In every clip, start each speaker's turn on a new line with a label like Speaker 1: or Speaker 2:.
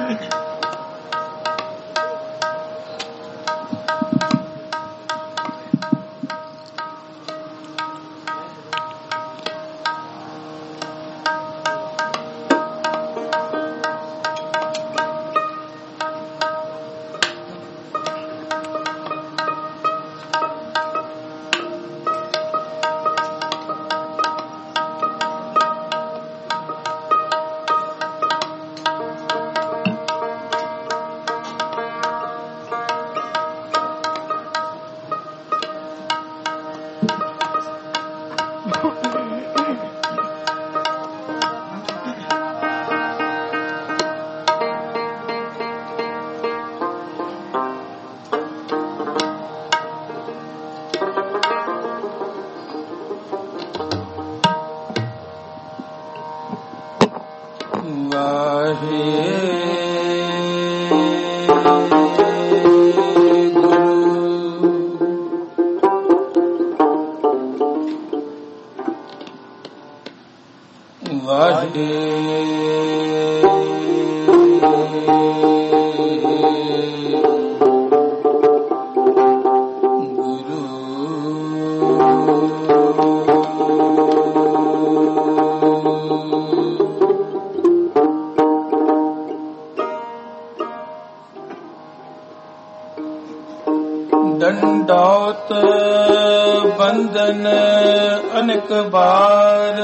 Speaker 1: दंडौत बंधन अनेक बार,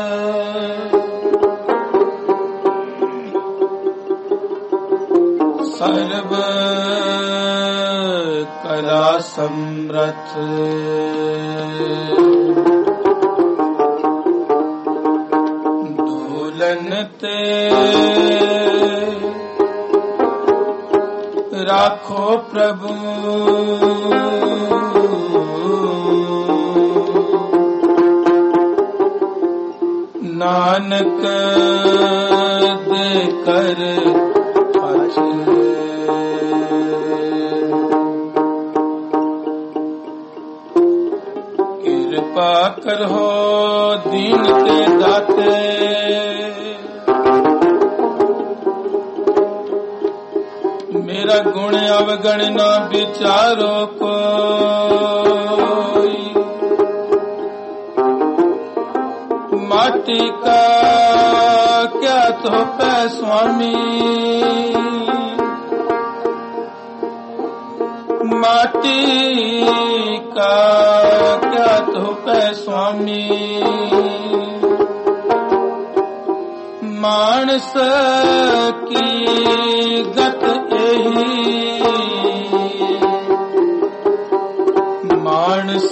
Speaker 1: सर्व कला समर्थ, दोलन ते राखो प्रभु, नानक दे कर कृपा करो दीन के दाते, मेरा गुण अवगण न विचारो कोई, माटी का क्या तो पै स्वामी, माटी का क्या तो पै स्वामी, मानस की गत यही, मानस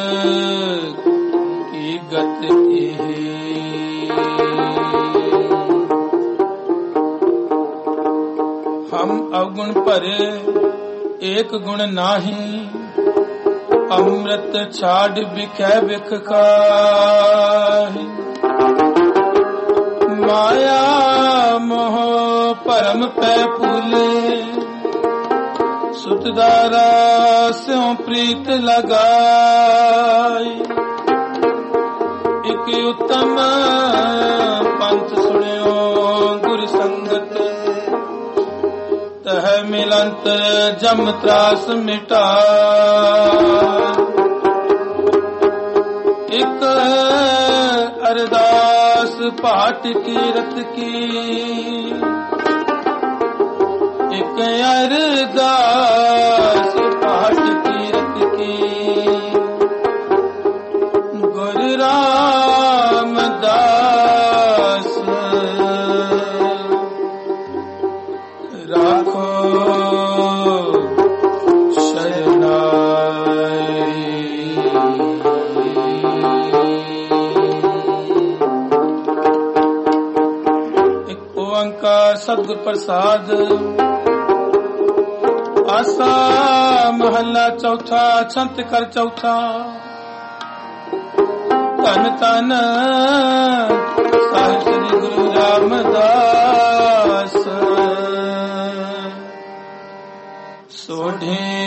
Speaker 1: की गत यही, हम अवगुण भरे एक गुण नाही, अमृत छाड़ बिखै बिख खाहि, माया मोह परम पै फूले, सुतदारा स्यों प्रीत लगाई, एक उत्तम पंथ सुनियो गुर संगत, तह मिलंत जम त्रास मिटा, एक अरदास पाठ कीरत की, एक अरदास पाठ कीरत की, गुरु रामदास राखो सतगुर प्रसाद। आसा महला चौथा छंत कर चौथा। तन तन साहिब श्री गुरु रामदास सोढ़ी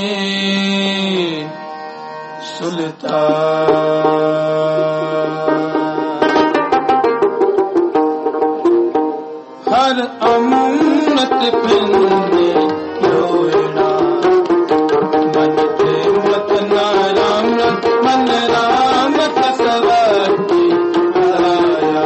Speaker 1: सुल्तान हर अमृत पिंडे रोना मन ते मत नाराम मन राम कसवती आया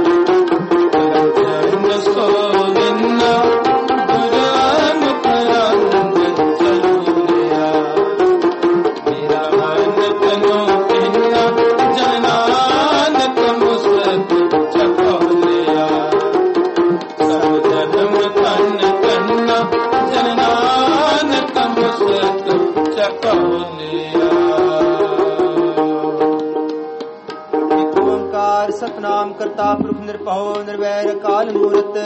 Speaker 1: जन सोविन्ना गुराम करंद चलूया मेरा मन तनो पिन्ना जनानक मुसत चकोलिया सब जन्म तन कन्ना जनानक मुसत चकोलिया।
Speaker 2: ओंकार सतनाम करता पुरख निरभਉ निर्वैर काल मूरत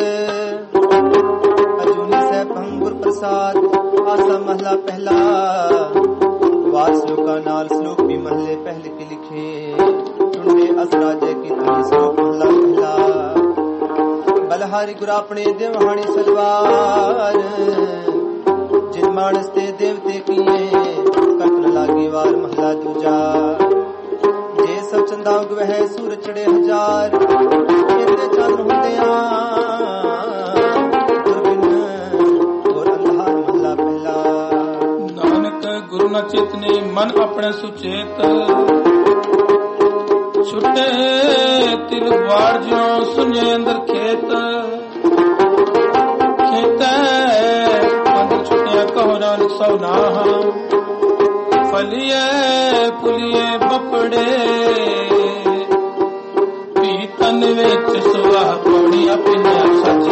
Speaker 2: अजूनी सैभं गुर प्रसाद आसा महला पहला वार श्लोका नाल श्लोक भी महले पहले के लिखे टुंडे असराजे की धनी श्लोक महला पहला बलहारी गुर अपने देवहानी सलवार जिन मानस ते देवते किए कटन लागे वार महला दूजा जे सब चंदा उगवे है सूरज चढ़े हजार इतने चंद ਹੁੰਦਿਆਂ ਗੁਰਬਿਨ ਗੁਰ ਅੰਧਾਰ ਮਹਲਾ ਪਹਿਲਾ।
Speaker 1: नानक गुरु न चेतने मन अपने सुचेत छुटे तिल बाड़ ज्यो सुने अंदर खेत खेत अंदर छुटे कहो नानक सौ नाहा फलिए पुलिए बपड़े पीतन विच सुवाह पौड़ी अपने सजे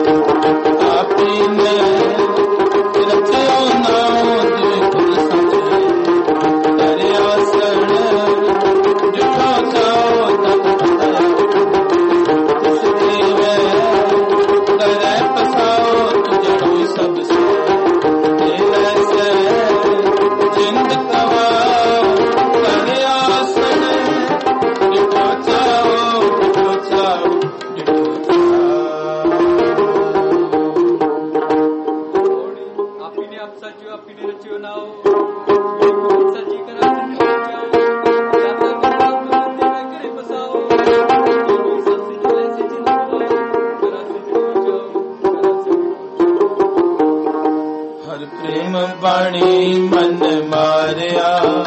Speaker 1: आपने रचयो नाम दुख सजे दरिया सण जुठा जाओ तब तुझ देवे करे पसाओ तुझड़ो सबसे से जिंद कवा दरिया सण जुठा जाओ हर प्रेम बाणी मन मारिया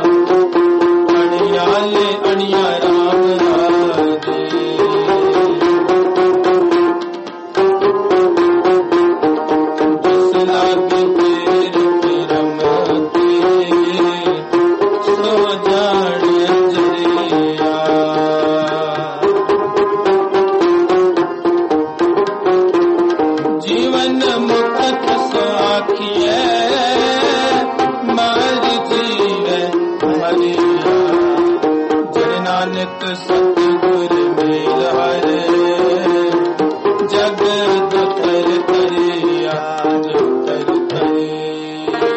Speaker 1: अणियाले अणिया राम राजे जिस लागे तेर रमते सो जान जरिया जीवन मुक्त साखिए मार जीवे हरिया जय नानक सतगुर मेल हरे जग दुतर तरिया जुतर तरिया।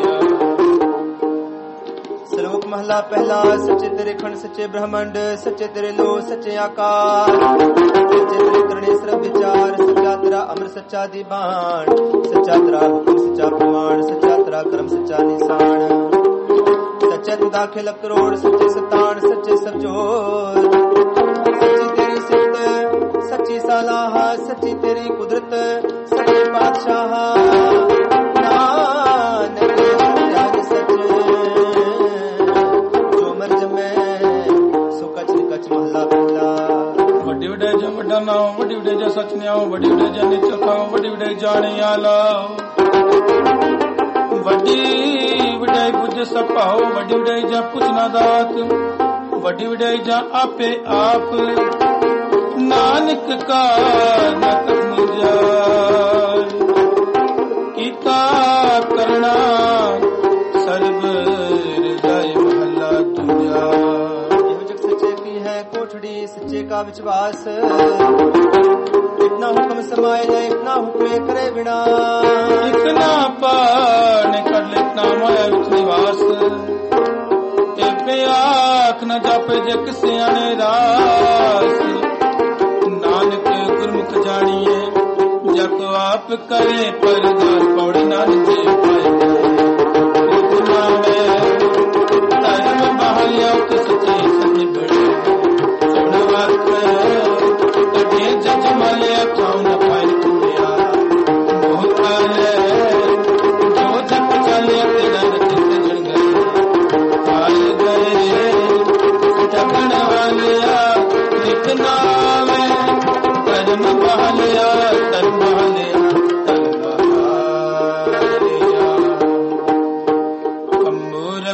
Speaker 2: श्लोक महला पहला सच्चे तेरे खंड सच्चे ब्रह्मांड सच्चे तेरे लो सच्चे आकार सच्चे तेरे करने सब विचार सच्चा तेरा अमर सच्चा दीवान सच्चा तेरा हुक्म सच्चा प्रमाण सच्चा तेरा कर्म सच्चा निशान सच्चे तू दाखिल करोड़ सच्चे सतान सच्चे सब जोर सच्ची तेरी सिफत सच्ची सलाह सच्ची तेरी कुदरत सच्चे बादशाह नानक त्याग सच जो मर्ज में सो कच निकच महला पहला।
Speaker 1: वड्डी वड्डे जा वड्डा नाओ वड्डी वड्डे जा सच न्याओ वड्डी वड्डे जा निच खाओ वड्डी वड्डे जाने आला वड्डी वड्डे बुझ सपाओ वड्डी वड्डे जा पुछना दात वड्डी वड्डे जा आपे आप नानक का न कहीं जाए कीता करना सर्व रजाए महला दूजा।
Speaker 2: सच्चे की है कोठड़ी सच्चे का विश्वास इतना हुक्म समाए जाए इतना हुक्म करे बिना
Speaker 1: इतना पाने कर ले इतना माया विच निवास ते आख न जापे जे किसे आने रास नानक गुरमुख जानिए जब आप करे परदास पौड़ी नानक जी पाए धर्म बहालिया तो सच्चे सच्चे बड़े सुन वक्त कटे जज मालिया खाऊ न पाए तुम्हें बहुत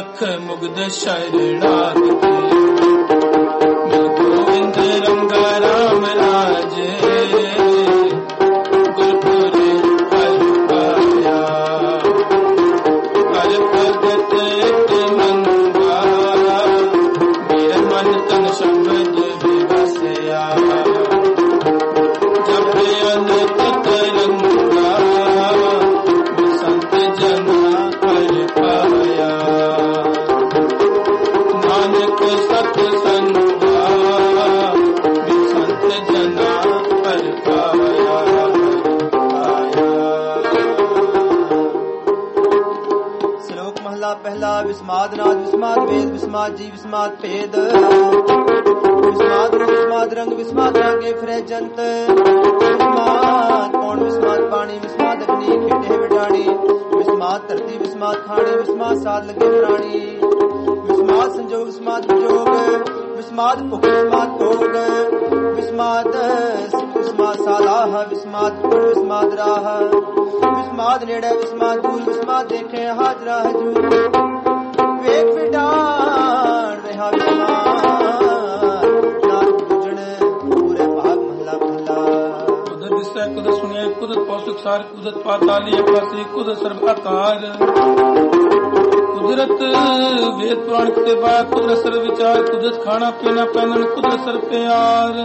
Speaker 1: लख मुग्ध शरणागति गोविंद रंगा राम राजे गुरपुर हर पाया हर भगत मंगा मेरे मन तन शब्द विवसया जब अनंत तरंगा संत जना हर पाया नानक सत संगा संत जना हर पाया
Speaker 2: श्लोक महला पहला विस्माद नाद विस्माद वेद विस्माद जी विस्माद भेद विस्माद रूप विस्माद रंग विस्माद रागे फिरे जंत विस्माद कौन विस्माद पानी विस्माद अग्नि खिटे बिडाणी विस्माद धरती विस्माद खानी विस्माद साध लगे प्राणी विस्माद संजोग विस्माद विजोग विस्माद भुख विस्माद भोग विस्माद विस्माद सालाह विस्माद विस्माद राह विस्माद नेड़े विस्माद दूर विस्माद देखे हाजरा हजूर वेग विडान रहा विस्माद नाथ बुझण पूरे भाग महला पहला
Speaker 1: कुदरत दिसै कुदरत सुनिए कुदरत पौष्टिक सार कुदरत पाताली अपासी कुदरत सर्वाकार कुदरत वेद पुराण के बाद कुदरत सर्व विचार कुदरत खाना पीना पहनन कुदरत सर्व प्यार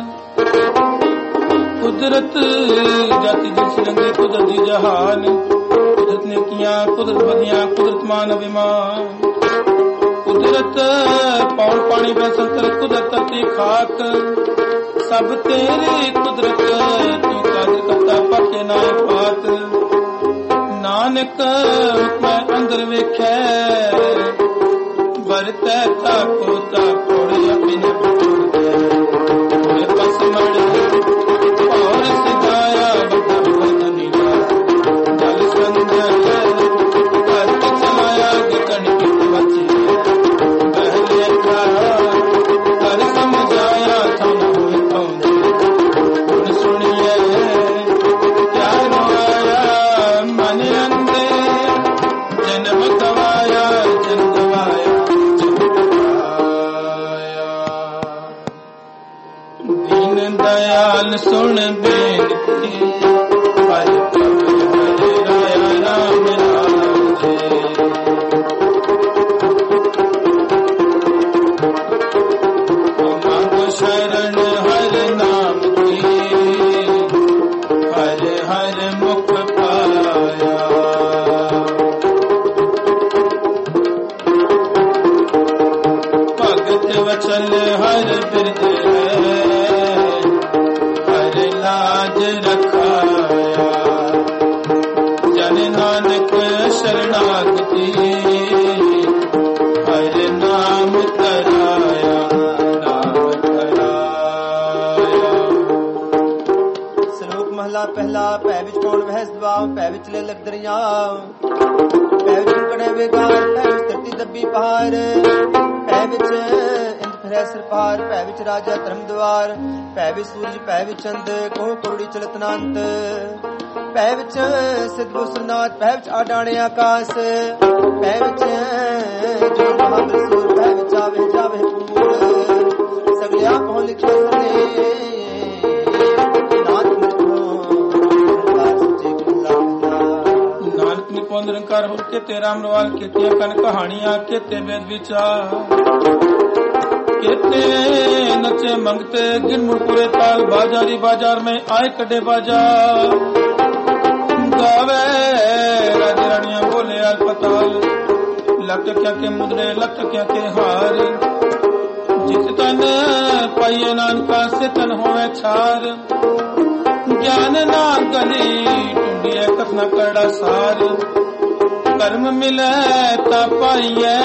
Speaker 1: कुदरत जाति जिस रंगे कुदरत दी जहान कुदरत ने किया कुदरत बदियां कुदरत मान अभिमान कुदरत पौड़ पानी में संतर कुदरत धरती खाक सब तेरी कुदरत तू काज करता पके ना पात नानक मैं अंदर वेखे वरतै ता पोता कोड़े अपने बोले पस मड़ और सिधाया बदन नीला जल संजय करके चलाया गगन की बची पहले था कर समझाया थम हुए कौन सुनिए क्या रोया मन अंदे जन्म गवाया जन्म गवाया दीन दयाल सुन बेनती हर राया राम राजे मांगो शरण हर नाम की हर हर मुख पाया भगत वचन हर बिरद हर लाज रखाया जन नानक शरणागति हर नाम कराया नाम कराया
Speaker 2: श्लोक महला पहला भै विच कौन वह दबाव भै विच ले लग दरिया भै विच कड़े बेगार भै विच धरती दब्बी पहाड़ भै विच इंद फिरै सिर पहाड़ भै विच राजा धर्म द्वार भै विच सूरज भै विच चंद कोह करोड़ी चलतनांत भै विच सिद्ध सुरनाथ भै विच आडाणे आकाश भै विच जो बहादुर सूर भै विच आवे जावे पूर सगलिया पहुं लिखे सने
Speaker 1: नानक निपुण निरंकार हो के तेरा अमरवाल के कन कहानियां के ते वेद विचार केते नचे मंगते गिरमुरपुरे ताल बाजारी बाजार में आए कड़े बाजार गावे राजा रानियां बोले अस्पताल लक क्या के मुद्रे लक क्या के हार जिस तन पाइये नानका से तन होवे छार ज्ञान ना गली टूंडिए कथना कड़ा सार कर्म मिले ता पाइये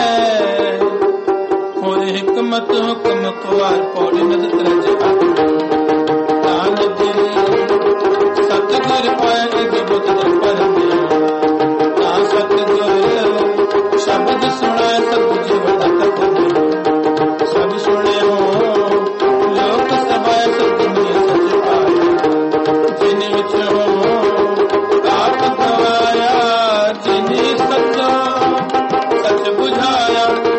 Speaker 1: और हिकमत हुक्म कुआर पौड़ी नजत रजा दान दे सतगुर पाए बुत पर ता सतगुर शब्द सुना सब जीवन तक सब सुने हो लोक सभा सब दुनिया सच पाया जिन विच हो आप गवाया जिन सच्चा सच बुझाया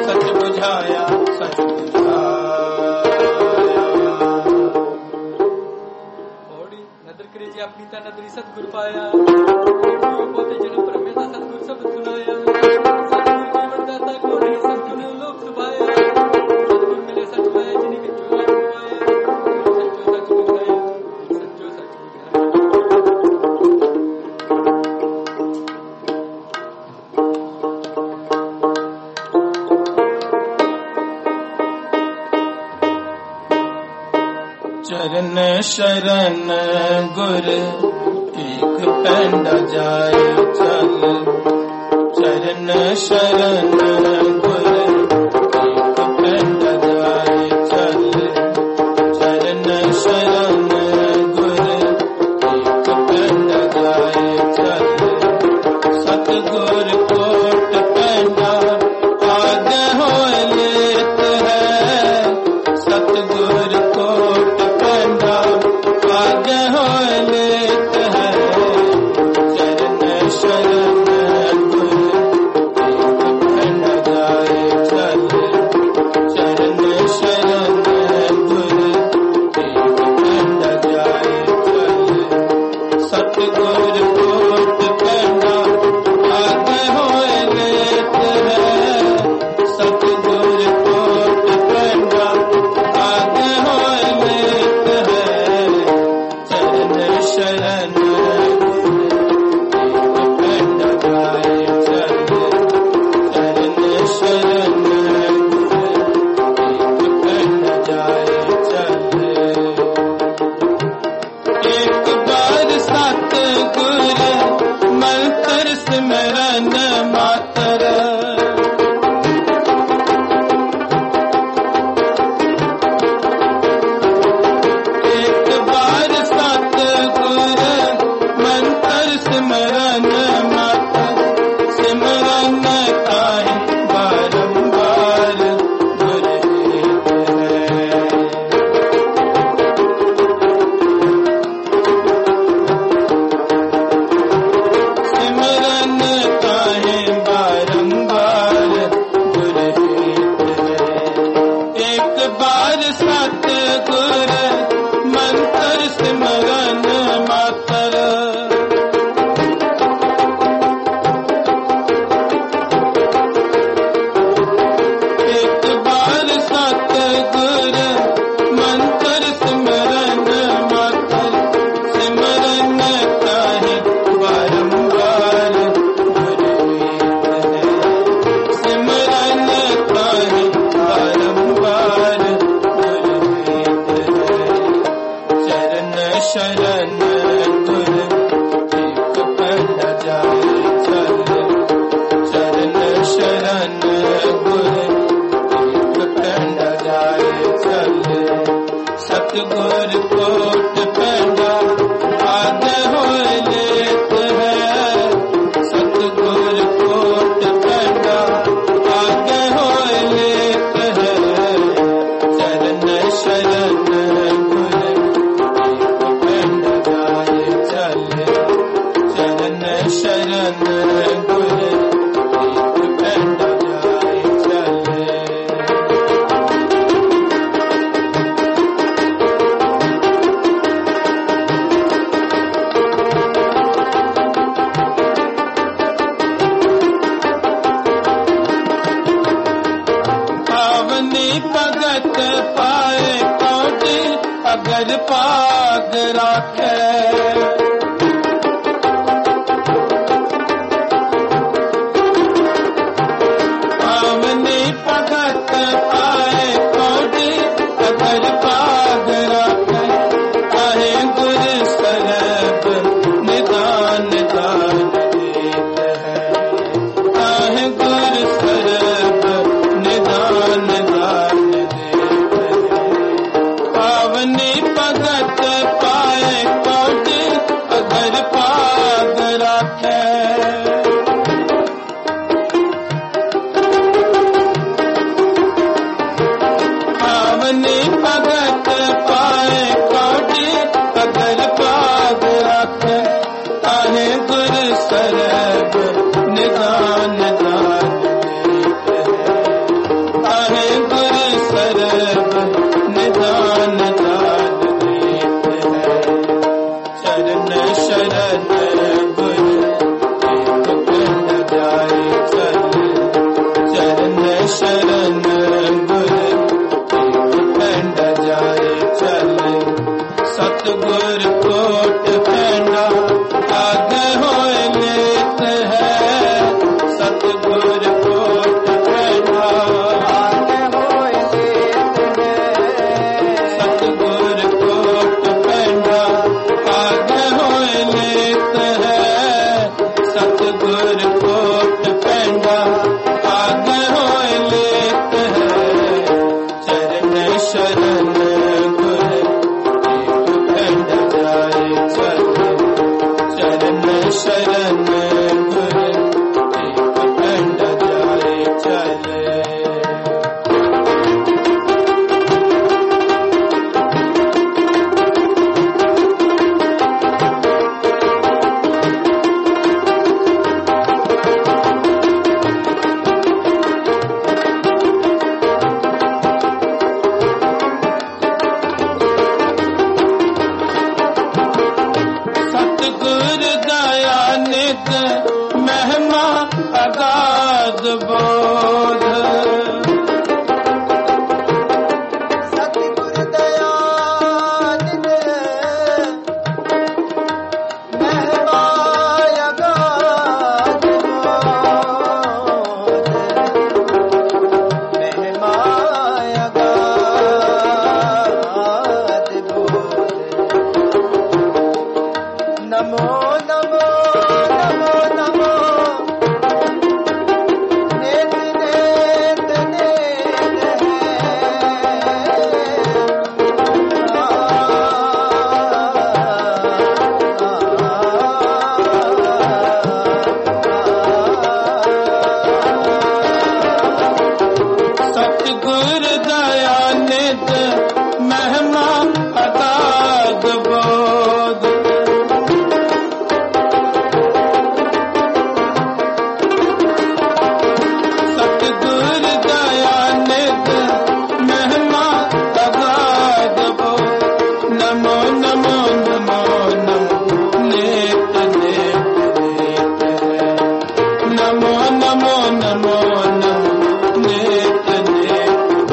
Speaker 3: नदरी सतगुर पाया पोते जन परमेता सतगुर सब सुनाया सतगुर जीवन दाता को नहीं सतगुर लोक सुभाया सतगुर मिले सच पाया जिन्हें विचो आत्म पाया सच्चो सच बुझाया सच्चो सच
Speaker 1: चरण शरण गुर एक पैंडा जाए चल चरण शरण गुर एक पैंडा जाए चल चरण शरण गुर एक पैंडा जाए चल सतगुर कोट पैंडा आगे हो लेत है सतगुर कोट आगे हो लेत है चरण शरण गुर एक पैंडा जाए चल चरण शरण गुर एक पैंडा जाए चल सतगुर कोट पैंडा आगे हो लेत है सतगुर कोट पैंडा आगे हो लेत है चरण शरण पैंडा जाए चल चरण शरण पैंडा जाए चल एक बार सतगुर मंत्र सिमरन मातर एक बार सतगुर मंत्र सिमरन मातर सिमरन काहे बारंबार गुर एक है सिमरन काहे बारंबार गुर एक बार सतगुर मंत्र सिमरन मातर एक बार सतगुर मंत्र सिमरन मातर सिमरन काहे बारंबार गुर एक है सिमरन काहे बारंबार गुर एक है चरण शरण गुर एक पैंडा जाए चल चरण शरण गुर एक पैंडा जाए चल सतगुर कोट पैंडा आगे हो लेत है सतगुर कोट पैंडा आगे हो लेत है चरण शरण गुर एक पैंडा जाए चल चरण शरण गुर एक पैंडा जाए चल पावनी भगत पाए कौटी अगर पाग राखे पावनी भगत पाए कौटी अगर पाग राखे काहे गुर सरब निदान दान देत है काहे गुर सरब निदान दान देत है पावनी भगत पाए कौटी सतगुर दयानिध महिमा अगाध बोध सतगुर दयानिध महिमा अगाध बोध नमो नमो नमो नमो नेत नेत नेत नमो नमो नमो नमो नेत नेत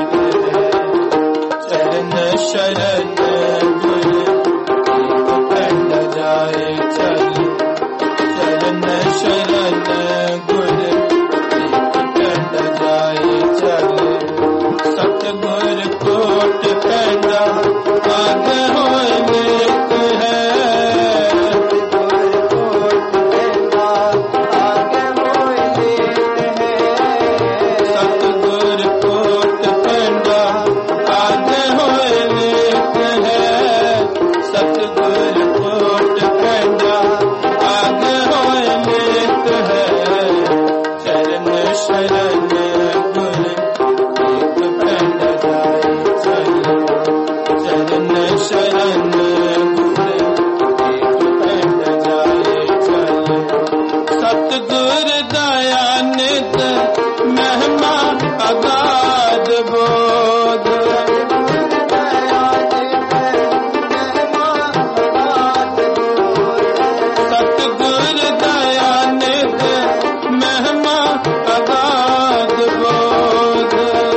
Speaker 1: नेत चरण शरण गुर कंड जाए चल चरण शरण गुर कंड जाए चल सतगुर कोट पैदा आग होए लेत है सतगुर कोट पैदा आग होए लेत है सतगुर कोट पैदा आग होए लेत है चरण शरण गुर एक पैंड जाए चल चरण शरण गुर एक पैंड जाए चल सतगुर दयानिध महिमा अगाध बोध सतगुर दयानिध महिमा अगाध बोध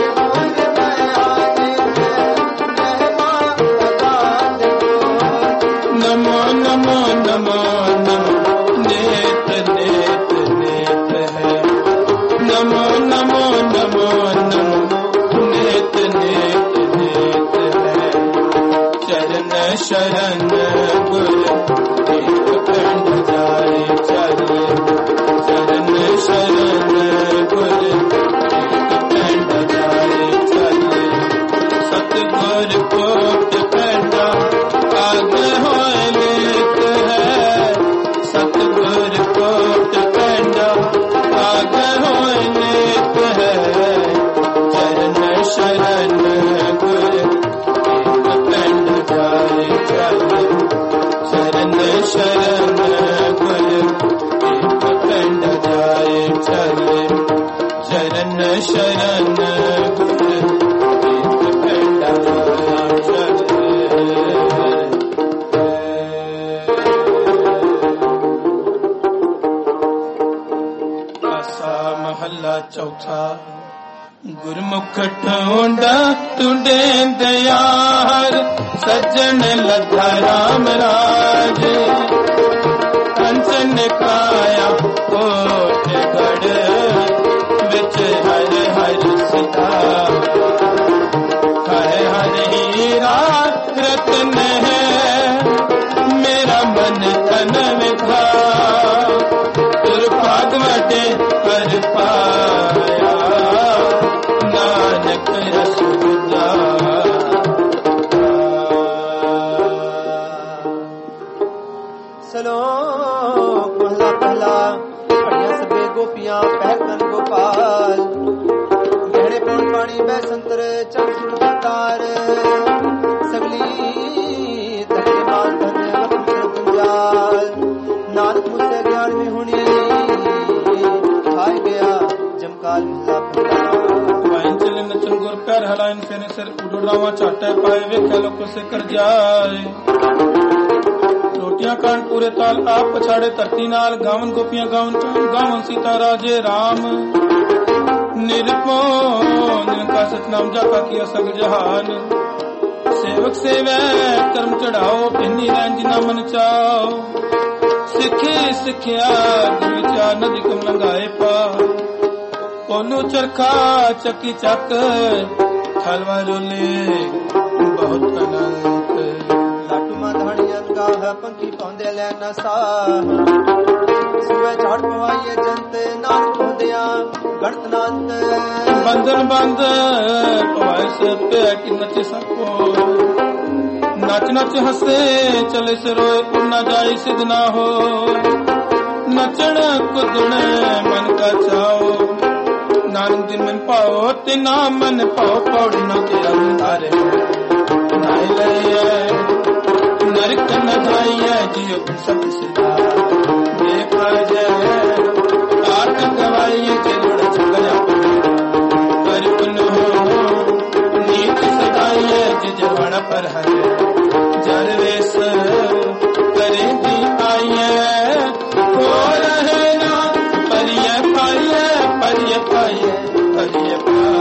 Speaker 1: नमो नमो नमो नमो नेत नेत नेत है नमो नमो नमो नमो नेत नेत नेत है चरण शरण गुर एक कंड जाए चल चरण शरण गुर एक कंड जाए चल सतगुर कोट पैदा आग होए लेत है सतगुर कोट पैदा आग होए लेत है चरण शरण गुर एक कंड जाए चल चरण शरण गुर एक कंड जाए चल चरण शरण गुर एक कंड जाए चल आसा महला चौथा गुरमुख ढूंढा टूंडे दयार सज्जन लद्धा राम राज कंचन काया कोट गढ़ बिच हर हर सीता हर हर हीरा रत्न है मेरा मन तन विधा तुर भाग वटे पर पाया नानक रसुदा
Speaker 2: सलोक महला पहला पढ़िया सबे गोपियां पहकन गोपाल गहरे पौन पानी बह संतर चल सुन तार सगली धरे मान धन लखन गुंजाल नानक मुझसे ज्ञान में हुनी खाए गया जमकाल महला पहला
Speaker 1: वाइन चले नचन गुर पैर हलाइन सेने सिर उड़ावा चाटे पाए वे खेलों को से कर जाए रोटियां कान पूरे ताल आप पछाड़े धरती नाल गावन गोपियां गावन चान गावन सीता राजे राम निरपो निरंकार सतनाम जाका किया सग जहान सेवक सेवै कर्म चढ़ाओ पिन्नी रैन जिना मन चाओ सिखे सिखिया गुरु विचार नदी कम लंगाए पा कोलू चरखा चकी चक खलवा रोले बहुत अनंत
Speaker 2: लाटू मां धाड़ियन गाह पंखी पौंदे ले नसा सुबह झाड़ पवाइए जंत नान पौंदिया गणत नांत
Speaker 1: बंधन बंद पवाए से पे कि नच सको नच नच हंसे चले से रोए न जाए सिद्ध ना हो नचण कुदण मन का चाओ नानक दिन मन पाओ ते ना मन पाओ पौड़ी न के अंधारे नाई ले नरक न धाइए जियो सब सिला देखा जाए आठ गवाइए चलोड़ा चकया पर पुन हो नीत सदाइए जिजवण पर है जरवेश करे दी आइए हो रहे ना परिय पाइए परिय पाइए परिय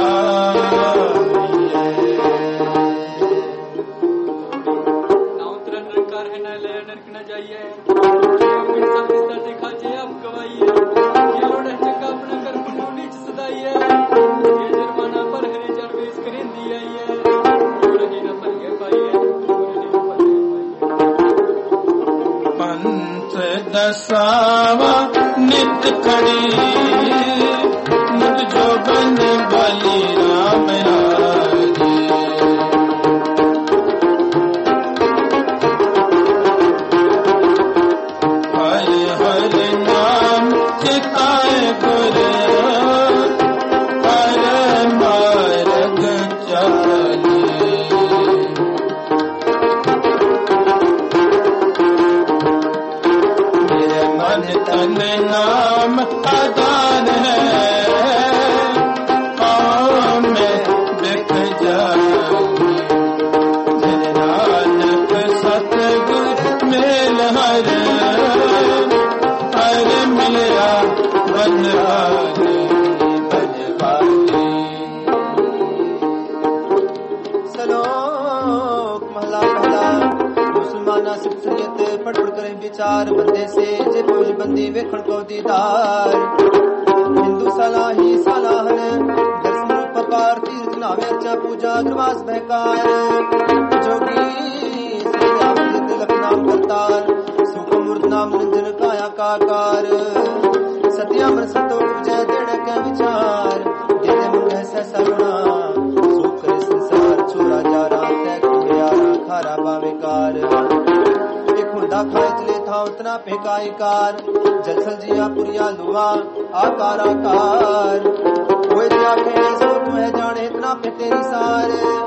Speaker 1: दसावा नित खड़ी मुझ जो बन बली राम राजे हरे हरे नाम चिताए गुर हर मार्ग चले तन नाम आदान है पाँव में बिक जाऊंगी जन नानक सतगुर मेल हर मिला बनवाली बनवाली।
Speaker 2: सलोक महला पहला मुसलमाना शख्सियत पढ़ करे विचार बंदे से जे कोई बंदी वेखण को दीदार हिंदू सलाही सलाहन दर्शन पपार तीर्थ नावे अच्छा पूजा द्रवास बहकार जोगी श्रीराम लखनाम करतार सुख मूर्त नाम निरंजन काया काकार सत्या मन संतोष जय देने के विचार जेते मुख है सगुणा सुख करे संसार छोरा जा राम तय यारा खारा बाविकार खाए चले था उतना फेकाइकार जलसल जिया पुरिया लुआ आकार आकार कोई जाके सो तुम्हें जाने इतना पे तेरी सार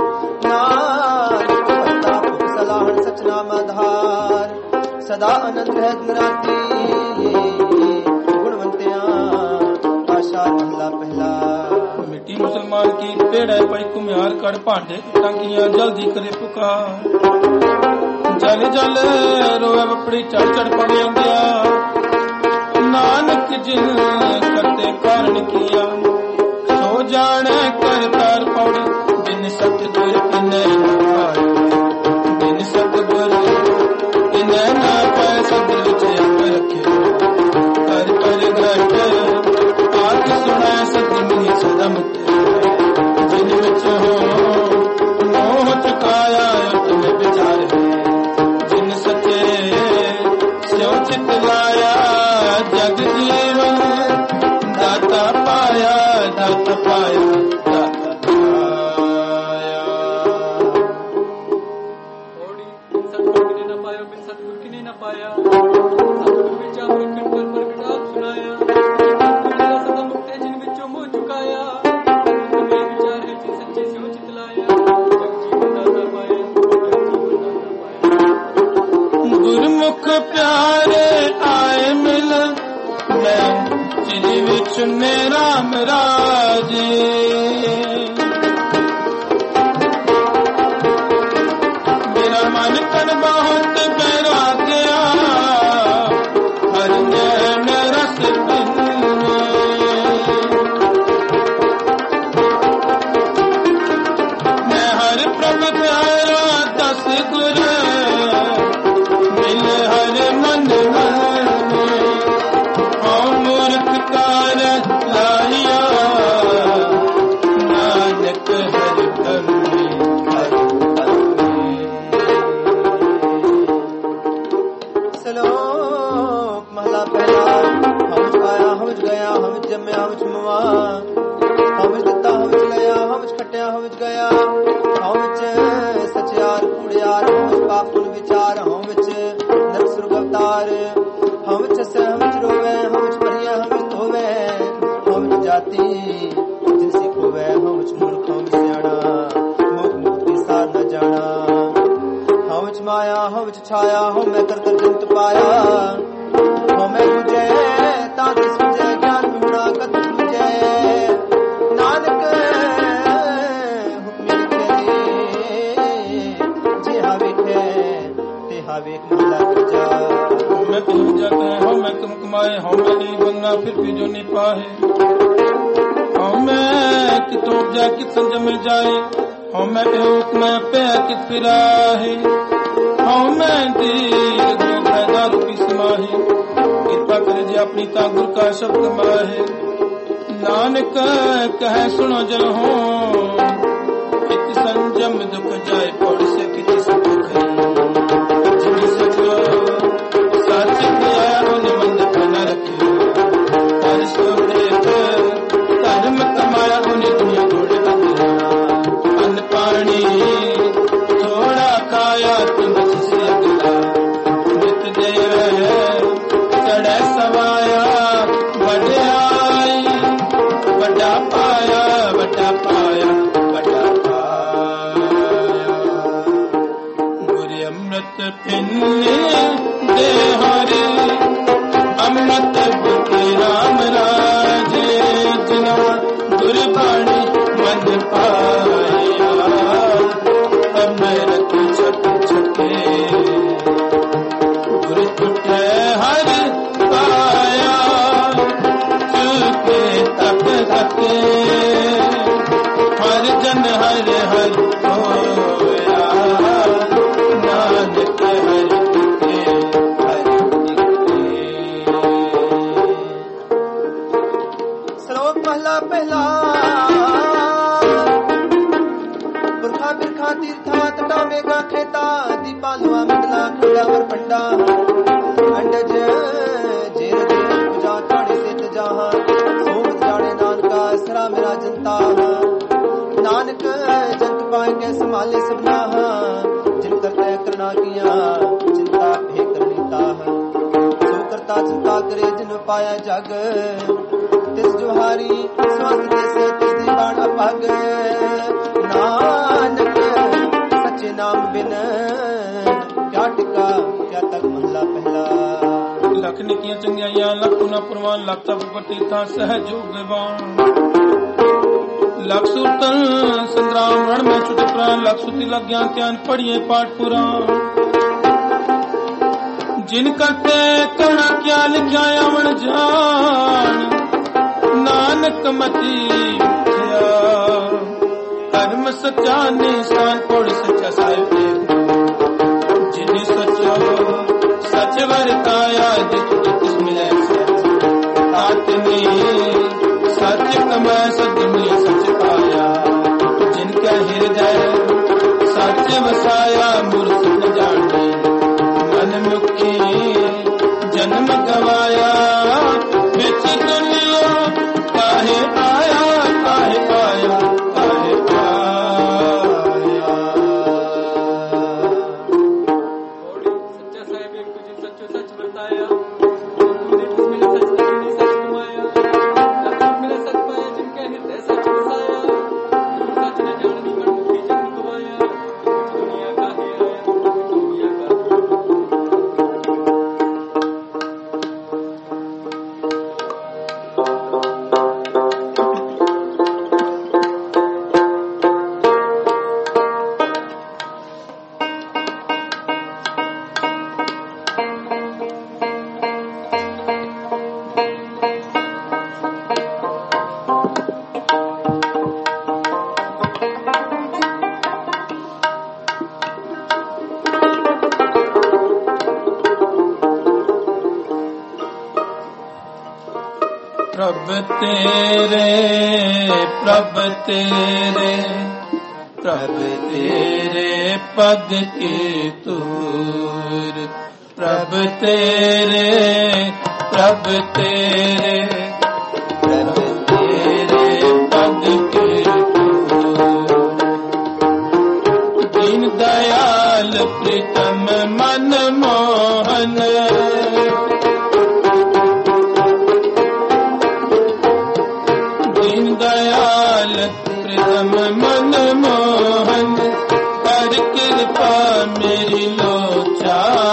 Speaker 2: नानक सलाहन सच नाम आधार सदा आनंद है गुराती गुणवंतिया आशा महला पहला
Speaker 1: मिट्टी मुसलमान की पेड़ है पड़ी कुम्हार कर पांडे टांगियां जल्दी करे पुकार जल जल रोए बपड़ी चढ़ चढ़ पड़े गया नानक जिन करते कारण किया सो जाने कर तार पौड़ी बिन सतगुर इन्हें न पाए बिन सतगुर इन्हें न पाए सतगुर विजय रखे कर पर घट आग सुना सतगुर सदम जिन विच हो मोह चुकाया तुम्हें विचार चित लाया जग जीवन दाता पाया दाता पाया दाता पाया।
Speaker 3: सतगुर की न पाया बिन सतगुर की न पाया सतगुर विचार रखन पर प्रगटाप सुनाया दुनिया सदा मुक्ते जिन विचों मोह चुकाया तुम्हें विचार है जिन सच्चे से चित लाया जग जीवन दाता पाया
Speaker 1: गुरमुख प्यारे आए मिल मैं जिन विच ने राम राजे मेरा मन कर बहुत बैरा गया हर नैन रस मैं हर प्रभ प्यारा दस गुर हर मन मूर्ख कार लाया
Speaker 2: छाया हो मैं कर कर जंत पाया हो मैं तुझे ताकि समझे ज्ञान ढूंढा कत तुझे नानक हुक्म लिखे जे हावेखे ते हावेख महला जा
Speaker 1: मैं तुम जाते हो मैं तुम कमाए हो मैं नहीं बनना फिर भी जो नहीं पाए हो मैं कि तो जा कित संजम जाए हो मैं हुक्म पे कित फिरा है हो मैं दीर जो फायदा रूपी समाही कृपा करे जे अपनी तागुर का शब्द माहे नानक कह सुनो जन हो कित संजम दुख जाए पौड़ से किति सुख जिनी सचो सच किया उन मंद न रखे हर सो देख धर्म कमाया उन दुनिया छोड़े अन्न पानी थोड़ा खाया तुम से अगला नित देव चढ़े सवाया बड़े आई बड़ा पाया बड़ा पाया बड़ा पाया गुरु अमृत पिन्ने दे हरि अमृत बुद्धि राम राजे जिना गुरबाणी मन पाया अमृत छप छपे गुरु छुटे हर पाया चुके तक तके हर जन हर हर होया नानक हर के हर दिखे
Speaker 2: श्लोक पहला पहला पुरखा बिरखा तीर्था तटा मेघा खेता दीपा लुआ मिटला खेड़ा और पंडा अंडज जेर जेर पूजा ठाणे से तजाहा सोम जाने नानका सरा मेरा जनता नानक जंत पाए के संभाले सबना जिन करते करना किया चिंता भे करनीता सो करता चिंता करे जिन पाया जग तिस जुहारी स्वास्थ्य देसे तिस दीवान अपग नानक सच्चे नाम बिन क्या टिका क्या तक महला पहला
Speaker 1: लख निकियां चंगियां लख पुना प्रवान लख तप तीर्था सहयोग देवान लख सुरतन संग्राम रण में छुटे प्राण लख सुति लग ज्ञान त्यान पढ़िए पाठ पुराण जिन करते करना क्या लिखा अमन जान नानक मती कर्म सच्चा निशान कोड़ सच्चा साहिब जिन्हें सचो सच वर्ताया जित मिले आत्मी सच कमा सदमी सच पाया जिनका हृदय सच वसाया मूर्ख न जाने मन मुखी जन्म गवाया बिच दुनिया काहे आया काहे आया काहे आया
Speaker 3: सच्चा साहेब एक तुझे सच्चो सच बताया तूने जिसमें सच नहीं सच कमाया सच मिले सच पाया जिनके हृदय सच बसाया सच न जाननी मन मुखी जन्म गवाया दुनिया काहे आया दुनिया का
Speaker 1: प्रभ तेरे प्रभ तेरे प्रभ तेरे पद की तूर प्रभ तेरे प्रभ तेरे प्रभ तेरे पद की तूर दीन दयाल प्रीतम मन मोहन दयाल प्रीतम मन मोहन कर कृपा मेरी लोचा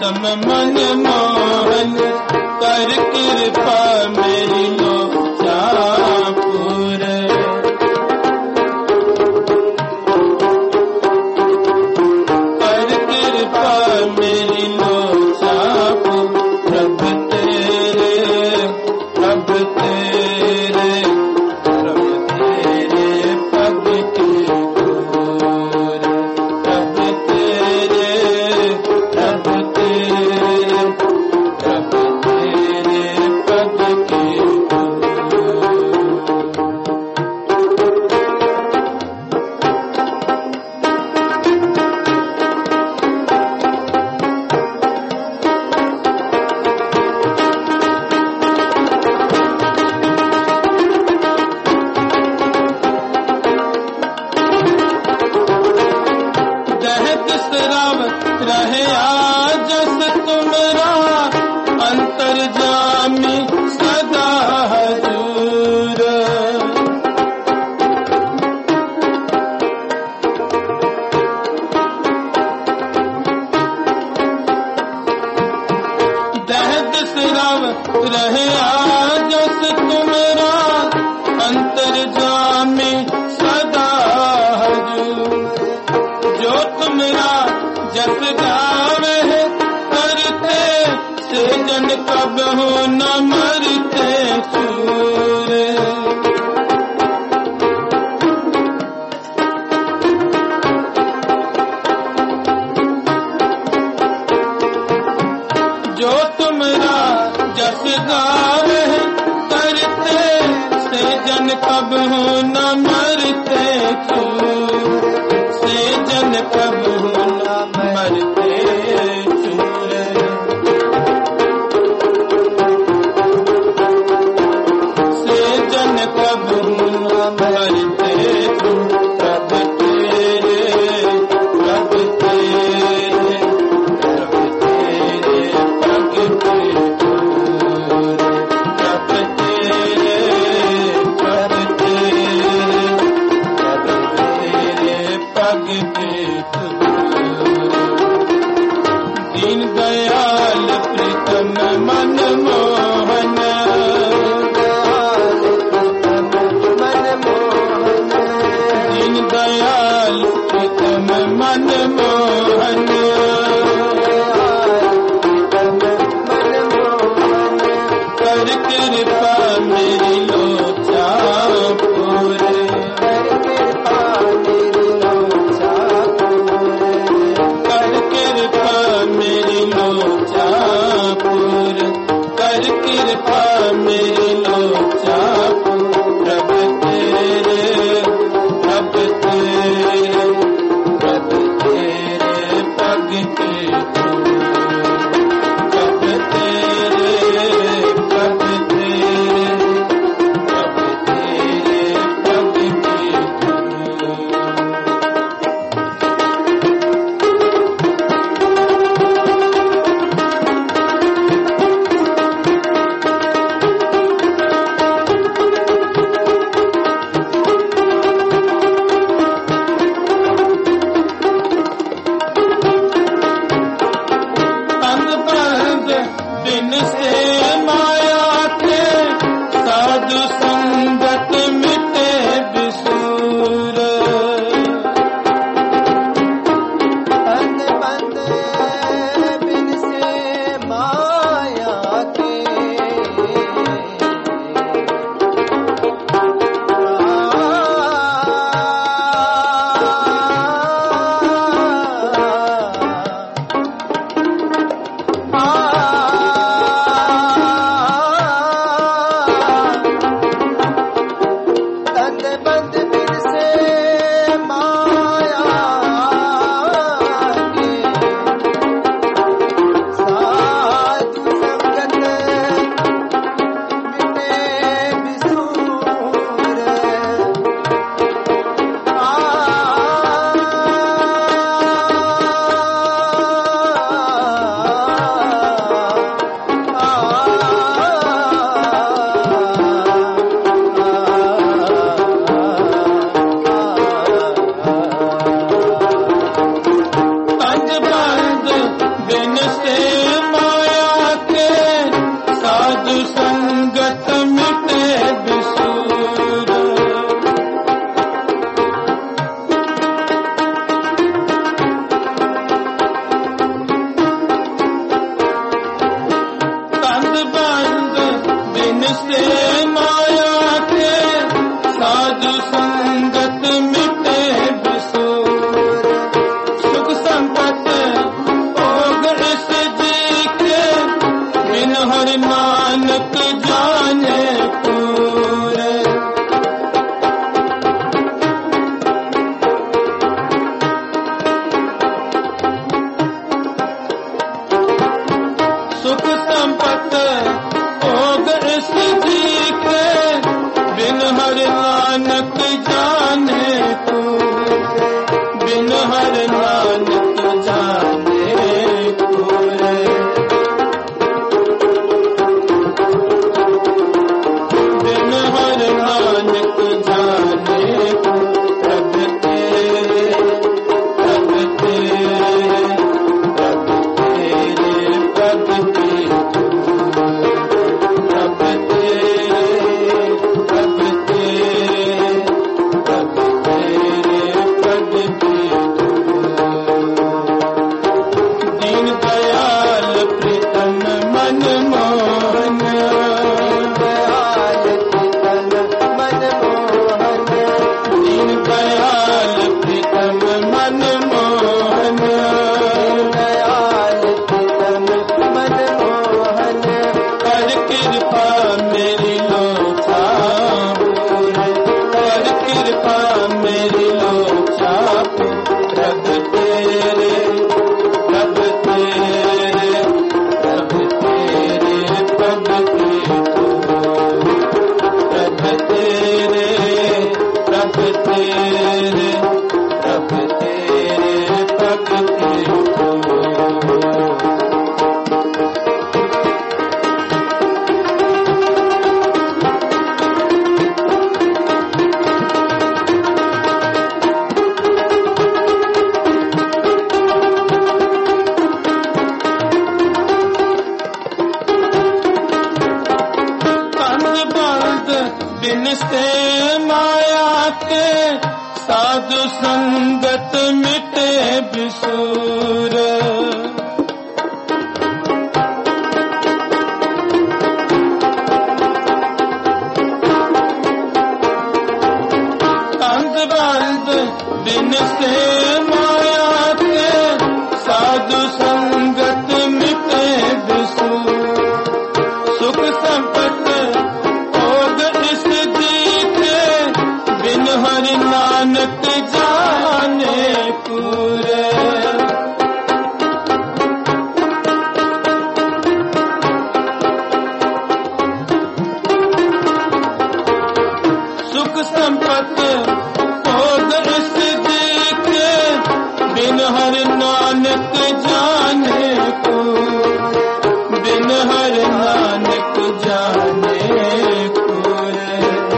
Speaker 1: प्रीतम मन मोहन कर कृपा मेरी लोचा पूरे कर कृपा मेरी लोचा प्रभु तेरे प्रभु तेरे प्रभु तेरे पग की धूल प्रभु तेरे प्रभु तेरे प्रभु तेरे पग की दहत शराब रहे आजस तुमरा अंतर्जामी सदा हजूर दहत शराब रहे आजस तुमरा अंतर्जामी सदा हजूर जो तुमरा जस गावे करते से जन कब हो न मरते सूर जो तुमरा जस गावे करते से जन कब हो न मरते सूर से जन कब हो न मरते चूर से जन कब हो न मरते चूर प्रभु तेरे प्रभु तेरे प्रभु तेरे पग की धूल प्रभु तेरे प्रभु तेरे प्रभु तेरे पग की दीन दयाल प्रीतम मन मोहन दीन दयाल प्रीतम मन मोहन कर कृपा मेरी लोचा पूरे कर कृपा मेरी लोचा पूर कर कृपा मेरी लोचा प्रभु तेरे प्रभु तेरे प्रभु तेरे संपत भोग इस जी के, बिन हर नानक जाने तू, बिन हर नानक जाने तू रे। बिन हर नानक जाने तू, प्रभ तेरे, प्रभ तेरे, प्रभ तेरे, प्रभ तेरे, प्रभ तेरे, प्रभ तेरे, प्रभ तेरे, प्रभ तेरे। दीन दयाल प्रीतम मन मोहन,
Speaker 2: दयाल प्रीतम मन मोहन,
Speaker 1: दीन दयाल प्रीतम मन मोहन,
Speaker 2: दयाल प्रीतम मन मोहन,
Speaker 1: कर कृपा मेरी लोचा पूरे, कर कृपा मेरी लोचा पूरे। प्रभ तेरे, प्रभ तेरे, प्रभ तेरे, प्रभ तेरे, प्रभ तेरे, प्रभ तेरे, प्रभ तेरे, प्रभ तेरे। कंद बंद बिन से माया के, साधु संगत मिटे बिसूर। कंद बंद बिन से माया के, साधु संगत मिटे बिसूर। सुख संपत भोग इस जी के, बिन हरि नानक जाने पूरे। सुख संपत भोग इस जी के, बिन हरि नानक जाने पूरे, बिन हर नानक जाने पूरे।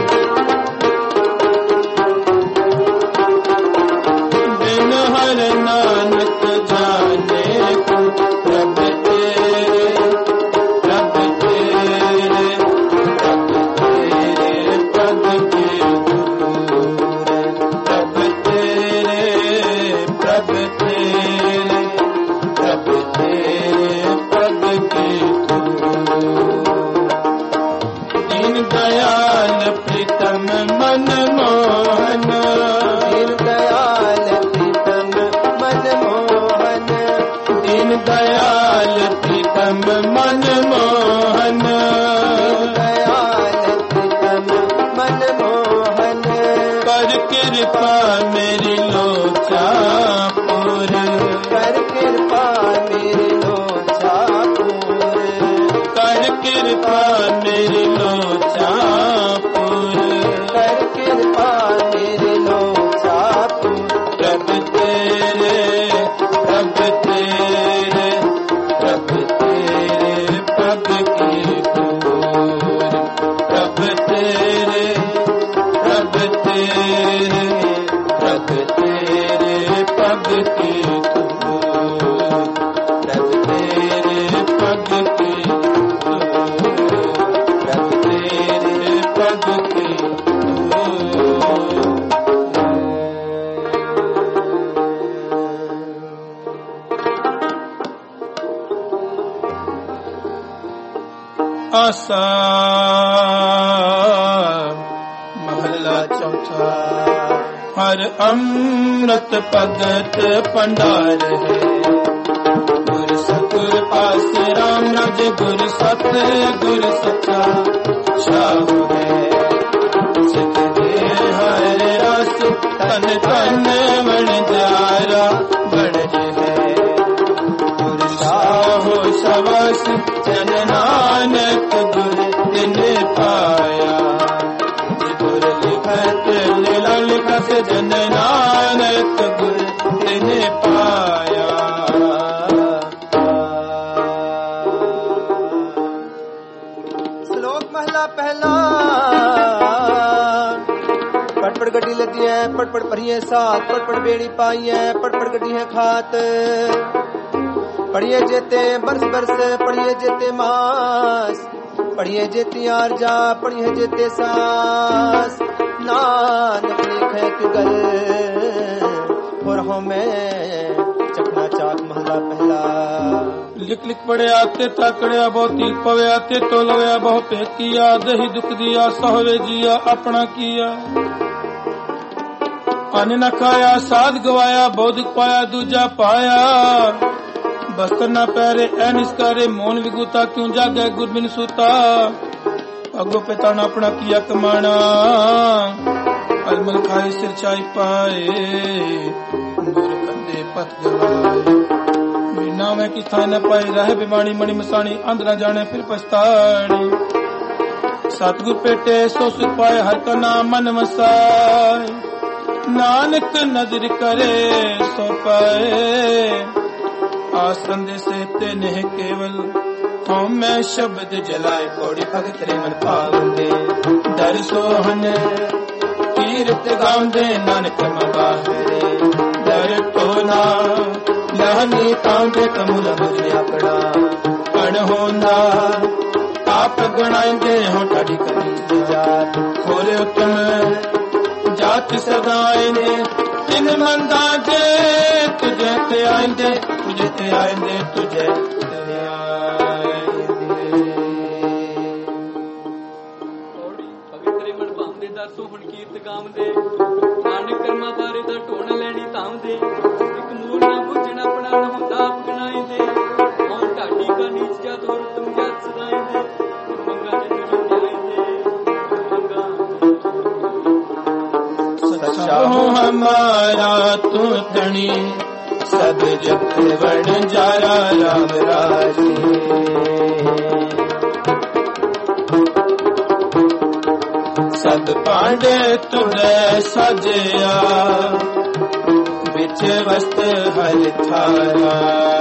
Speaker 1: बिन हर नानक जाने पूरे। प्रभ तेरे, प्रभ तेरे, प्रभ तेरे, प्रभ तेरे, प्रभ तेरे, प्रभ तेरे, प्रभ तेरे, प्रभ तेरे। दीन दयाल प्रीतम मन मोहन,
Speaker 2: दीन दयाल प्रीतम मन मोहन,
Speaker 1: दीन दयाल प्रीतम मन मोहन,
Speaker 2: दयाल प्रीतम मन मोहन,
Speaker 1: कर कृपा मेरी लोचा पूरे,
Speaker 2: कर कृपा मेरी लोचा पूरे,
Speaker 1: कर कृपा मेरी लोचा पूरे।
Speaker 2: कर कृपा मेरी लोचा पूरे।
Speaker 1: प्रभ तेरे, प्रभ तेरे, प्रभ तेरे, प्रभ की पूर। प्रभ तेरे, प्रभ तेरे, प्रभ तेरे, प्रभ की पूर। प्रभ तेरे, प्रभ की पूर। प्रभ तेरे, प्रभ की पूर। आसा महला चौथा। हर अमृत भगत भंडार है, गुर सतगुर पास राम राज, गुर सत गुर सचा शाहु है। सिद्ध दे हर रस तन तन बन जारा बन है, गुर साहो सवस जन भजन नानक गुर तिने पाया।
Speaker 2: श्लोक महला पहला। पटपट गड्डी लदी है, पटपट भरिए साथ, पटपट बेड़ी पाई है, पटपट गड्डी है खात। पढ़िए जेते बरस बरस, पढ़िए जेते मास, पढ़िए जेती आरजा, पढ़िए जेते सास। नानक लिखे तिगल और हमें चकना चाक महला पहला।
Speaker 1: लिख लिख पड़े आते ताकड़िया बहुती पवे आते तो लवया बहु पे किया। दही दुख दिया सहवे जिया अपना किया। अन्न न खाया साध गवाया, बहुत दुख पाया दूजा पाया। बस्तर न पैरे ऐ निस्कारे, मोन विगुता क्यों जागे गुरबिन सूता। अगो पिताना अपना किया कमाना, अलमल खाए सिर चाई पाए। दूर कंधे पथ गवाए, बिना में की था न पाए। रहे बिमानी मणि मसानी, अंध न जाने फिर पछतानी। सतगुर पेटे सो सुख पाए, हर का नाम मन वसाए। नानक नजर करे सो पाए, आसन से ते नेह केवल। हम मैं शब्द जलाए, कोड़ी भगत रे मन पावंदे। दर सोहन कीरत गांदे, नानक मबाहरे। दर टोना लहनी तांदे, कमूल मुझे अपना। अण होना आप गणाएंगे, हो ठाड़ी करी जात। खोले उत्तम जात सदाएंगे, इन मंदा जे तुझे ते आएंगे, तुझे ते आएंगे, तुझे ते आएंगे।
Speaker 3: पवित्र मन भावदे दा सोहण कीर्त गावदे। नानक कर्मा बारे दा ढोण लेनी तावदे। एक मूल ना बुझण अपना न ਹੁੰਦਾ ਆਪ ਗਣਾਇਂਦੇ। ਹਉ ਢਾਡੀ ਕਾ ਨੀਚ ਜਾਤ ਹੋਰ ਤੁਮ ਜਾਤ ਸਦਾਇਂਦੇ। ਮੰਗਾ ਜਿਨ ਜਿਨ ਆਇਂਦੇ ਮੰਗਾ।
Speaker 1: सच्चा हो हमारा तू धनी, सब जग वर्ण जारा राम राजे। सत पांडे तुरे सजया, बिच वस्त हर थारा।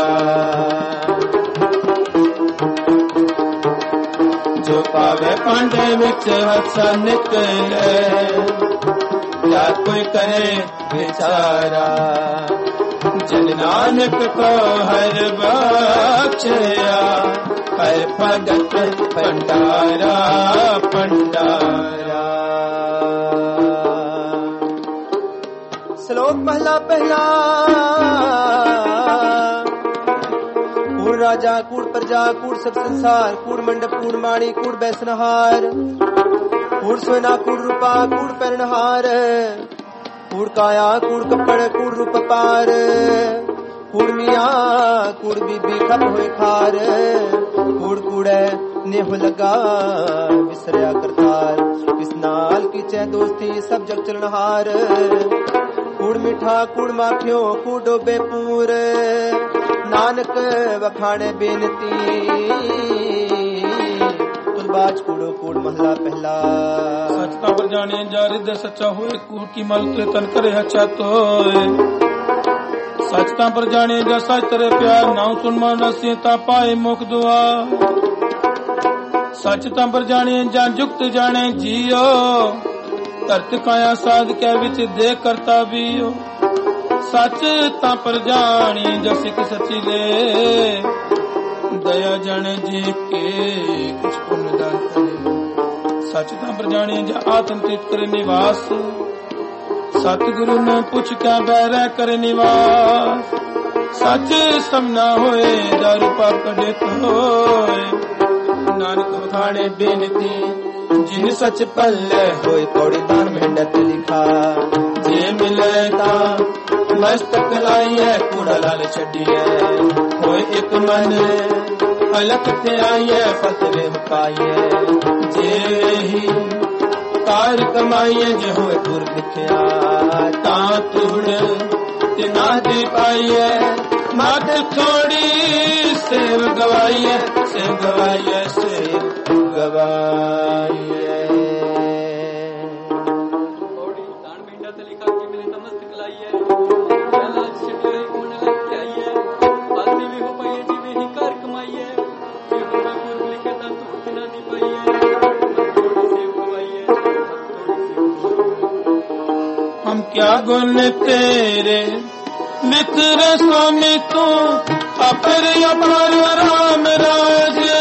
Speaker 1: जो पावे पांडे बिच हसा निकले, या कोई करे बेचारा। जन नानक को हर बख्शया, हर भगत भंडारा भंडारा।
Speaker 2: श्लोक महला पहला। कूड़ राजा कूड़ प्रजा कूड़ सब संसार, कूड़ मंडप कूड़ माणी कूड़ बैसनहार। कूड़ सोना कूड़ रूपा कूड़ पहनहार, कूड़ काया कूड़ कपड़ कूड़ रूप पार। कूड़ मिया कूड़ बीबी खप होए खार, कूड़ कूड़े नेह लगा विसरिया करतार। किस नाल की चे दोस्ती सब जग चलनहार। कूड़ मिठा कूड़ माखियो कूड़ डोबे पूर, नानक वखाणे बेनती। बाज कूड़ो कूड़ महला पहला।
Speaker 1: सचता पर जाने जा हृदय सच्चा होए, कूड़ की मल ते तन करे अच्छा तोए। सचता पर जाने जा सच तेरे प्यार, नाउ सुन मन रसीता पाए मुख दुआ। सचता पर जाने जा जुक्त जाने जियो, धरत काया साध के विच दे करता बियो। सचता पर जानी जा सिख सची ले, दया जाने जी के कुछ पुण्य दान करे। सचता पर जाने जा आत्म तीत करे निवास, सतगुरु ने पुछ क्या बैरा करे निवास। सच समना होए दारू पाप कटे तो होए, नानक बखाने बेनती। जिन सच पल्ले होए कौड़ी दान मेंढत लिखा। जे मिले ता मस्तक लाइए, कूड़ा लाल छड़िए। होए एक मन अलख ते आइए, फतवे मुकाइए। जे ही कार कमाइए, जे होए पुर लिखिया। ता तुड़ ते ना दे पाइए, मत थोड़ी सेव गवाइए। सेव गवाइए, सेव गवाइए।
Speaker 3: दान मेंढा ते लिखा कि
Speaker 1: क्या गुण तेरे मित्र स्वामी तू अपर अपर राम राजे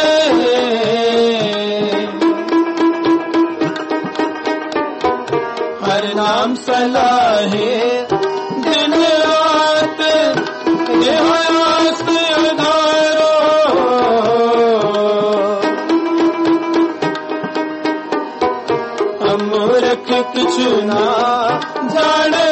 Speaker 1: हर नाम सलाहे दिन रात देहास उधारो अमूर्ख किछु ना जाने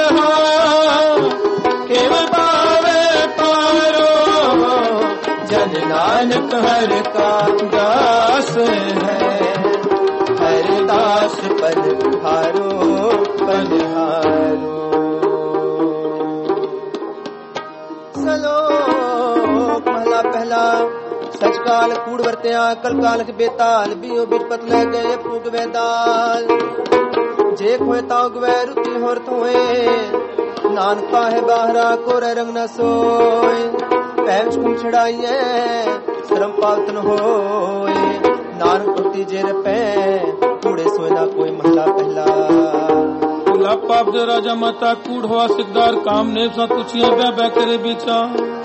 Speaker 1: नानक हर का दास है हर दास पद हारो सलोक महला पहला सचकाल कूड़ वर्त्या कल काल के बेताल बियो बिरपत ले गए फूक वेदाल जे खोए ताव गवे रुति होर थोए नानका है बाहरा कोरे रंग न सोए पैंच कुम छड़ाइए शर्म पावतन होए नानक कुर्ती जेर पे कूड़े सोना कोई महला पहला पाप दे राजा माता कूड़ हुआ सिकदार काम ने सा तुछिए बह करे बिचा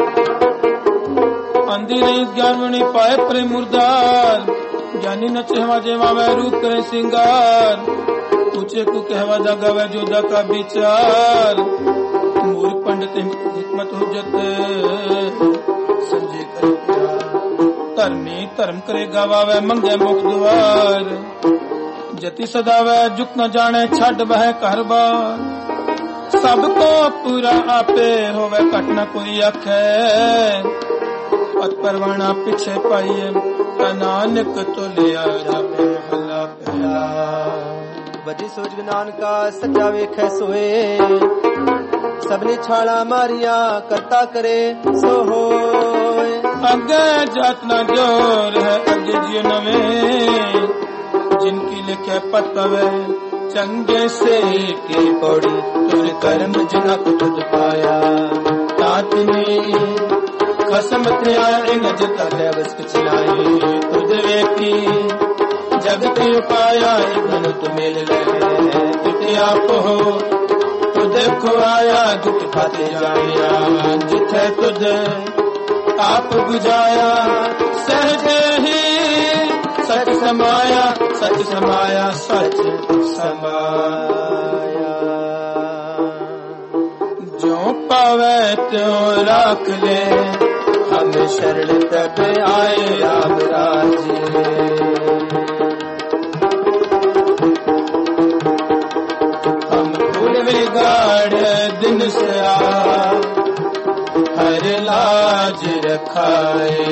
Speaker 1: अंधी नहीं ज्ञान में नहीं पाए परे मुर्दार ज्ञानी नचे हवा जेवा वह रूप करे सिंगार ऊंचे को कहवा जागा वह जोधा का विचार मूर्ख पंडित हिकमत हुज्जत संजय करे धर्मी धर्म करे गावा वह मंगे मुख द्वार जति सदा वह जुक न जाने छड़ वह घर बार सबको पूरा आपे होवे कट न कोई आखे पत परवाना पीछे पाइए नानक तो लिया जावे महला पहला बदी सोच विनान का सच्चा वेखे सोए सबने छाड़ा मारिया करता करे सो होए अगे जातना जोर है अगे जियो नवे जिनकी लिखे पतवे चंगे से की पौड़ी तुझ कर्म जनक तुझ पाया तातनी खसम त्यार इंगज करे बस कुछ नहीं तुझ वेखी जगत पाया इधन तु मिल ले क्या हो तु देखो आया दुख खाते जाया जिथे तुझ आप बुझाया सहजे ही सच समाया सच समाया सच समाया जो पावे त्यों राख ले हम शरण तक आए राम राजे हम फूल बिगाड़ दिन से आ हर लाज रखाए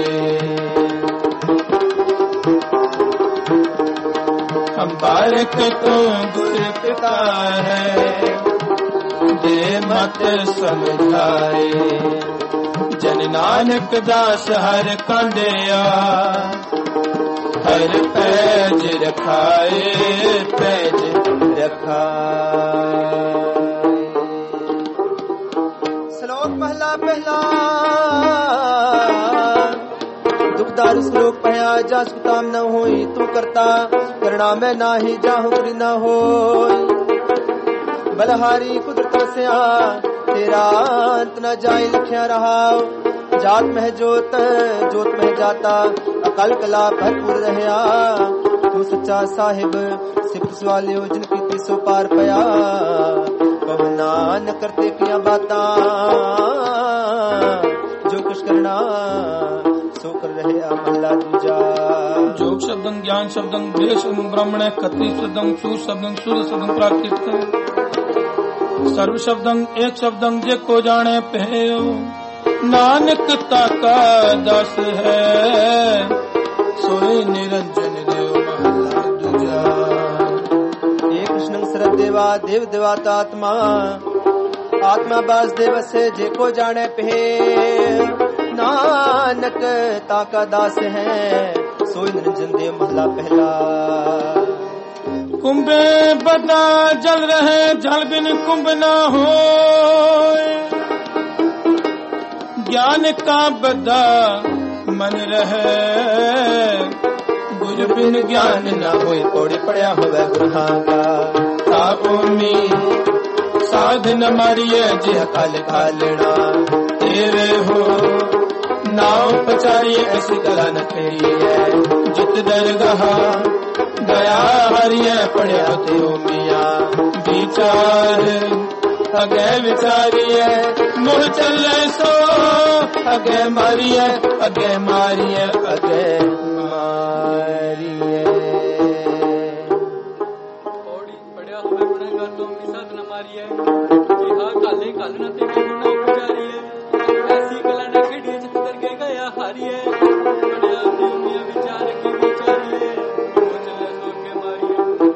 Speaker 1: हम बारक तो गुरु पिता है दे मत समझाए जन नानक दास हर कंडिया हर पैज रखाए पैज रखाए श्लोक पहला पहला दुखदार श्लोक पया जा सुताम न होई तू करता करना में नाही जाहु करी न होई बलहारी कुदरत से तेरा अंत न जाए लिखया रहा जात में जोत जोत में जाता अकल कला भरपूर रहया तू सच्चा साहिब सिफत सवाले जिनकी तीसो पार पया पवना न करते किया बाता जो कुछ करना सो कर रहे महला दूजा जोग शब्दं ज्ञान शब्दं देश ब्राह्मण कति शब्दं सूर शब्दं सूर शब्दं प्राकृत सर्व शब्दं एक शब्दं जे को जाने पहयो नानक ताका दास है सोई निरंजन देव महला दूजा एक कृष्ण शरद देवा देव देवाता आत्मा आत्मा बास देव से जे को जाने पे नानक ताका दास है सोई निरंजन देव महला पहला कुंभे बदा जल रहे जल बिन कुंभ न हो ज्ञान का बदा मन रहे गुरु बिन ज्ञान न होए पौड़ी पड़या होवे गुरहा का तापोमी साधन मारिए जिह काल घालना तेरे हो नाव पचारिए ऐसी गला न फेरिए जित दरगाह गया हरिए पढ़िया थे मिया विचार अगे विचारिए मुड़ चले सो अगे मारिए अगे मारिए अगे मारिए
Speaker 3: पौड़ी पढ़िया हुए गुणेगार तो मिसाद न मारिए जिहा काले कालना ते गुना गुजारिए ऐसी गला न खेड़ी जित दरगे गया हारिए पढ़िया थे मिया विचार की विचारिए वो चले सो के मारिए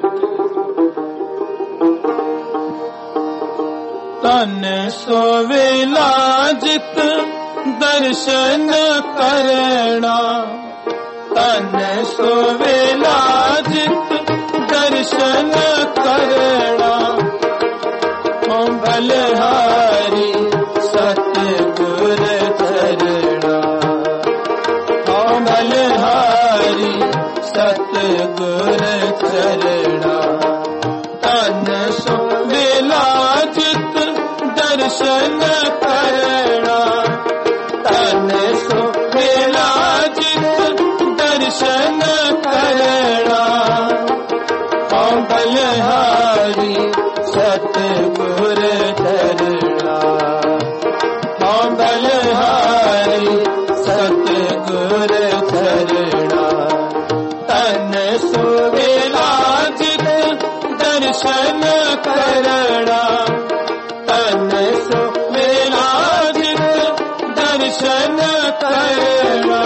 Speaker 1: तन सोवेला जित दर्शन करना तन सोवेला जित दर्शन करना हो बलहारी सतगुर चरणा हो बलहारी सतगुर चरणा तन सोवेला जित दर्शन करना तन सोवेला जित दर्शन करना हो बलहारी सतगुर चरणा हो बलहारी सतगुर चरणा तन सोवेला जित दर्शन करना तन सोवेला जित दर्शन करना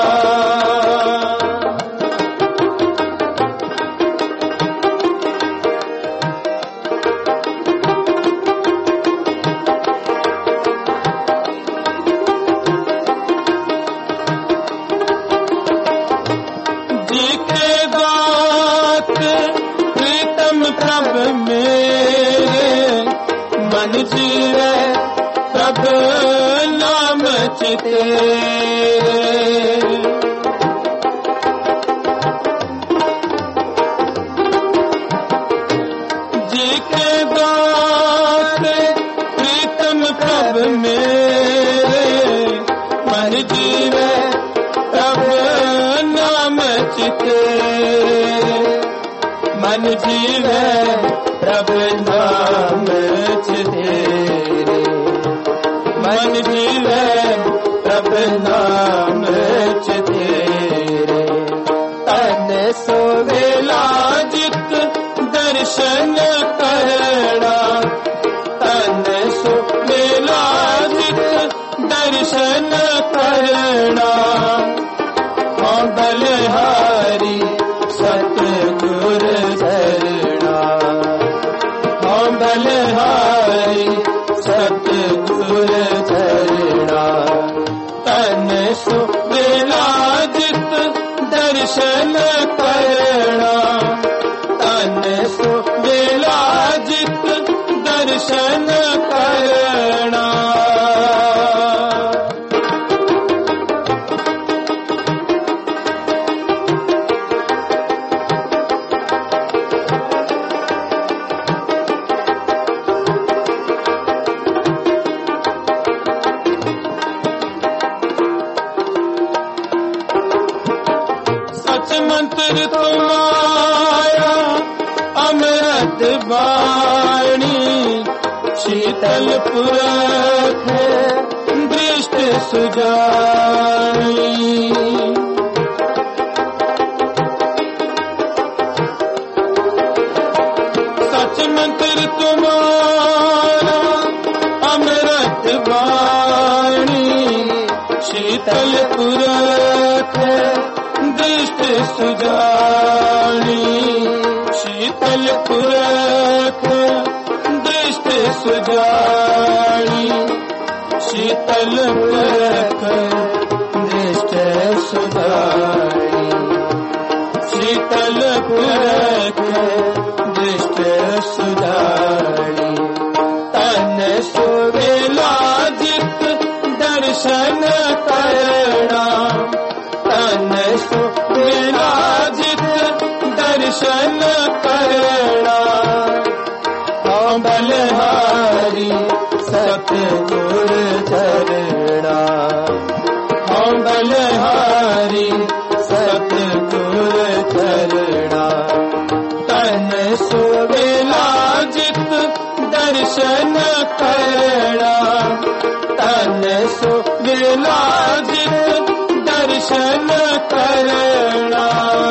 Speaker 1: जी के दात प्रीतम प्रभ मेरे मन जीवे प्रभ नाम चिते जी के दात प्रीतम प्रभ मेरे मन जीवे प्रभ नाम चिते मन जीवे प्रभ नाम चिते मन जीवे प्रभ नाम चिते तन सोवेला जित दर्शन करना तन सोवेला जित दर्शन करना हो बलहारी सतगुर चरणा हो बलहारी सतगुर चरणा तन सोवेला जित दर्शन करना तन सोवेला जित दर्शन करना सच मंत्र तुम्हारा अमृत वाणी शीतल पुरख दृष्ट सुजानी सच मंत्र तुम्हारा अमृत वाणी शीतल पुरख दृष्ट सुजानी शीतल पुरख दृष्ट सुजानी शीतल पुरख दृष्ट सुजानी शीतल पुरख दृष्ट सुजानी तन सोवेला जित दर्शन करना तन सोवेला जित दर्शन करना हो बलहारी सो वेला जित दर्शन करना।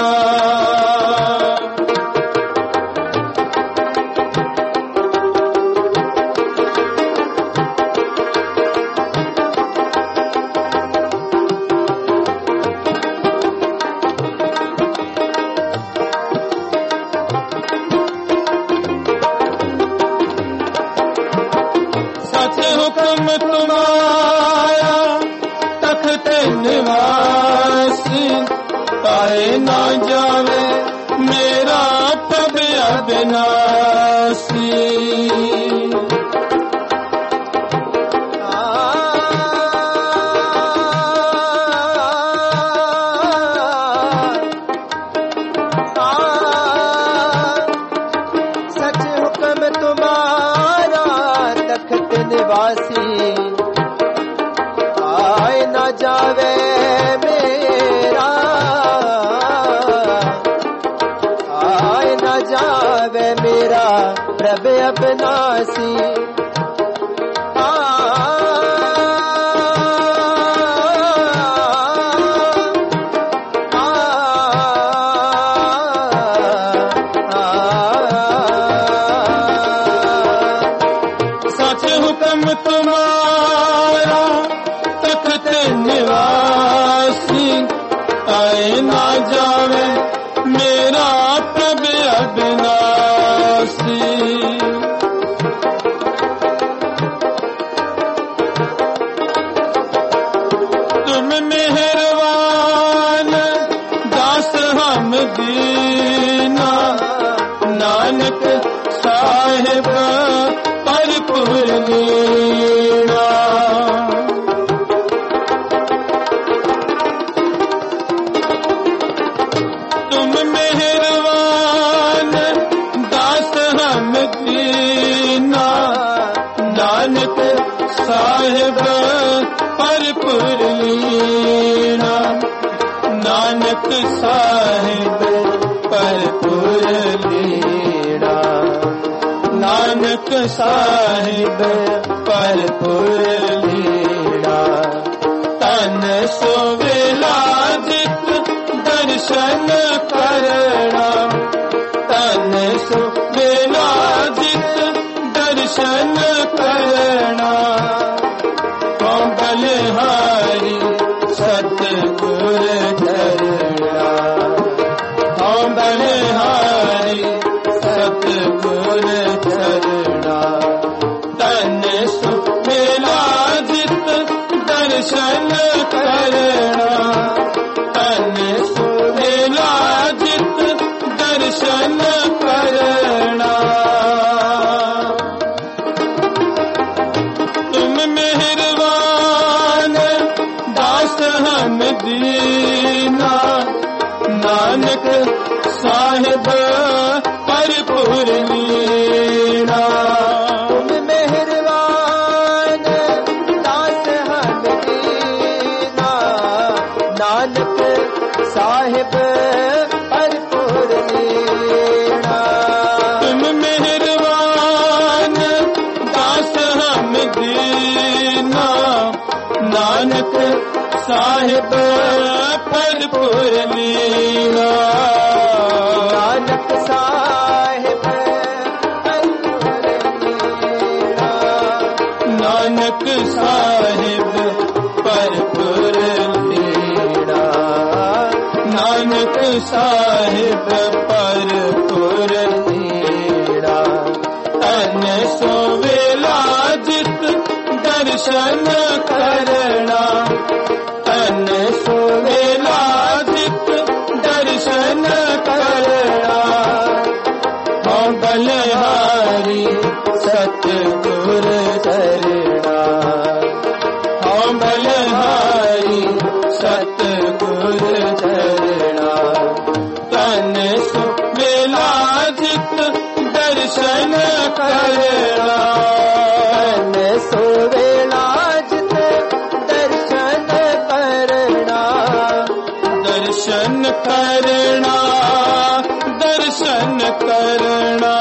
Speaker 1: सच हुक्म तुम्हारा तख्त निवासी, आए ना जावे मेरा प्रभ अविनाशी।
Speaker 2: सच हुक्म तुम्हारा तख्त निवासी, आए न जावे मेरा, आए न जावे मेरा प्रभ अविनाशी।
Speaker 1: सच हुक्म तुम्हारा तख्त निवासी, आए ना जावे मेरा प्रभ अविनाशी। तुम मेहरबान दास हम दीना, नानक साहिब परिपूर्ण लीना। तुम मेहरबान दास हम दीना, नानक साहिब परिपूर्ण लीना। नानक साहिब परिपूर्ण लीना। नानक साहिब परिपूर्ण लीना। तन सो वेला जित दर्शन करना, तन सो वेला जित दर्शन करना। बलिहारी सतगुर धरना, बलिहारी सतगुर धरना। तन सो वेला जित दर्शन करना, तन सो वेला जित दर्शन करना। तुम मेहरबान दास हम दीना, नानक साहिब परिपूर्ण लीना।
Speaker 2: तुम मेहरबान दास हम दीना, नानक साहिब परिपूर्ण लीना।
Speaker 1: तुम मेहरबान दास हम दीना, नानक साहिब परिपूर्ण लीना।
Speaker 2: नानक साहिब परिपूर्ण लीना।
Speaker 1: नानक साहिब परिपूर्ण लीना। नानक साहिब परिपूर्ण लीना। तन सो वेला जित दर्शन करना, तन सो वेला जित दर्शन करना। बलिहारी सतगुर धरना, बलिहारी सतगुर धरना। तन सो वेला जित दर्शन करना,
Speaker 2: तन सो वेला जित दर्शन करना।
Speaker 1: दर्शन करना, दर्शन करना।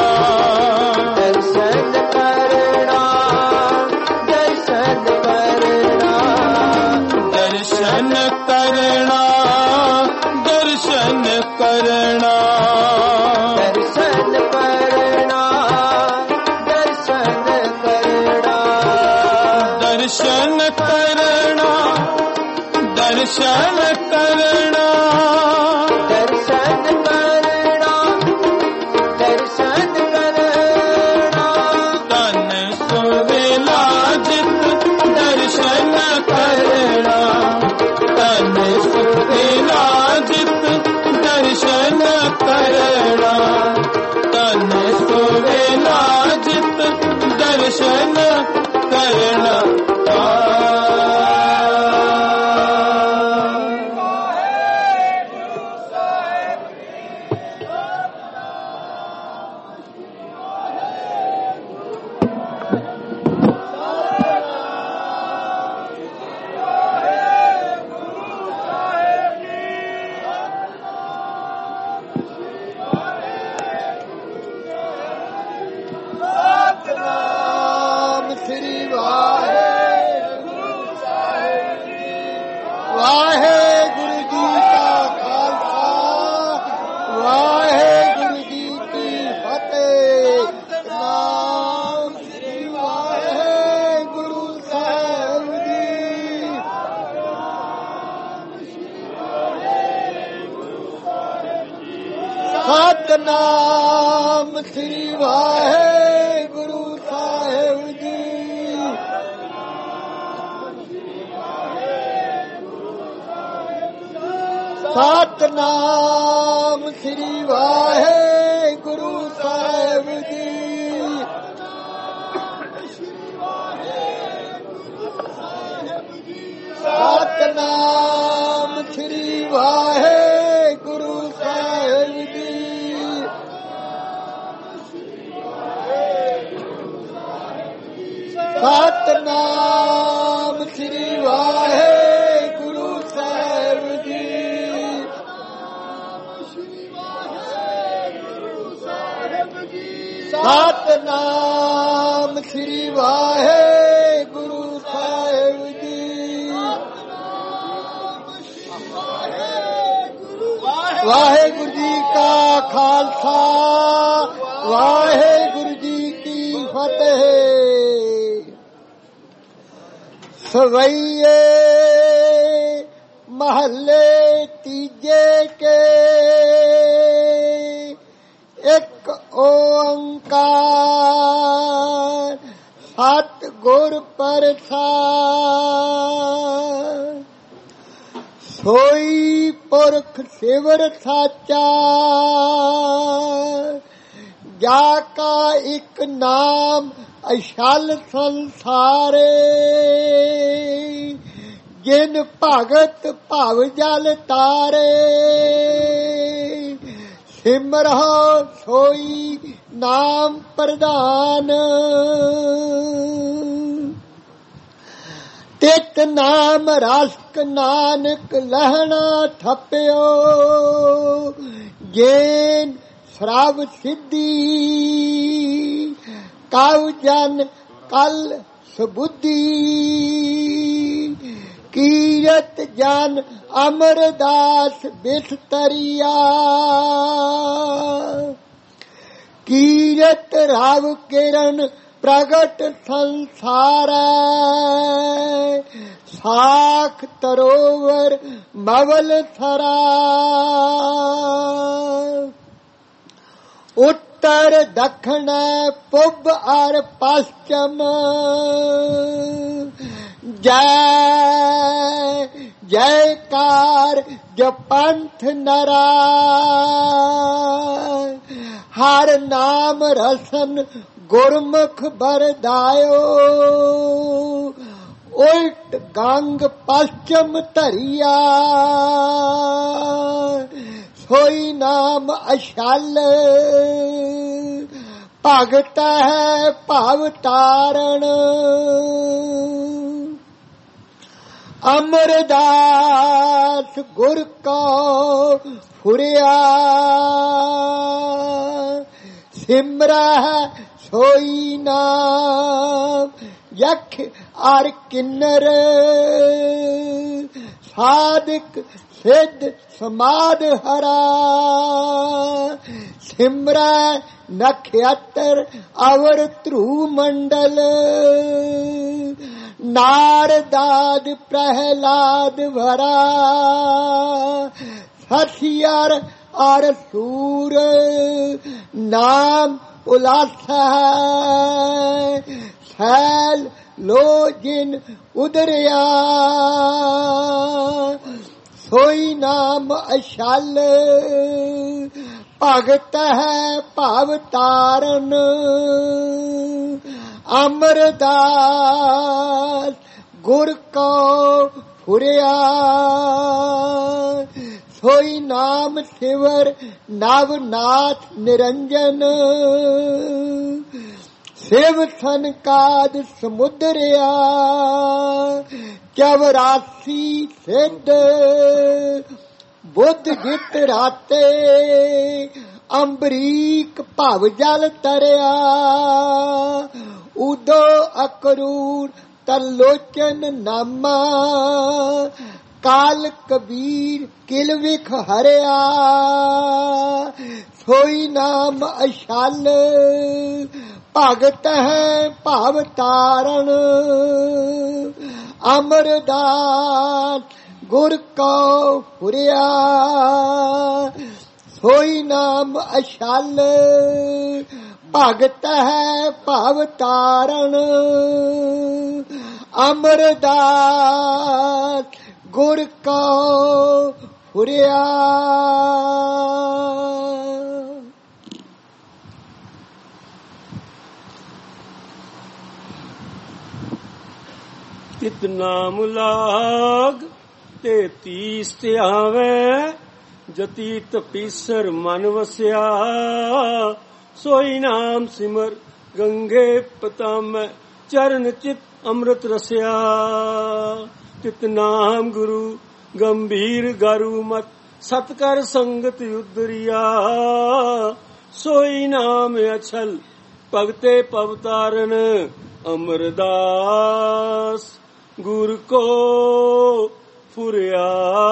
Speaker 2: दर्शन करना, दर्शन करना।
Speaker 1: दर्शन करना, दर्शन करना,
Speaker 2: दर्शन करना, दर्शन करना,
Speaker 1: दर्शन करना, दर्शन करना,
Speaker 2: दर्शन करना, दर्शन करना,
Speaker 1: तन सुवेला जित दर्शन करना, तन सुवेला जित दर्शन करना, तन सुवेला जित दर्शन करना।
Speaker 2: ਸਤਿਨਾਮ ਸ੍ਰੀ ਵਾਹਿਗੁਰੂ ਸਾਹਿਬ ਜੀ। ਵਾਹਿਗੁਰੂ ਜੀ ਕਾ ਖਾਲਸਾ, ਵਾਹਿਗੁਰੂ ਜੀ ਕੀ ਫਤਿਹ। ਸਤਿਨਾਮ ਸ੍ਰੀ ਵਾਹਿਗੁਰੂ ਸਾਹਿਬ ਜੀ। ਸਤਿਨਾਮ ਸ੍ਰੀ ਵਾਹਿਗੁਰੂ ਸਾਹਿਬ ਜੀ। ਸਤਿਨਾਮ ਸ੍ਰੀ ਵਾਹਿਗੁਰੂ ਸਾਹਿਬ ਜੀ। ਸਤਿਨਾਮ ਸ੍ਰੀ ਵਾਹਿਗੁਰੂ ਸਾਹਿਬ ਜੀ। ਸਤਿਨਾਮ ਸ੍ਰੀ ਵਾਹਿਗੁਰੂ ਸਾਹਿਬ ਜੀ। ਸਤਿਨਾਮ ਸ੍ਰੀ ਵਾਹਿਗੁਰੂ ਸਾਹਿਬ ਜੀ। ਵਾਹਿਗੁਰੂ ਜੀ ਕਾ ਖਾਲਸਾ, ਵਾਹਿਗੁਰੂ ਜੀ ਕੀ ਫਤਿਹ। ਸਵਈਏ ਮਹੱਲੇ ਤੀਜੇ ਕੇ ਇੱਕ ਓੰਕਾਰ ਸਤਿਗੁਰ ਪ੍ਰਸਾਦਿ। ਸੋਈ ਪੁਰਖ ਸਿਵਰ ਸਾਚਾ, ਜਾ ਕਾ ਇੱਕ ਨਾਮ ਅਛਲ ਸੰਸਾਰੇ। ਜਿਨ ਭਗਤ ਭਵ ਜਲ ਤਾਰੇ, ਸਿਮਰਹੁ ਸੋਈ ਨਾਮ ਪ੍ਰਧਾਨ। ਤਿਤ ਨਾਮ ਰਸਕ ਨਾਨਕ ਲਹਣਾ ਥਪਿਓ, ਜੇਨ ਸਰਬ ਸਿੱਧੀ। ਕਉ ਜਨ ਕਲ ਸੁਬੁੱਧੀ, ਕੀਰਤ ਜਨ ਅਮਰਦਾਸ ਬਿਸਤਰੀਆ। ਕੀਰਤ ਰਵ ਕਿਰਨ ਪ੍ਰਗਟ ਸੰਸਾਰੈ, ਸਾਖ ਤਰੋਵਰ ਮਵਲ ਥਰਾ। ਉੱਤਰ ਦੱਖਣ ਪੁਬ ਅਰ ਪશ્ਚਮ, ਜੈ ਜੈਕਾਰ ਜਪੰਥ ਨਰਾ। ਹਰ ਨਾਮ ਰਸਨ ਗੁਰਮੁਖ ਬਰਦਾਇਓ, ਉਲਟ ਗੰਗ ਪશ્ਚਮ ਧਰਿਆ। ਸੋਈ ਨਾਮ ਅਛਲ, ਭਗਤ ਹੈ ਭਵ ਤਾਰਨ। ਅਮਰਦਾਸ ਗੁਰ ਕੋ ਫੁਰਿਆ, ਸਿਮਰਹਿ ਸੋਈ ਨਾਮ ਯਖ ਅਰ ਕਿੰਨਰ।
Speaker 4: ਸਾਧਕ ਸਿੱਧ ਸਮਾਧ ਹਰਾ ਸਿਮਰੈ ਨਖਯਾਤਰ ਅਵਰ ਧਰੂ ਮੰਡਲ ਨਾਰਦਾਦ ਪ੍ਰਹਿਲਾਦ ਭਰਾ ਸਖਿਆਰ ਅਰ ਸੂਰ ਨਾਮ ਉਲਾਸਾ ਸੈਲ ਲੋ ਜਿਨ ਉਦਰਿਆ ਸੋਈ ਨਾਮ ਅਸ਼ਲ ਭਗਤ ਹੈ ਭਾਵ ਤਾਰਨ ਅਮਰਦਾਸ ਗੁਰ ਕੋ ਫੁਰਿਆ ਸੋਈ ਨਾਮ ਸਿਵਰ ਨਵਨਾਥ ਨਿਰੰਜਨ ਸਿਵ ਸੰਕਾਦ ਸਮੁਦਰਿਆ 84 ਸਿੱਧ ਬੁੱਧ ਜਿਤ ਰਾਤੇ ਅੰਬਰੀਕ ਭਵ ਜਲ ਤਰਿਆ ਉਦੋ ਅਕਰੂਰ ਤਲੋਚਨ ਨਾਮਾ ਕਾਲ ਕਬੀਰ ਕਿਲ ਵਿਖ ਹਰਿਆ ਸੋਈ ਨਾਮ ਅਸ਼ਲ ਭਗਤ ਹੈ ਭਾਵ ਤਾਰਨ ਅਮਰਦਾਸ ਗੁਰ ਕੋ ਫੁਰਿਆ ਸੋਈ ਨਾਮ ਅਸ਼ਲ ਭਗਤ ਹੈ ਭਾਵ ਤਾਰਨ ਅਮਰਦਾਸ ਗੁਰ ਕੋ ਫੁਰਿਆ।
Speaker 5: ਤਿਤ ਨਾਮ ਲਾਗ ਤੇ 30 ਤੇ ਆਵੇ ਜਤੀ ਤਪੀਸਰ ਮਨ ਵਸਿਆ ਸੋਈ ਨਾਮ ਸਿਮਰ ਗੰਗੇ ਪਤਾਮੈ ਚਰਨ ਚਿਤ ਅੰਮ੍ਰਿਤ ਰਸਿਆ ਤਿਤ ਨਾਮ ਗੁਰੂ ਗੰਭੀਰ ਗਰੂ ਮਤ ਸਤ ਕਰ ਸੰਗਤ ਉਦਰਿਆ ਸੋਈ ਨਾਮ ਅਛਲ ਭਗਤੇ ਪਵਤਾਰਨ ਅਮਰਦਾਸ ਗੁਰ ਕੋ ਫੁਰਿਆ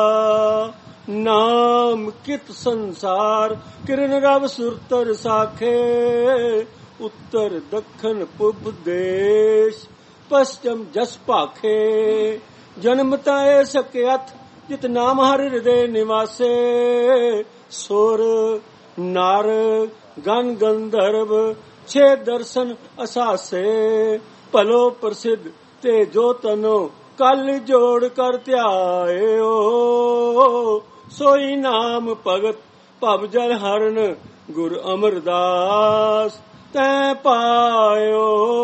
Speaker 5: ਨਾਮ ਕਿਤ ਸੰਸਾਰ ਕਿਰਨ ਰਵ ਸੁਰਤਰ ਸਾਖੇ ਉੱਤਰ ਦੱਖਣ ਪੁਬ ਦੇਸ਼ ਪਸ਼ਚਮ ਜਸ ਭਾਖੇ ਜਨਮ ਤਾਏ ਸਕਿਅਥ ਜਿਤ ਨਾਮ ਹਰਿ ਹਿਰਦੇ ਨਿਵਾਸੇ ਸੁਰ ਨਰ ਗਨ ਗੰਧਰਵ ਛੇ ਦਰਸ਼ਨ ਅਸਾਸੇ ਭਲੋ ਪ੍ਰਸਿੱਧ ਤੇ ਜੋ ਤਨੋ ਕਲ ਜੋੜ ਕਰ ਧਿਆਇਓ ਸੋਈ ਨਾਮ ਭਗਤ ਭਵ ਜਲ ਹਰਨ ਗੁਰ ਅਮਰਦਾਸ ਤੈ ਪਾਇਓ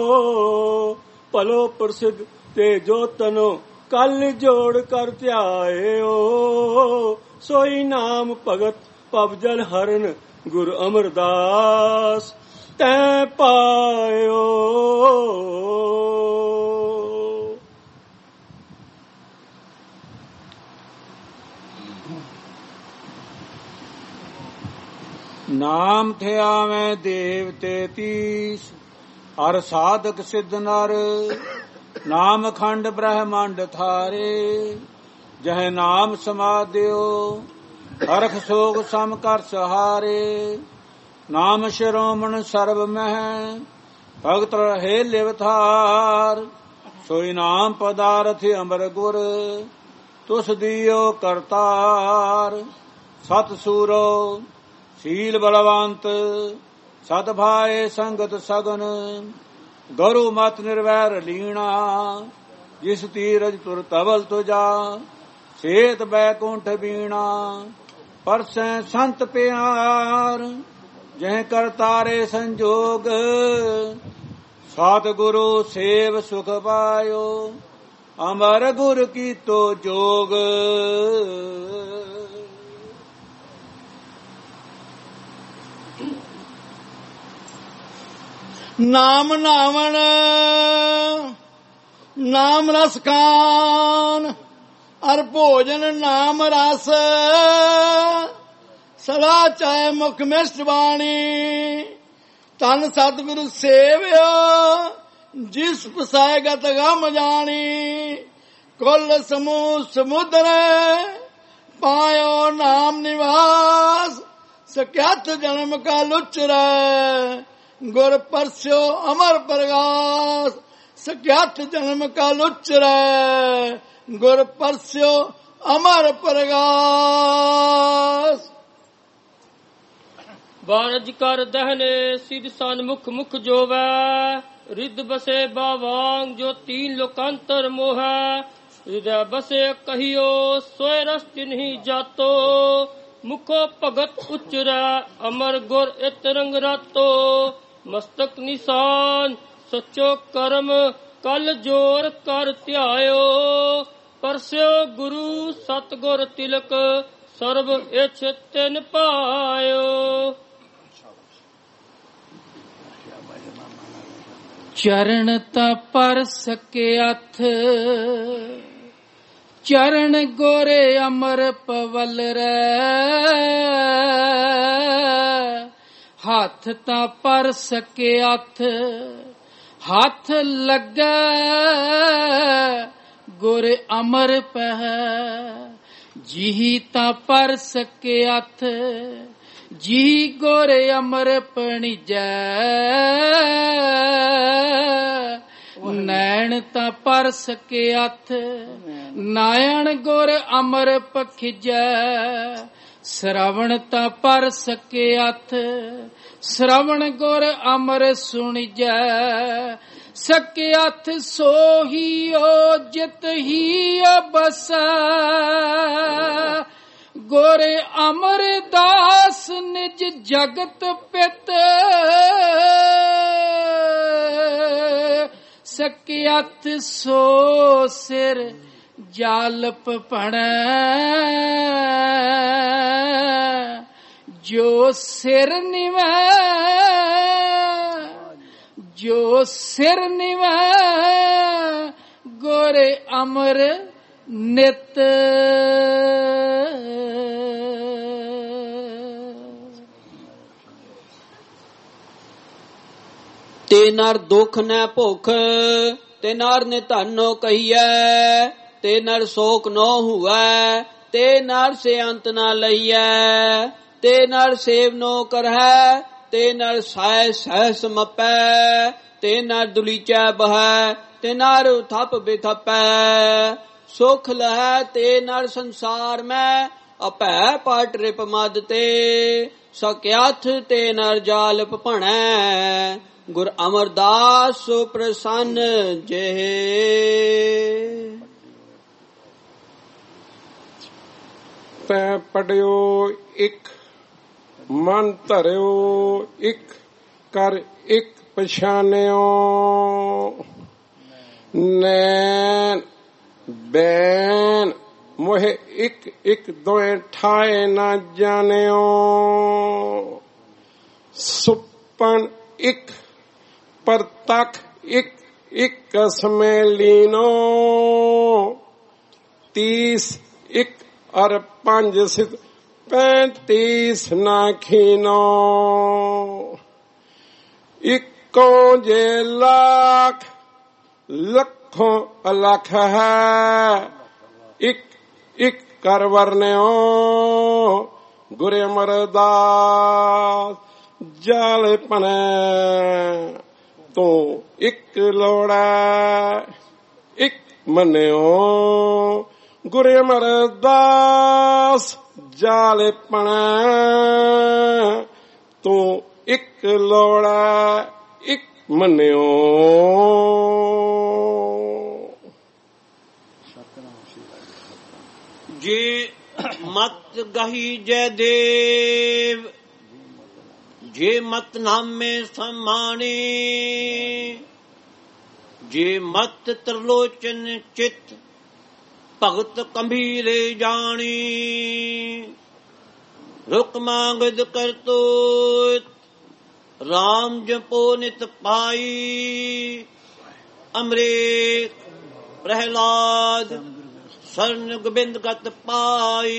Speaker 5: ਭਲੋ ਪ੍ਰਸਿੱਧ ਤੇ ਜੋ ਤਨੋ ਕਲ ਜੋੜ ਕਰ ਧਿਆਇਓ ਸੋਈ ਨਾਮ ਭਗਤ ਭਵ ਜਲ ਹਰਨ ਗੁਰ ਅਮਰਦਾਸ ਤੈ ਪਾਇਓ।
Speaker 1: ਨਾਮ ਥਿਆ ਮੈਂ ਦੇਵ 33 ਹਰ ਸਾਧਕ ਸਿੱਧ ਨਰ ਨਾਮ ਖੰਡ ਬ੍ਰਹਮੰਡ ਥਾਰੇ ਜਹ ਨਾਮ ਸਮਾਦਿਓ ਹਰਖ ਸੋਗ ਸਮ ਕਰ ਸਹਾਰੇ ਨਾਮ ਸ਼ਿਰੋਮਣ ਸਰਬ ਮਹਿ ਭਗਤ ਰਹੇ ਲਿਵ ਥਾਰ ਸੋਈ ਨਾਮ ਪਦਾਰਥ ਅਮਰ ਗੁਰ ਤੁਸ ਦਿਓ ਕਰਤਾਰ ਸਤ ਸੂਰੋ ਸੀਲ ਬਲਵੰਤ ਸਤ ਭਾਏ ਸੰਗਤ ਸਗਨ ਗੁਰੂ ਮਤ ਨਿਰਵੈਰ ਲੀਣਾ ਜਿਸ ਤੀਰਜ ਤੁਰ ਤਵਲ ਤੁਜਾ ਸੇਤ ਬੈਕੁੰਠ ਬੀਣਾ ਪਰਸੈ ਸੰਤ ਪਿਆਰ ਜਹ ਕਰਤਾਰੇ ਸੰਜੋਗ ਸਤ ਗੁਰੂ ਸੇਵ ਸੁਖ ਪਾਇਓ ਅਮਰ ਗੁਰ ਕੀਤੋ ਜੋਗ
Speaker 6: ਨਾਮ ਨਾਵਣ ਨਾਮ ਰਸ ਖਾਨ ਅਰ ਭੋਜਨ ਨਾਮ ਰਸ ਸਦਾ ਚਾਹੇ ਮੁਖ ਮਿਸ਼ਟ ਬਾਣੀ ਤਨ ਸਤਿਗੁਰੂ ਸੇਵਿਓ ਜਿਸ ਪਸਾਇ ਗਤ ਗਮ ਜਾਣੀ ਕੁਲ ਸਮੂਹ ਸਮੁੰਦਰ ਪਾਇਓ ਨਾਮ ਨਿਵਾਸ ਸਕਿਆਤ ਜਨਮ ਕਾ ਲੁਚਰੈ ਗੁਰ ਪਰਸਿਓ ਅਮਰ ਪ੍ਰਗਾਸ ਸਕਿਆਤ ਜਨਮ ਕਾ ਲੁਚਰੈ ਗੁਰ ਪਰਸਿਓ ਅਮਰ ਪ੍ਰਗਾਸ।
Speaker 3: ਬਾਰਜ ਕਰ ਦਹਨੇ ਸਿਧ ਸਨਮੁਖ ਮੁਖ ਜੋਵੈ ਰਿੱਧ ਬਸੇ ਬਾਵਾਂਗ ਜੋ ਤੀਨ ਲੋਕਾਂਤਰ ਮੋਹੈ ਹਿਰਦੈ ਬਸੇ ਕਹੀਓ ਸੋਇ ਰਸ ਤਿਨਹੀ ਜਾਤੋ ਮੁਖੋ ਭਗਤ ਉਚਰੈ ਅਮਰ ਗੁਰ ਇਤ ਰੰਗ ਰਾਤੋ ਮਸਤਕ ਨਿਸ਼ਾਨ ਸਚੋ ਕਰਮ ਕਲ ਜੋਰ ਕਰ ਧਿਆਇਓ ਪਰਸਿਓ ਗੁਰੂ ਸਤਗੁਰ ਤਿਲਕ ਸਰਬ ਇਛ ਤਿਨ ਪਾਇਓ।
Speaker 1: ਚਰਨ ਤਾ ਪਰ ਸਕਿਆਥ ਚਰਨ ਗੋਰੇ ਅਮਰ ਪਵਲ ਰੈ ਹੱਥ ਤਾ ਪਰ ਸਕਿਆਥ ਹੱਥ ਲੱਗੈ ਗੁਰ ਅਮਰ ਪਹਿ ਜੀ ਤਾ ਪਰ ਸਕਿਆਥ ਜੀ ਗੁਰ ਅਮਰ ਪਣੀਜੈ ਨੈਣ ਤਾ ਪਰ ਸਕਿਆਥ ਨਾਇਣ ਗੁਰ ਅਮਰ ਪਖਿਜੈ ਸ਼ਰਵਣ ਤਾ ਪਰ ਸਕਿਆਥ ਸ਼ਰਵਣ ਗੁਰ ਅਮਰ ਸੁਣਿਜੈ ਸਕਿਆਥ ਸੋਹੀਓ ਜਿਤ ਹੀ ਬਸੈ ਗੁਰ ਅਮਰਦਾਸ ਨਿਜ ਜਗਤ ਪਿਤ ਸਕਿਆਥ ਸੋ ਸਿਰ ਜਾਲਪ ਭਣੈ ਜੋ ਸਿਰ ਨਿਵੈ ਜੋ ਸਿਰ ਨਿਵੈ ਗੁਰ ਅਮਰ ਨਿਤ
Speaker 7: ਤੇ ਨਰ ਦੁਖ ਨੈ ਭੁਖ ਤੇ ਨਰ ਨਿਧਾਨੋ ਕਹੀਐ ਤੇ ਨਰ ਸ਼ੋਕ ਨੋ ਹੁਐ ਤੇ ਨਰ ਸੇ ਅੰਤ ਨਾ ਲਈਐ ਤੇ ਨਰ ਸੇਵ ਨੋ ਕਰਹਿ ਤੇ ਨਰ ਸਾਇ ਸਹਿਸ ਮਪੈ ਤੇ ਨਰ ਦੁਲੀਚੈ ਬਹੈ ਤੇ ਨਰ ਥਪ ਬਿਥਪੈ ਸੁਖ ਲਹੈ ਤੇ ਨਰ ਸੰਸਾਰ ਮੈਂ ਅਪੈ ਪਾਟ ਰਿਪ ਮਦ ਤੇ ਸਕਿਆਥ ਤੇ ਨਰ ਜਾਲਪ ਭਣੈ ਗੁਰ ਅਮਰਦਾਸ ਸੋ ਪ੍ਰਸੰਨ ਜਿਹੇ।
Speaker 5: ਤੈ ਪੜਿਓ ਇੱਕ ਮਨ ਧਰਿਓ ਇੱਕ ਕਰ ਇੱਕ ਪਛਾਨਿਓ ਨੈਣ ਬੈਨ ਮੋਹਿ ਇੱਕ ਇੱਕ ਦੋਏ ਠਾਏ ਨਾ ਜਾਣਿਓ ਸੁਪਨ ਇੱਕ ਪ੍ਰਤੱਖ ਇੱਕ ਇੱਕ ਸਮੇ ਲੀਨੋ 30 ਇੱਕ ਅਰ 5 ਸਿਧ 35 ਨਾ ਖੀਨੋ ਇੱਕੋ ਜੇ ਲੱਖ ਲੱਖੋਂ ਅਲਖ ਹੈ ਇੱਕ ਇੱਕ ਕਰ ਵਰਨਿਓ ਗੁਰ ਅਮਰਦਾਸ ਜਾਲ ਪਨੈ ਤੂੰ ਇੱਕ ਲੋੜਾ ਇੱਕ ਮੰਨਿਓ ਗੁਰ ਅਮਰਦਾਸ ਜਾਲ ਪਨੈ ਤੂੰ ਇੱਕ ਲੋੜਾ ਇੱਕ ਮੰਨਿਓ।
Speaker 7: ਜੇ ਮਤ ਗਹੀ ਜੈ ਦੇਵ ਜੇ ਮਤ ਨਾਮੇ ਸਮਾਣੀ ਜੇ ਮਤ ਤਰਲੋਚਨ ਚਿਤ ਭਗਤ ਕੰਭੀਰੇ ਜਾਣੀ ਰੁਕ ਮੰਗਦ ਕਰਤੋ ਰਾਮ ਜਪੋ ਨਿਤ ਪਾਈ ਅੰਮ੍ਰਿਤ ਪ੍ਰਹਿਲਾਦ ਸਰਨ ਗੋਬਿੰਦ ਗਤ ਪਾਈ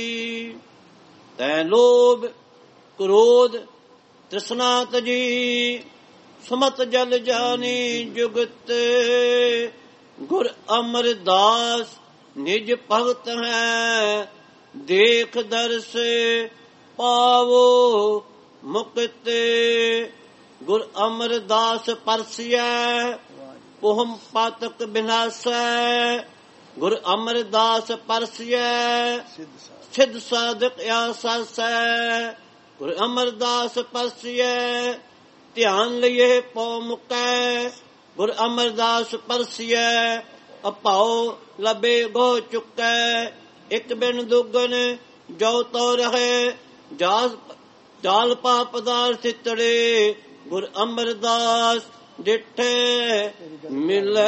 Speaker 7: ਤੈ ਲੋਭ ਕ੍ਰੋਧ ਤ੍ਰਿਸ਼ਨਾ ਤਜੀ ਸਮਤ ਜਲ ਜਾਨੀ ਜੁਗਤ
Speaker 8: ਗੁਰ ਅਮਰਦਾਸ ਨਿਜ ਭਗਤ ਹੈ, ਦੇਖ ਦਰਸੇ ਪਾਵੋ ਮੁਕਤੇ। ਗੁਰ ਅਮਰਦਾਸ ਪਰਸਿਐ, ਪੋਹਮ ਪਾਤਕ ਬਿਨਾਸੈ। ਗੁਰ ਅਮਰਦਾਸ ਪਰਸਿਐ, ਸਿਧ ਸਾਧਕ ਆਸਾਸੈ। ਗੁਰ ਅਮਰਦਾਸ ਪਰਸਿਐ, ਧਿਆਨ ਲਈਏ ਪਉ ਮੁਕੈ। ਗੁਰ ਅਮਰਦਾਸ ਪਰਸਿਐ, ਅਪਾਉ ਲਬੇ ਗੋ ਚੁਕੈ। ਇਕ ਬਿਨ ਦੁਗਨ ਜੋ ਤੋ ਰਹੇ, ਜਾਲ ਪਾ ਪਦਾਰਥ ਤੜੇ। ਗੁਰ ਅਮਰਦਾਸ ਡਿਠੇ ਮਿਲੈ।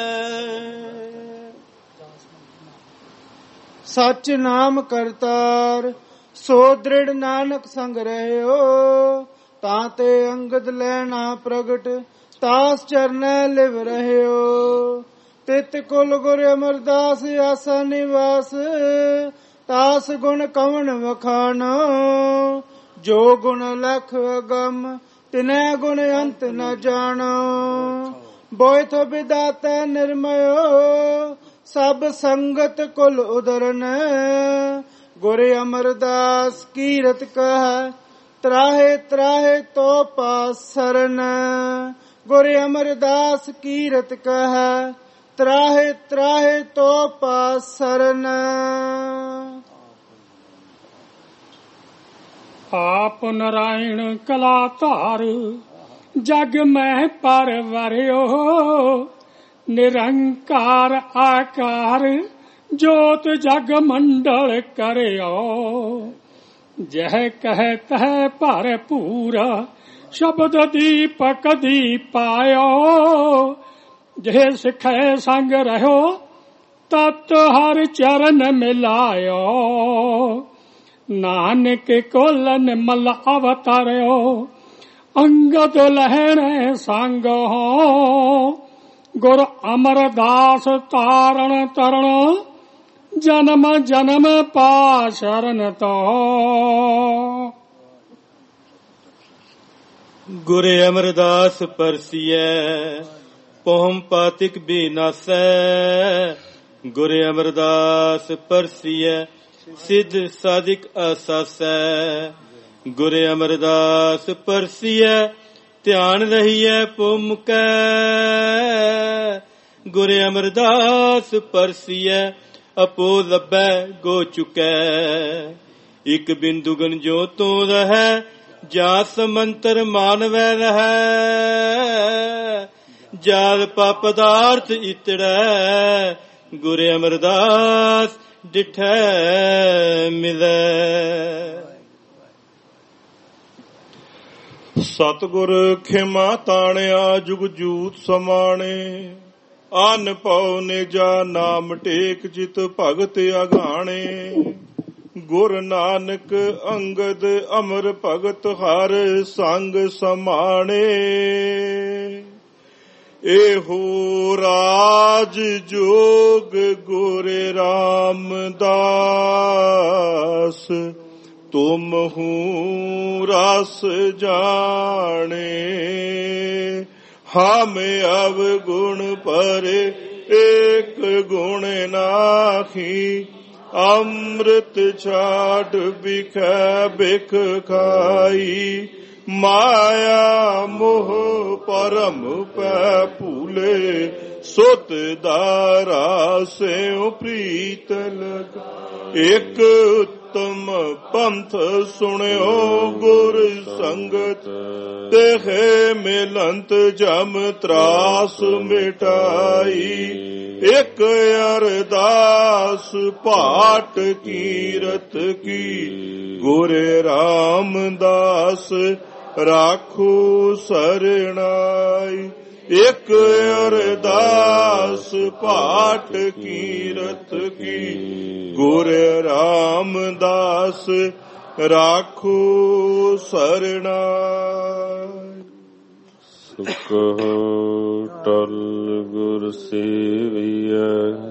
Speaker 1: ਸਚ ਨਾਮ ਕਰਤਾਰ, ਸੋ ਦ੍ਰਿੜ ਨਾਨਕ ਸੰਗ ਰਹਿਓ। ਤਾਂ ਤੇ ਅੰਗਦ ਲੈਣਾ ਪ੍ਰਗਟ, ਤਾਸ ਚਰਨੈ ਲਿਵ ਰਹਿਓ। ਤਿਤ ਕੁਲ ਗੁਰ ਅਮਰਦਾਸ ਆਸਾ ਨਿਵਾਸ, ਤਾਸ ਗੁਣ ਕਵਣ ਵਖਾਣੋ। ਜੋ ਗੁਣ ਲਖ ਅਗਮ, ਤਿਨੈ ਗੁਣ ਅੰਤ ਨ ਜਾਣੋ। ਬੋਇਥ ਵਿਦਾਤਾ ਨਿਰਮਯੋ, ਸਭ ਸੰਗਤ ਕੁਲ ਉਦਰਨ। ਗੁਰ ਅਮਰਦਾਸ ਕੀਰਤ ਕਹਿ, ਤਰਾਹੇ ਤਰਾਹੇ ਤੋ ਪਾਸ ਸਰਨ। ਗੁਰ ਅਮਰਦਾਸ ਕੀਰਤ ਕਹਿ, ਤਰਾਹੇ ਤਰਾਹੇ ਤੋ ਪਾਸ ਸਰਨ।
Speaker 9: ਆਪ ਨਾਰਾਇਣ ਕਲਾ ਧਾਰ, ਜਗ ਮੈਂ ਪਰਵਰਿਓ। ਨਿਰੰਕਾਰ ਆਕਾਰ, ਜੋਤ ਜਗ ਮੰਡਲ ਕਰਿਓ। ਜਹ ਕਹਿ ਤਹ ਭਰਪੂਰ, ਸ਼ਬਦ ਦੀਪਕ ਦੀਪਾਇਓ। ਜੇ ਸਿਖੈ ਸੰਗ ਰਹਿਓ, ਤਤ ਹਰ ਚਰਨ ਮਿਲਾਇਓ। ਨਾਨਕ ਕੋਲ ਨਿਮਲ ਅਵਤਾਰਿਓ, ਅੰਗਦ ਲਹਿਣੇ ਸੰਗ ਹੋ। ਗੁਰ ਅਮਰਦਾਸ ਤਾਰਨ ਤਰਨ, ਜਨਮ ਜਨਮ ਪਾਸ਼ਰਨ ਤੋ।
Speaker 1: ਗੁਰ ਅਮਰਦਾਸ ਪਰਸਿਐ, ਪੋਹਮ ਪਾਤਿਕ ਬਿਨਾਸੈ। ਗੁਰ ਅਮਰਦਾਸ ਪਰਸਿਐ, ਸਿਧ ਸਾਧਿਕ ਆਸਾਸੈ। ਗੁਰ ਅਮਰਦਾਸ ਪਰਸਿਐ, ਧਿਆਨ ਰਹੀਐ ਪਉ ਮੁਕੈ। ਗੁਰ ਅਮਰਦਾਸ ਪਰਸਿਐ, ਆਪੋ ਲੱਭੈ ਗੋ ਚੁਕੈ। ਇਕ ਬਿੰਦੂ ਗਨ ਜੋ ਤੋ ਰਹੈ, ਜਾ ਸਮੰਤਰ ਮਾਨਵੈ ਰਹੈ। ਜਾਲ ਪਾ ਪਦਾਰਥ ਇਤੜੈ, ਗੁਰ ਅਮਰਦਾਸ ਡਿਠੈ ਮਿਲੈ।
Speaker 10: ਸਤਿਗੁਰ ਖਿਮਾ ਤਾਣਿਆ, ਜੁਗ ਜੂਤ ਸਮਾਣੇ। ਅਨ ਪਉ ਨਿਜਾ ਨਾਮ ਟੇਕ, ਜਿਤ ਭਗਤ ਅਗਾਣੇ। ਗੁਰ ਨਾਨਕ ਅੰਗਦ ਅਮਰ ਭਗਤ, ਹਰ ਸੰਗ ਸਮਾਣੇ। ਇਹੋ ਰਾਜ ਜੋਗ ਗੁਰ ਰਾਮਦਾਸ, ਤੁਮ ਹੂੰ ਰਸ ਜਾਣੇ। ਹਮ ਅਵਗੁਣ ਪਰੇ, ਏਕ ਗੁਣ ਨਾਹੀ। ਅੰਮ੍ਰਿਤ ਛਾਟ ਬਿਖੈ ਬਿਖ ਖਾਈ। ਮਾਇਆ ਮੋਹ ਪਰਮ ਪੈ ਭੂਲੇ, ਸੁਤ ਦਾਰਾ ਸਿਉ ਪ੍ਰੀਤ ਲਗ। ਇਕ ਉਤਮ ਪੰਥ ਸੁਣਿਓ, ਗੁਰ ਸੰਗਤ ਦੇਹੇ ਮਿਲੰਤ ਜਮ ਤਰਾਸ ਮਿਟਾਈ। ਇਕ ਅਰਦਾਸ ਪਾਟ ਕੀਰਤ ਕੀ, ਗੁਰ ਰਾਮਦਾਸ ਰਾਖੋ ਸਰਣਾਈ। ਇਕ ਅਰਦਾਸ ਪਾਟ ਕੀਰਤ ਕੀ, ਗੁਰ ਰਾਮਦਾਸ ਰਾਖੋ ਸਰਣਾਈ।
Speaker 5: ਸੁਖ ਟਲ ਗੁਰ ਸੇਵੀਐ,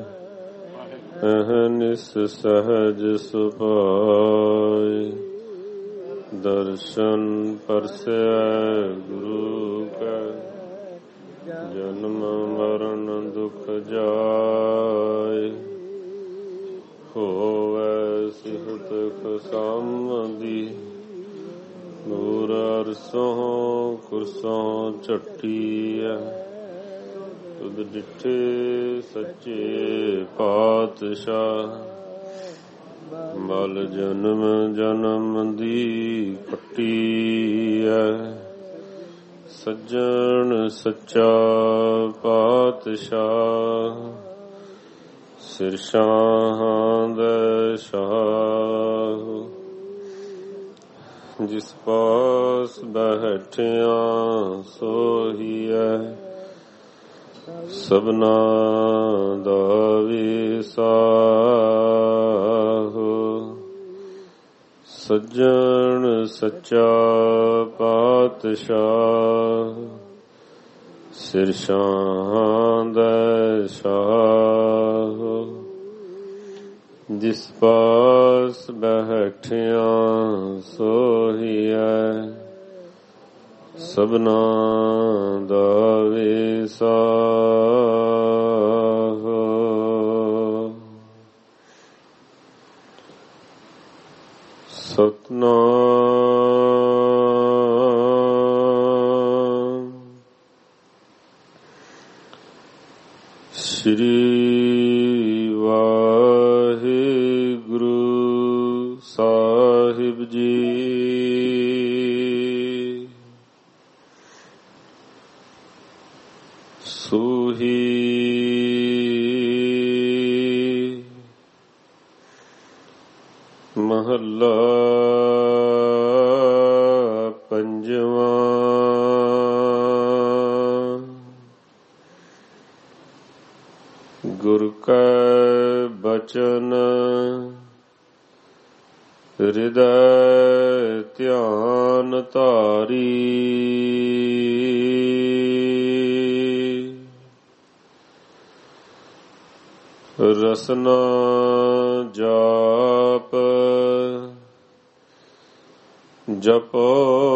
Speaker 5: ਅਹਨਿਸ ਸਹਜ ਸੁਭਾਇ। ਦਰਸ਼ਨ ਪਰਸੈ ਗੁਰੂ ਕੈ, ਜਨਮ ਮਰਨ ਦੁਖ ਜਾਏ। ਹੋਵੈ ਸਿਫਤ ਖਸਾਮਦੀ ਨੂਰ ਅਰਸੋਂ ਕੁਰਸੋਂ ਝੱਟੀਐ। ਤੁਧ ਡਿਠੇ ਸੱਚੇ ਪਾਤਸ਼ਾਹ ਮਲ ਜਨਮ ਜਨਮ ਦੀ ਕੱਟੀਐ। ਸੱਜਣ ਸੱਚਾ ਪਾਤਸ਼ਾਹ ਸਿਰ ਸ਼ਾਹਾਂ ਦੇ ਸ਼ਾਹ। ਜਿਸ ਪਾਸ ਬੈਠਿਆਂ ਸੋਹੀਐ ਸਭਨਾ ਦਾ ਵਿਸਾਹ। ਸੱਜਣ ਸੱਚਾ ਪਾਤਸ਼ਾਹ ਸਿਰ ਸ਼ਾਹਾਂ ਦਾ ਸ਼ਾਹ। ਜਿਸ ਪਾਸ ਬੈਠਿਆਂ ਸੋਹੀਐ ਸਭਨਾ ਦਾ ਵਿਸਾਹ। ਸਤਨਾਮ ਸ੍ਰੀ ਵਾਹਿਗੁਰੂ ਸਾਹਿਬ ਜੀ। ਸੂਹੀ ਮਹੱਲਾ ਪੰਜਵਾਂ। ਗੁਰ ਕੈ ਬਚਨ ਹਿਰਦੈ ਧਿਆਨ ਧਾਰੀ। ਰਸਨਾ ਜਾਪ ਜਪੋ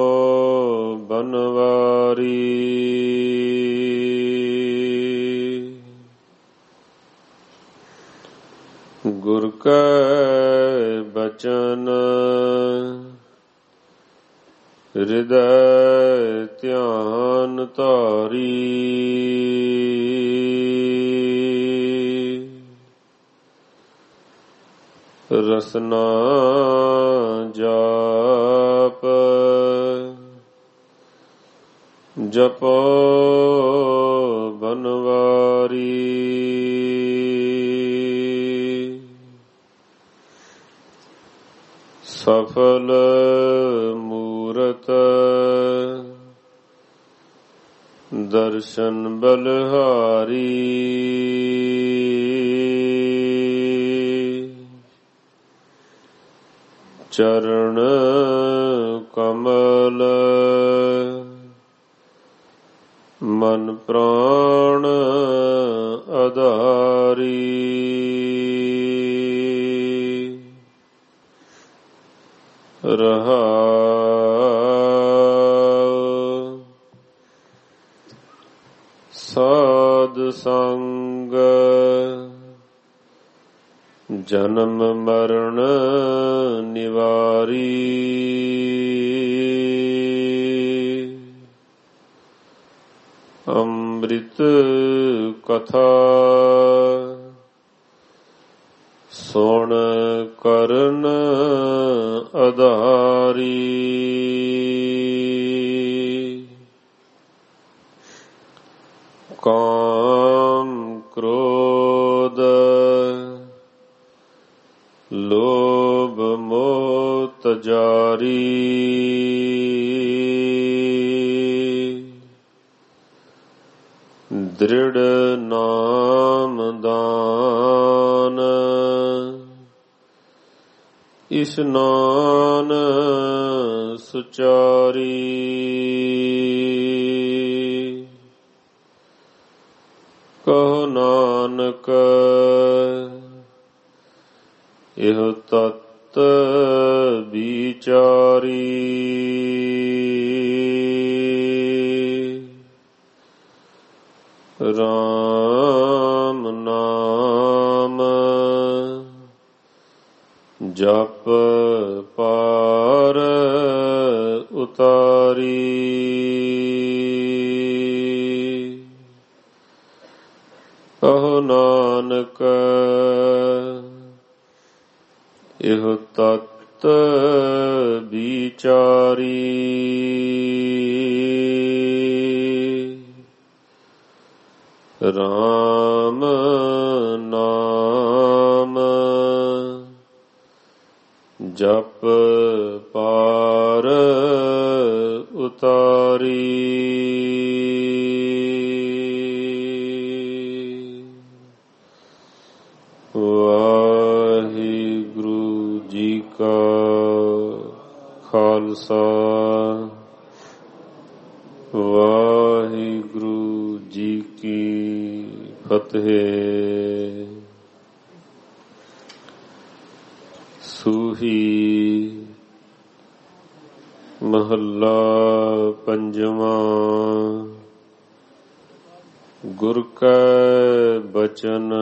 Speaker 5: ਬਨਵਾਰੀ। ਗੁਰ ਕੈ ਬਚਨ ਹਿਰਦੈ ਧਿਆਨ ਧਾਰੀ। ਰਸਨਾ ਜਾਪ ਜਪੋ ਬਨਵਾਰੀ। ਸਫਲ ਮੂਰਤ ਦਰਸ਼ਨ ਬਲਹਾਰੀ। ਚਰਨ ਕਮਲ ਮਨ ਪ੍ਰਾਣ ਆਧਾਰੀ। ਰਹਾਉ ਸਾਧ ਸੰਗ ਜਨਮ ਮਰਨ ਨਿਵਾਰੀ। ਅੰਮ੍ਰਿਤ ਕਥਾ ਸੁਣ ਕਰਨ ਆਧਾਰੀ। ਕਾਮ ਕ੍ਰੋਧ ਲੋਭ ਮੋਹ ਤਜਾਰੀ। ਦ੍ਰਿੜ ਨਾਮ ਦਾਨ ਇਸ਼ਨਾਨ ਸੁਚਾਰੀ। ਕਹੋ ਨਾਨਕ ਇਹੋ ਤਤ ਵਿਚਾਰੀ। ਰਾਮ ਨਾਮ ਜਪ ਪਾਰ ਉਤਾਰੀ। ਕਹੋ ਨਾਨਕ ਇਹੋ ਤਤ ਵਿਚਾਰੀ। ਰਾਮ ਨਾਮ ਜਪ ਪਾਰ ਉਤਾਰੀ। ਵਾਹਿਗੁਰੂ ਜੀ ਕਾ ਖਾਲਸਾ ਵਾਹਿਗੁਰੂ ਜੀ ਕੀ ਫਤਿਹ। ਸੂਹੀ ਮਹੱਲਾ ਪੰਜਵਾਂ। ਗੁਰ ਕੈ ਬਚਨ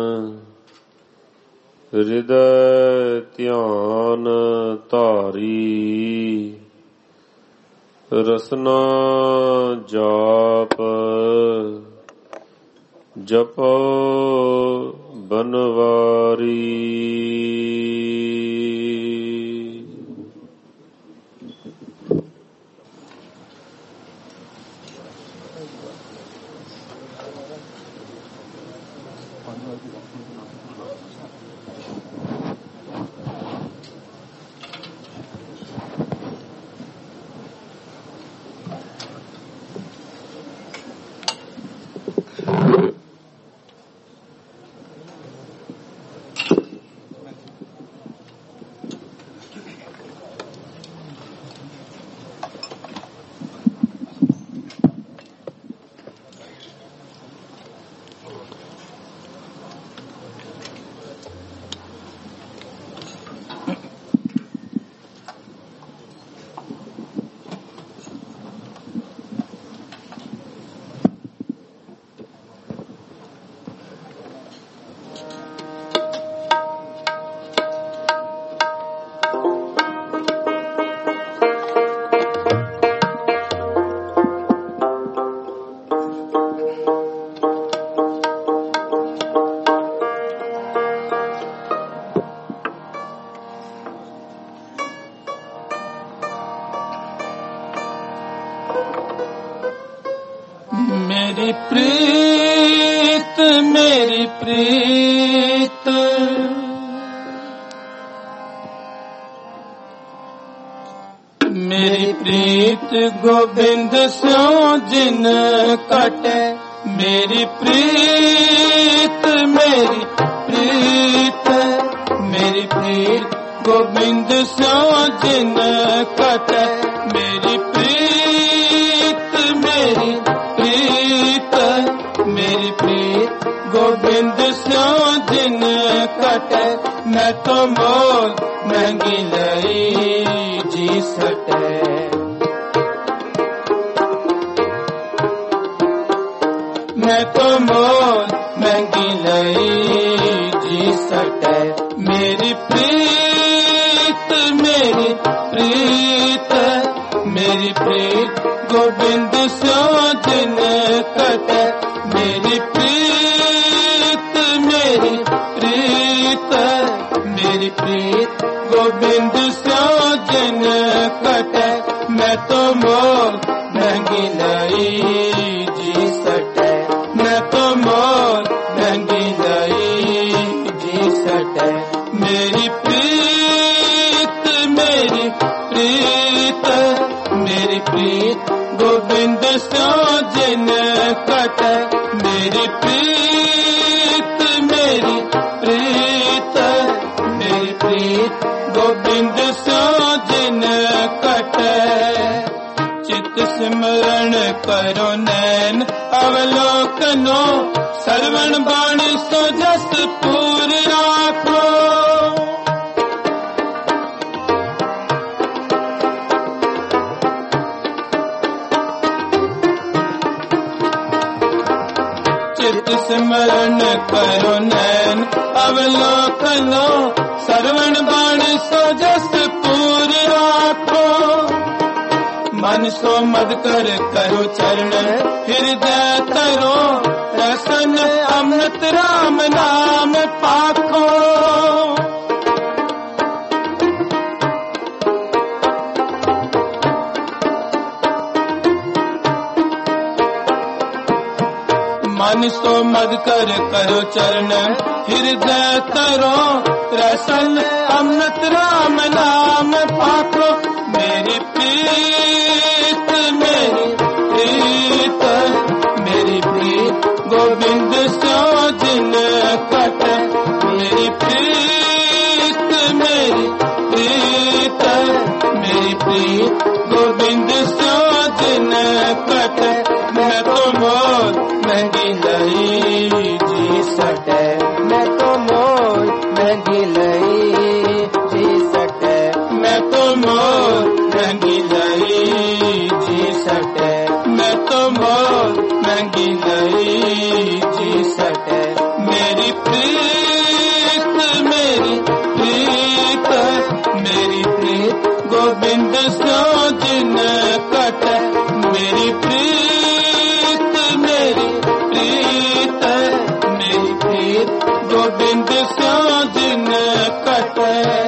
Speaker 5: ਹਿਰਦੈ ਧਿਆਨ ਧਾਰੀ। ਰਸਨਾ ਜਾਪ ਜਪੋ ਬਨਵਾਰੀ।
Speaker 1: मेरी प्रीत मेरी प्रीत मेरी प्रीत गोविंद स्यों जिन कटे। मेरी प्रीत मेरी प्रीत मेरी प्रीत गोविंद स्यों जिन कटे। मेरी प्रीत मेरी प्रीत मेरी प्रीत गोविंद स्यों जिन कटे। मैं तो मोल महंगी लई जी सटे। मैं तो मोल महंगी लई जी सटे। मेरी प्रीत मेरी प्रीत मेरी प्रीत गोविंद स्यों जिन कटे। मेरी प्रीत मेरी प्रीत मेरी प्रीत गोविंद स्यों जिन कटे। मैं तो मोल महंगी लई जी सटे। मैं तो मोल महंगी लई जी सटे। मेरी प्रीत मेरी प्रीत मेरी प्रीत गोविंद स्यों जिन कटे। मेरी प्रीत मेरी प्रीत मेरी प्रीत गोविंद स्यों जिन कटे। चित सिमरण करो नैन अवलोकनो। सर्वण बाणी सो जस पूर राखो। चित सिमरन करो नैन अवलोकनो सरवण बाणी सो जस पूरी आँखो मन सो मद कर करो चरण हृदय तरो रसन अमृत राम नाम पाखो मन सो मद कर करो चरण हृदय तरो रसन अमृत राम नाम पाखो मेरी प्रीत मेरी प्रीत गोविंद सो जिन कट मेरी प्रीत मेरी प्रीत गोविंद सो जिन कट मैं तो मोर महंगी लई जी सटे मैं तो मोर महंगी लई जी सटे मैं तो मोर महंगी लई जी सटे मैं तो मोर महंगी लई जी सटे मेरी प्रीत मेरी प्रीत गोविंद सो जिन कट मेरी प्रीत मेरी प्रीत गोविंद सो जिन कट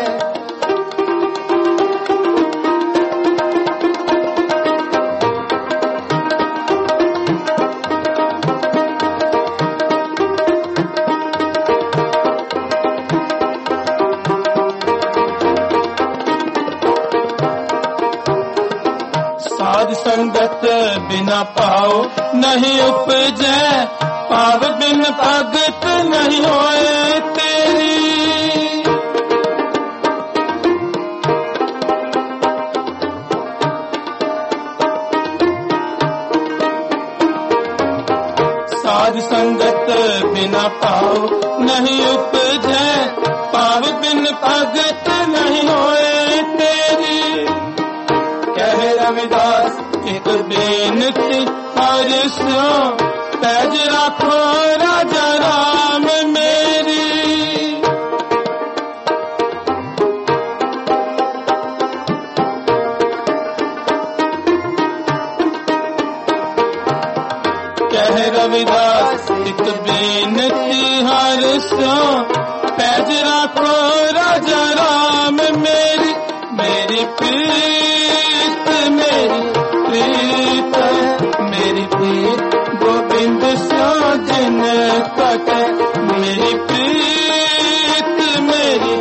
Speaker 1: साध संगत बिना पाओ नहीं उपजै पाव बिन भगत नहीं होए तेरी साध संगत बिना पाओ नहीं उपजै पाव बिन भगत नहीं होए तेरी कह रविदास एक बेनती और सो पैज रखो राजा राम मेरी कह रविदास एक बेनती हर सो पैज रखो राजा राम मेरी मेरी प्रीत मेरी प्रीत गोविंद सो जिन कट मेरी प्रीत मेरी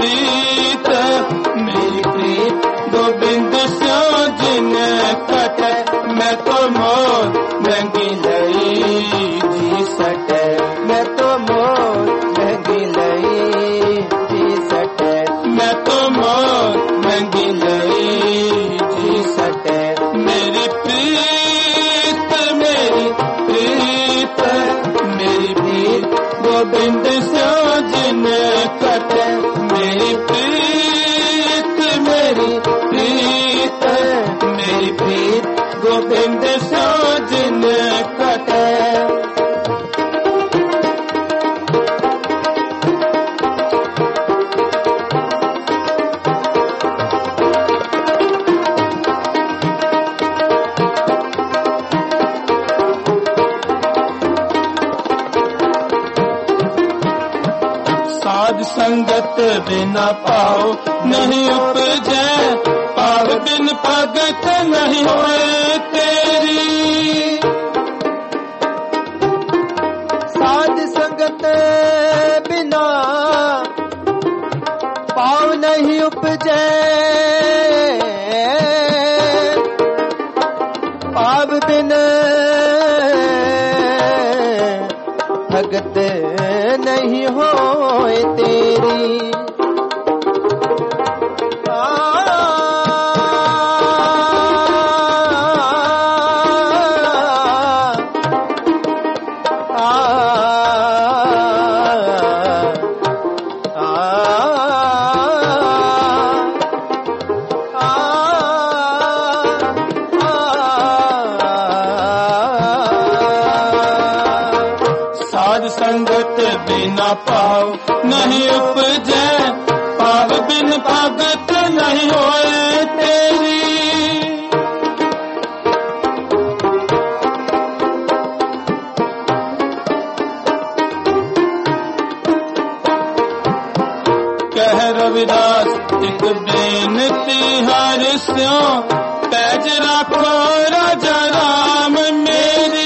Speaker 1: प्रीत गोविंद सो जिन कट मैं तो मोर महंगी लई जी सटे मैं तो मोर महंगी लई जी सटे मैं तो मोर महंगी लई जी सटे मेरी प्रीत मेरी प्रीत गोविंद सो जिन कट मेरी प्रीत मेरी प्रीत गोविंद सो जिन कट साध संगत बिना पाओ नहीं उपजै पाव बिन भगत नहीं होए तेरी
Speaker 2: साध संगत बिना पाव नहीं उपजै पाव बिन भगत नहीं होए तेरी
Speaker 1: बिना पाव नहीं उपजे, पाव बिन भगत नहीं होए तेरी। कह रविदास एक बेनती हर स्यों, पैज रखो राजा राम मेरी।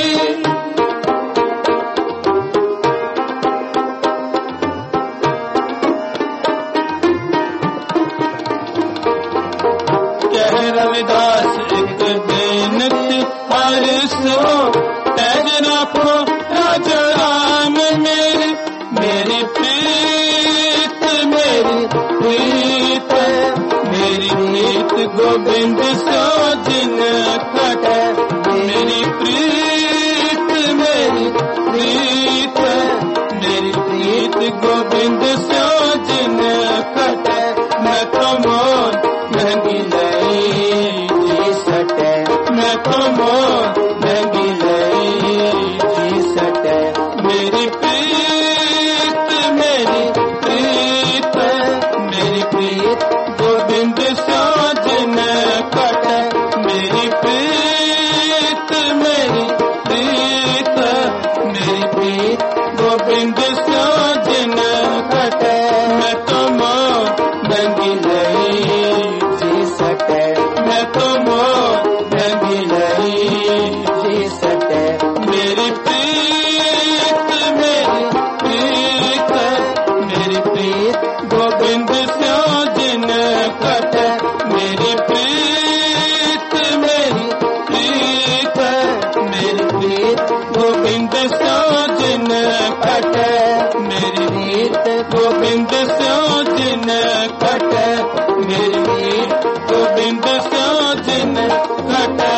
Speaker 1: कह रविदास एक बेनती हर स्यों, पैज रखो राजा राम मेरी। मेरी प्रीत मेरी प्रीत मेरी प्रीत गोविंद सो जिन खटे। मेरी प्रीत मेरी प्रीत मेरी प्रीत गोविंद सो जिन खटे। मैं तो मोर महंगी लई जी सटे, मैं तो मोर महंगी लई जी सटे। मेरी प्रीत मेरी प्रीत मेरी प्रीत गोविंद सो जिन कटे। मेरी प्रीत मेरी प्रीत मेरी प्रीत गोविंद सो जिन कटे। मैं तो मोर महंगी लई जी सटे, मैं तो मोर महंगी लई जी सटे। मेरी प्रीत मेरी प्रीत मेरी प्रीत गोविंद सो जिन कटे। मेरी प्रीत मेरी प्रीत मेरी प्रीत गोविंद सो जिन कटे। मेरी प्रीत गोविंद सो जिन कटे। मेरी प्रीत गोविंद सो जिन कटे।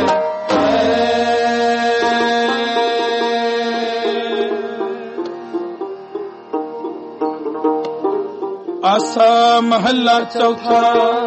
Speaker 1: आसा महला चौथा,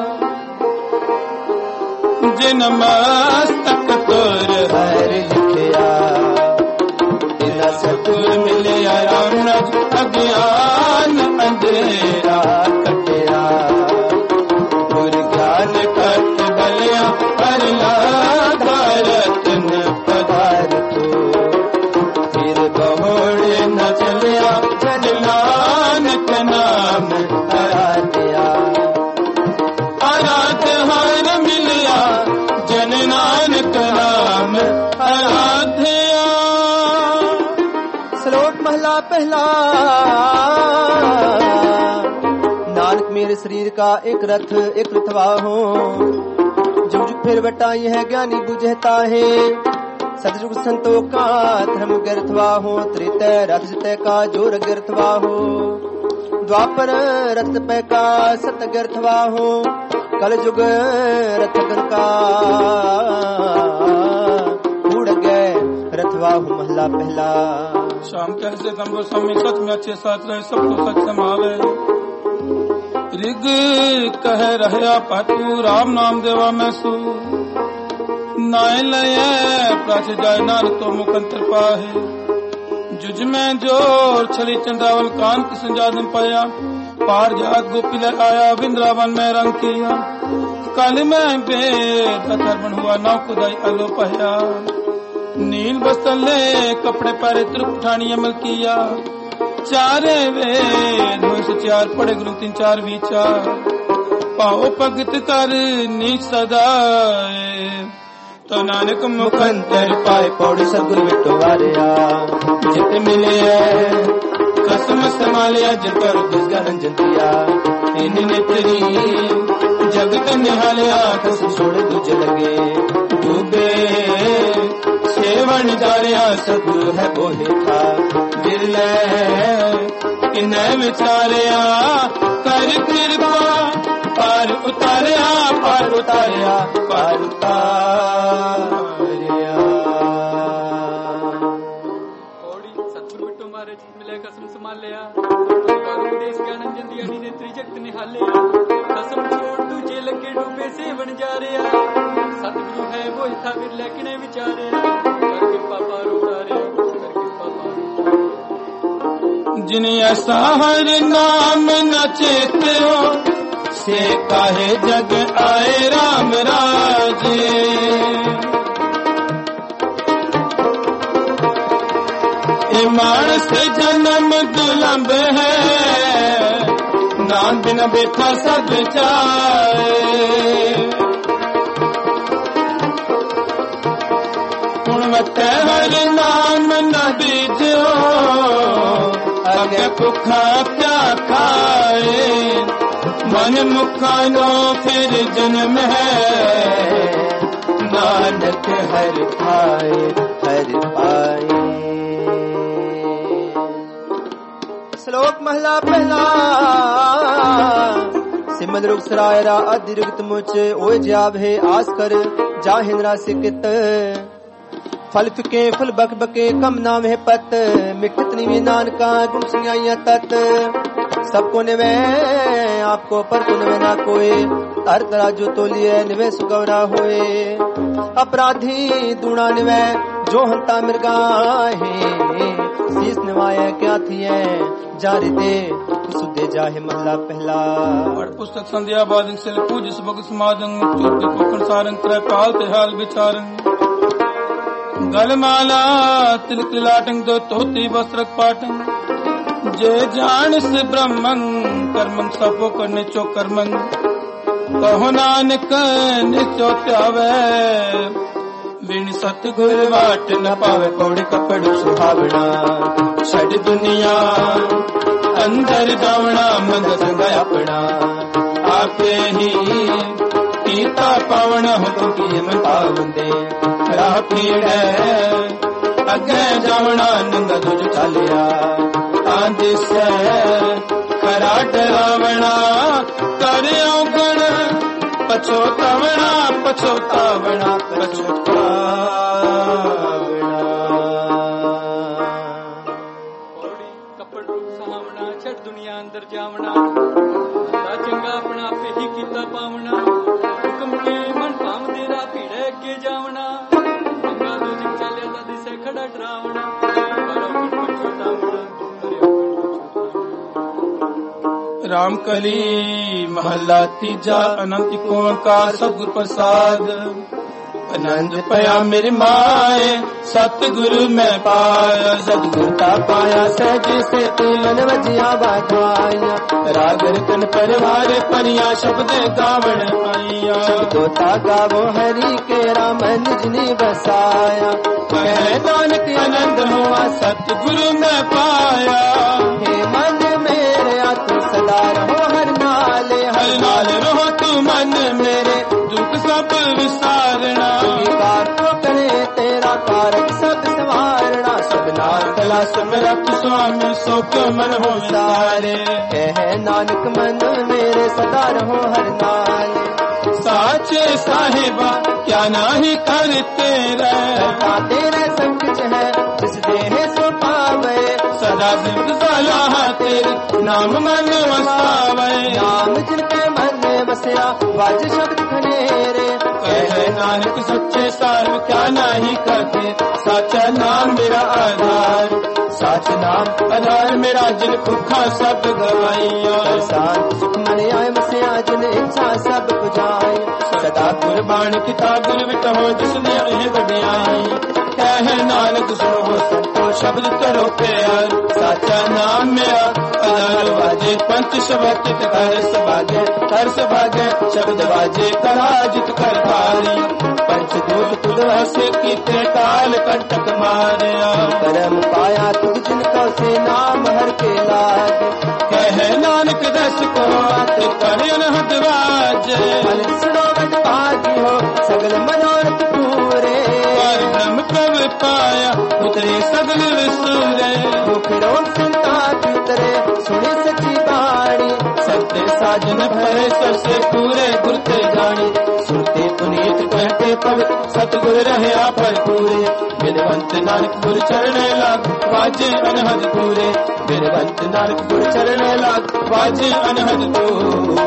Speaker 1: जिन मस्तक तुर
Speaker 2: हर लिखिया,
Speaker 1: तेरा सतुर मिलिया राम राज। अज्ञान अंधेरा कटिया, तुर ज्ञान कट बलिया। हर लागा रतन पधार तू, फिर बहुड़ न चलिया। जन नानक नाम आराध्या, आराध्य हर मिलिया। जन नानक नाम आराध्या।
Speaker 2: श्लोक महला पहला। नानक मेरे शरीर का एक रथ एक रथवा हो, जुग जुग फिर बटा यह ज्ञानी बुझता है। सतयुग संतों का धर्म गर्थवा हो, त्रेतय रथ जतय का जोर गर्थवा हो। द्वापर रथ पे का सत गर्थवा हो, कल युग रथ का उड़ गए रथवा हो महला पहला।
Speaker 1: शाम कैसे तम गोस्वामी सच में अच्छे साथ रहे, सबको सच समावे। ऋग कह रहया पातू, राम नाम देवा मैं सू। नाय लय प्राच जाय नानक तो मुकंतर पाहे। जुज में जोर छली चंद्रावल कान की संजादन पाया। पार जात गोपी ले आया, वृंदावन में रंग किया। कल में बेद अथर्वण हुआ, नौ खुदाई अलो पहया। नील बस्तर ले कपड़े पहरे, त्रुप ठानी अमल किया। चारे वेद हुए से चार, पड़े गुरु तीन चार विचार। पाओ भगत कर नीच सदाए, तो नानक मुखंतर
Speaker 2: पाए पौड़ी सतगुरु बिटो वारिया।
Speaker 1: जित मिले कसम संभालिया, जित पर दुष्गन जंतिया। इन नेत्री जगत निहालिया, कसम छोड़ दूज लगे। डूबे सेवन जारिया, सतगुरु है बोहे था। बिरले इन्हें विचारिया, कर कृपा पार उतारिया। पार उतारिया पार उतारिया।
Speaker 3: सतगुरु बिट्टो मारे चित मिले कसम संभाल लिया। उपदेश ज्ञान जंदी अनी ने त्रिजगत निहालिया। कसम छोड़ दूजे लगे, डूबे से बन जा रहा। सतगुरु है वो था फिर लेकिन विचारे। कर कृपा पार उतारे, कर कृपा पार।
Speaker 1: जिन ऐसा हर नाम न चेते हो से काहे जग आए राम राजे। ए मानस जन्म दुलंब है नाम बिन बेथा सब जाए। मत हर नाम न बीजो अगे भुखा क्या खाए। मन मुखानो फिर जन्म है नानक हर खाए हर पाए।
Speaker 2: श्लोक महला पहला सिमन रुख सरायरा अधिरुक्त मुच ओए जाब है आस कर जाहिंद्रा सिकित। फल फिके फुल बक बके कम नाम है पत मिठत निवे नानका गुण सिंगाइया तत। सबको निवे आपको पर को निवे ना कोई हर तरह जो तोलिए निवे सुगवरा होए। अपराधी दूना निवे जो हंता मिर्गा है शीस निवाया क्या थी है जारी दे सुदे जाहे महला पहला।
Speaker 1: पुस्तक संध्या बादन से पूज सबक समाजन चोटी पोखर सारंग त्रय काल ते हाल विचारन। गलमाला तिलक लाटंग दो तोती वस्त्रक पाटंग। जे जान से ब्रह्मन कर्मं सबो करने चो कर्मं। कहो नानक निचो त्यावे बिन सतगुर वाट न पावे। कौड़ी कपड़ सुहावना छड़ दुनिया अंदर जावना मंद संग अपना। आपे ही कीता पावना हो किए मन पावंदे। राह पीड़ अगे जावना नंगा तुझ चालिया। आंदी से खरा डरावना कर औगण पछोतावना पछोतावना पछोतावना।
Speaker 3: कपड़ रूप सहावना छठ दुनिया अंदर जावना। चंगा अपना पे ही कीता पावना। हुक्म के मन पाम देरा पीड़े के जावना। गंगा दो दिन चले दादी से खड़ा डरावना।
Speaker 1: राम कली महला तीजा अनंत ओंकार सतगुर प्रसाद। आनंद पया मेरे माए सतगुरु मैं पाया। सतगुर का पाया सहज से तुलन वजिया बाजवाया। रागर कन परिवार परिया शब्द गावण आइया।
Speaker 2: दोता गावो हरि के राम निज ने बसाया।
Speaker 1: कह नानक आनंद हुआ सतगुरु मैं पाया।
Speaker 2: हे मन मेरे तू सदा रहो हर नाल
Speaker 1: रहो तू मन मेरे दुख सब विसारना।
Speaker 2: करे तेरा कारक सब संवारना। सबना
Speaker 1: कला समरथ स्वामी सो क्यों मन हो सारे।
Speaker 2: कह नानक मन मेरे सदा रहो हर नाल।
Speaker 1: साचे साहिबा क्या नाही करते रहे।
Speaker 2: तेरे संकट है जिस देह सो पावे।
Speaker 1: सदा जिंद सलाह तेरे नाम मन वसावे।
Speaker 2: नाम जिनके मन में बसया वाज शब्द खनेरे।
Speaker 1: कह नानक सच्चे सार क्या नाही करते। साचा नाम मेरा आधार साच नाम आधार मेरा जिन भुखा सब गवाइया।
Speaker 2: सुख मन आए बसया जिन इच्छा सब बुझाए। सदा
Speaker 1: कुर्बान किताब विटहो जिसने इन्हें बढ़ियाई। कह नानक सुनो संतो शब्द करो प्यार। साचा नाम मेरा आधार वाजे पंच शब्द चित कर सभागे। कर सभागे शब्द वाजे करा जित कर पारी। पंच दूत तुद से कीते काल कंटक मारिया।
Speaker 2: करम पाया तुझ जिनको से नाम हर के लाग।
Speaker 1: कह नानक दस को कर अनहद वाजे।
Speaker 2: भागी हो सगल मनोरथ पूरे।
Speaker 1: पर ब्रह्म प्रभ पाया उतरे सगल विसुरे।
Speaker 2: दुख रोग चिंता उतरे सुने सच्ची बाणी।
Speaker 1: सत्य साजन भय सबसे पूरे गुरते जानी। सुनते पुनीत कहते पग सतगुर रहे पर पूरे। बिनवंत नानक गुर चरण लाग वाजे अनहद पूरे। बिनवंत नानक गुर चरण लाग वाजे अनहद पूरे।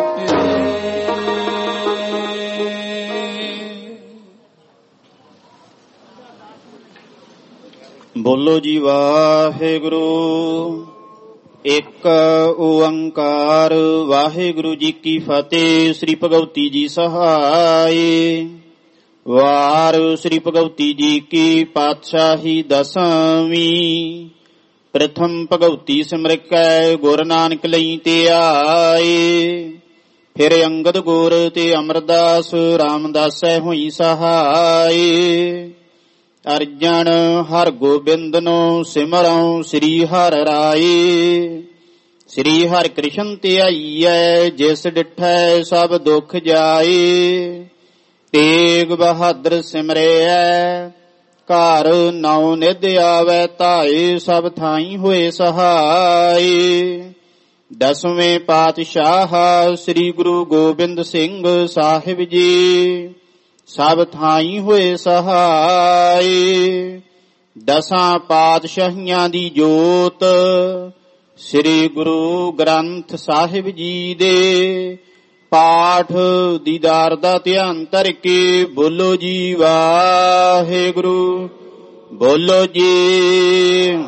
Speaker 10: बोलो जी वाहेगुरु।
Speaker 11: ਇੱਕ ਓੰਕਾਰ ਵਾਹਿਗੁਰੂ ਜੀ ਕੀ ਫਤਿਹ। ਸ੍ਰੀ ਭਗਵਤੀ ਜੀ ਸਹਾਈ। ਵਾਰ ਸ੍ਰੀ ਭਗਵਤੀ ਜੀ ਕੀ ਪਾਤਸ਼ਾਹੀ ਦਸਵੀਂ। ਪ੍ਰਥਮ ਭਗਵਤੀ ਸਿਮਰਿਕੈ ਗੁਰ ਨਾਨਕ ਲਈ ਤੇ ਆਏ। ਫਿਰ ਅੰਗਦ ਗੁਰ ਤੇ ਅਮਰਦਾਸ ਰਾਮਦਾਸੈ ਹੋਈ ਸਹਾਈ। ਅਰਜਨ ਹਰ ਗੋਬਿੰਦ ਨੂੰ ਸਿਮਰਉ ਸ੍ਰੀ ਹਰਿ ਰਾਏ। ਸ੍ਰੀ ਹਰਿ ਕ੍ਰਿਸ਼ਨ ਧਿਆਈਐ ਜਿਸ ਡਿਠੈ ਸਭ ਦੁਖ ਜਾਏ। ਤੇਗ ਬਹਾਦਰ ਸਿਮਰਿਐ ਘਰ ਨੌ ਨਿਧ ਆਵੈ ਧਾਏ। ਸਭ ਥਾਈ ਹੋਏ ਸਹਾਈ। ਦਸਵੇਂ ਪਾਤਸ਼ਾਹ ਸ੍ਰੀ ਗੁਰੂ ਗੋਬਿੰਦ ਸਿੰਘ ਸਾਹਿਬ ਜੀ ਸਭ ਥਾਈ ਹੋਏ ਸਹਾਈ। ਦਸਾਂ ਪਾਤਸ਼ਾਹੀਆਂ ਦੀ ਜੋਤ ਸ੍ਰੀ ਗੁਰੂ ਗ੍ਰੰਥ ਸਾਹਿਬ ਜੀ ਦੇ ਪਾਠ ਦੀਦਾਰ ਦਾ ਧਿਆਨ ਧਰ ਕੇ ਬੋਲੋ ਜੀ ਵਾਹਿਗੁਰੂ। ਬੋਲੋ ਜੀ।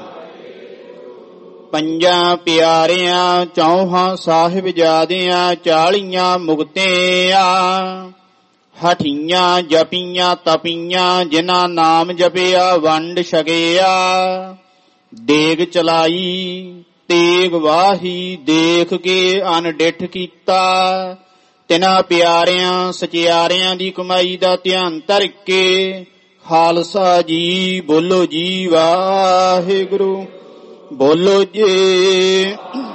Speaker 11: ਪੰਜਾਂ ਪਿਆਰਿਆਂ ਚੌਹਾਂ ਸਾਹਿਬਜ਼ਾਦਿਆਂ 40 ਮੁਕਤਿਆਂ ਹਠੀਆਂ ਜਪੀਆਂ ਤਪੀਆਂ ਜਿਨ੍ਹਾਂ ਨਾਮ ਜਪਿਆ ਵੰਡ ਛਕਿਆ। ਦੇਗ ਚਲਾਈ ਤੇਗ ਵਾਹੀ ਦੇਖ ਕੇ ਅਨਡਿਠ ਕੀਤਾ। ਤਿਨਾਂ ਪਿਆਰਿਆਂ ਸਚਿਆਰਿਆਂ ਦੀ ਕਮਾਈ ਦਾ ਧਿਆਨ ਧਰ ਕੇ ਖਾਲਸਾ ਜੀ ਬੋਲੋ ਜੀ ਵਾਹਿਗੁਰੂ। ਬੋਲੋ ਜੀ।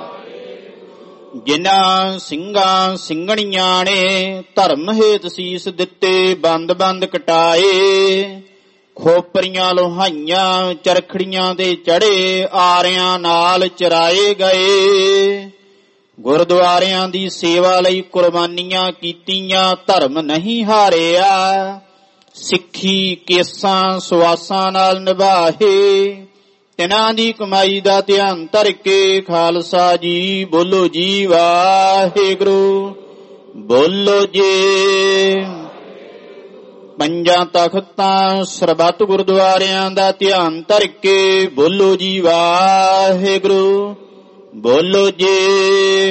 Speaker 11: ਜਿਨ੍ਹਾਂ ਸਿੰਘਾਂ ਸਿੰਘਣੀਆਂ ਨੇ ਧਰਮ ਹੇਤ ਸੀਸ ਦਿੱਤੇ ਬੰਦ ਬੰਦ ਕਟਾਏ। ਖੋਪਰੀਆਂ ਲੋਹਾਈਆਂ ਚਰਖੜੀਆਂ ਤੇ ਚੜੇ ਆਰਿਆਂ ਨਾਲ ਚਰਾਏ ਗਏ। ਗੁਰਦੁਆਰਿਆਂ ਦੀ ਸੇਵਾ ਲਈ ਕੁਰਬਾਨੀਆਂ ਕੀਤੀਆਂ ਧਰਮ ਨਹੀਂ ਹਾਰਿਆ। ਸਿੱਖੀ ਕੇਸਾਂ ਸੁਆਸਾਂ ਨਾਲ ਨਿਭਾਏ। ਤਿਨਾਂ ਦੀ ਕਮਾਈ ਦਾ ਧਿਆਨ ਧਰ ਕੇ ਖਾਲਸਾ ਜੀ ਬੋਲੋ ਜੀ ਵਾਹਿਗੁਰੂ। ਬੋਲੋ ਜੀ। ਪੰਜਾਂ ਤਖਤਾਂ ਸਰਬੱਤ ਗੁਰਦੁਆਰਿਆਂ ਦਾ ਧਿਆਨ ਧਰ ਕੇ ਬੋਲੋ ਜੀ ਵਾਹਿਗੁਰੂ। ਬੋਲੋ ਜੀ।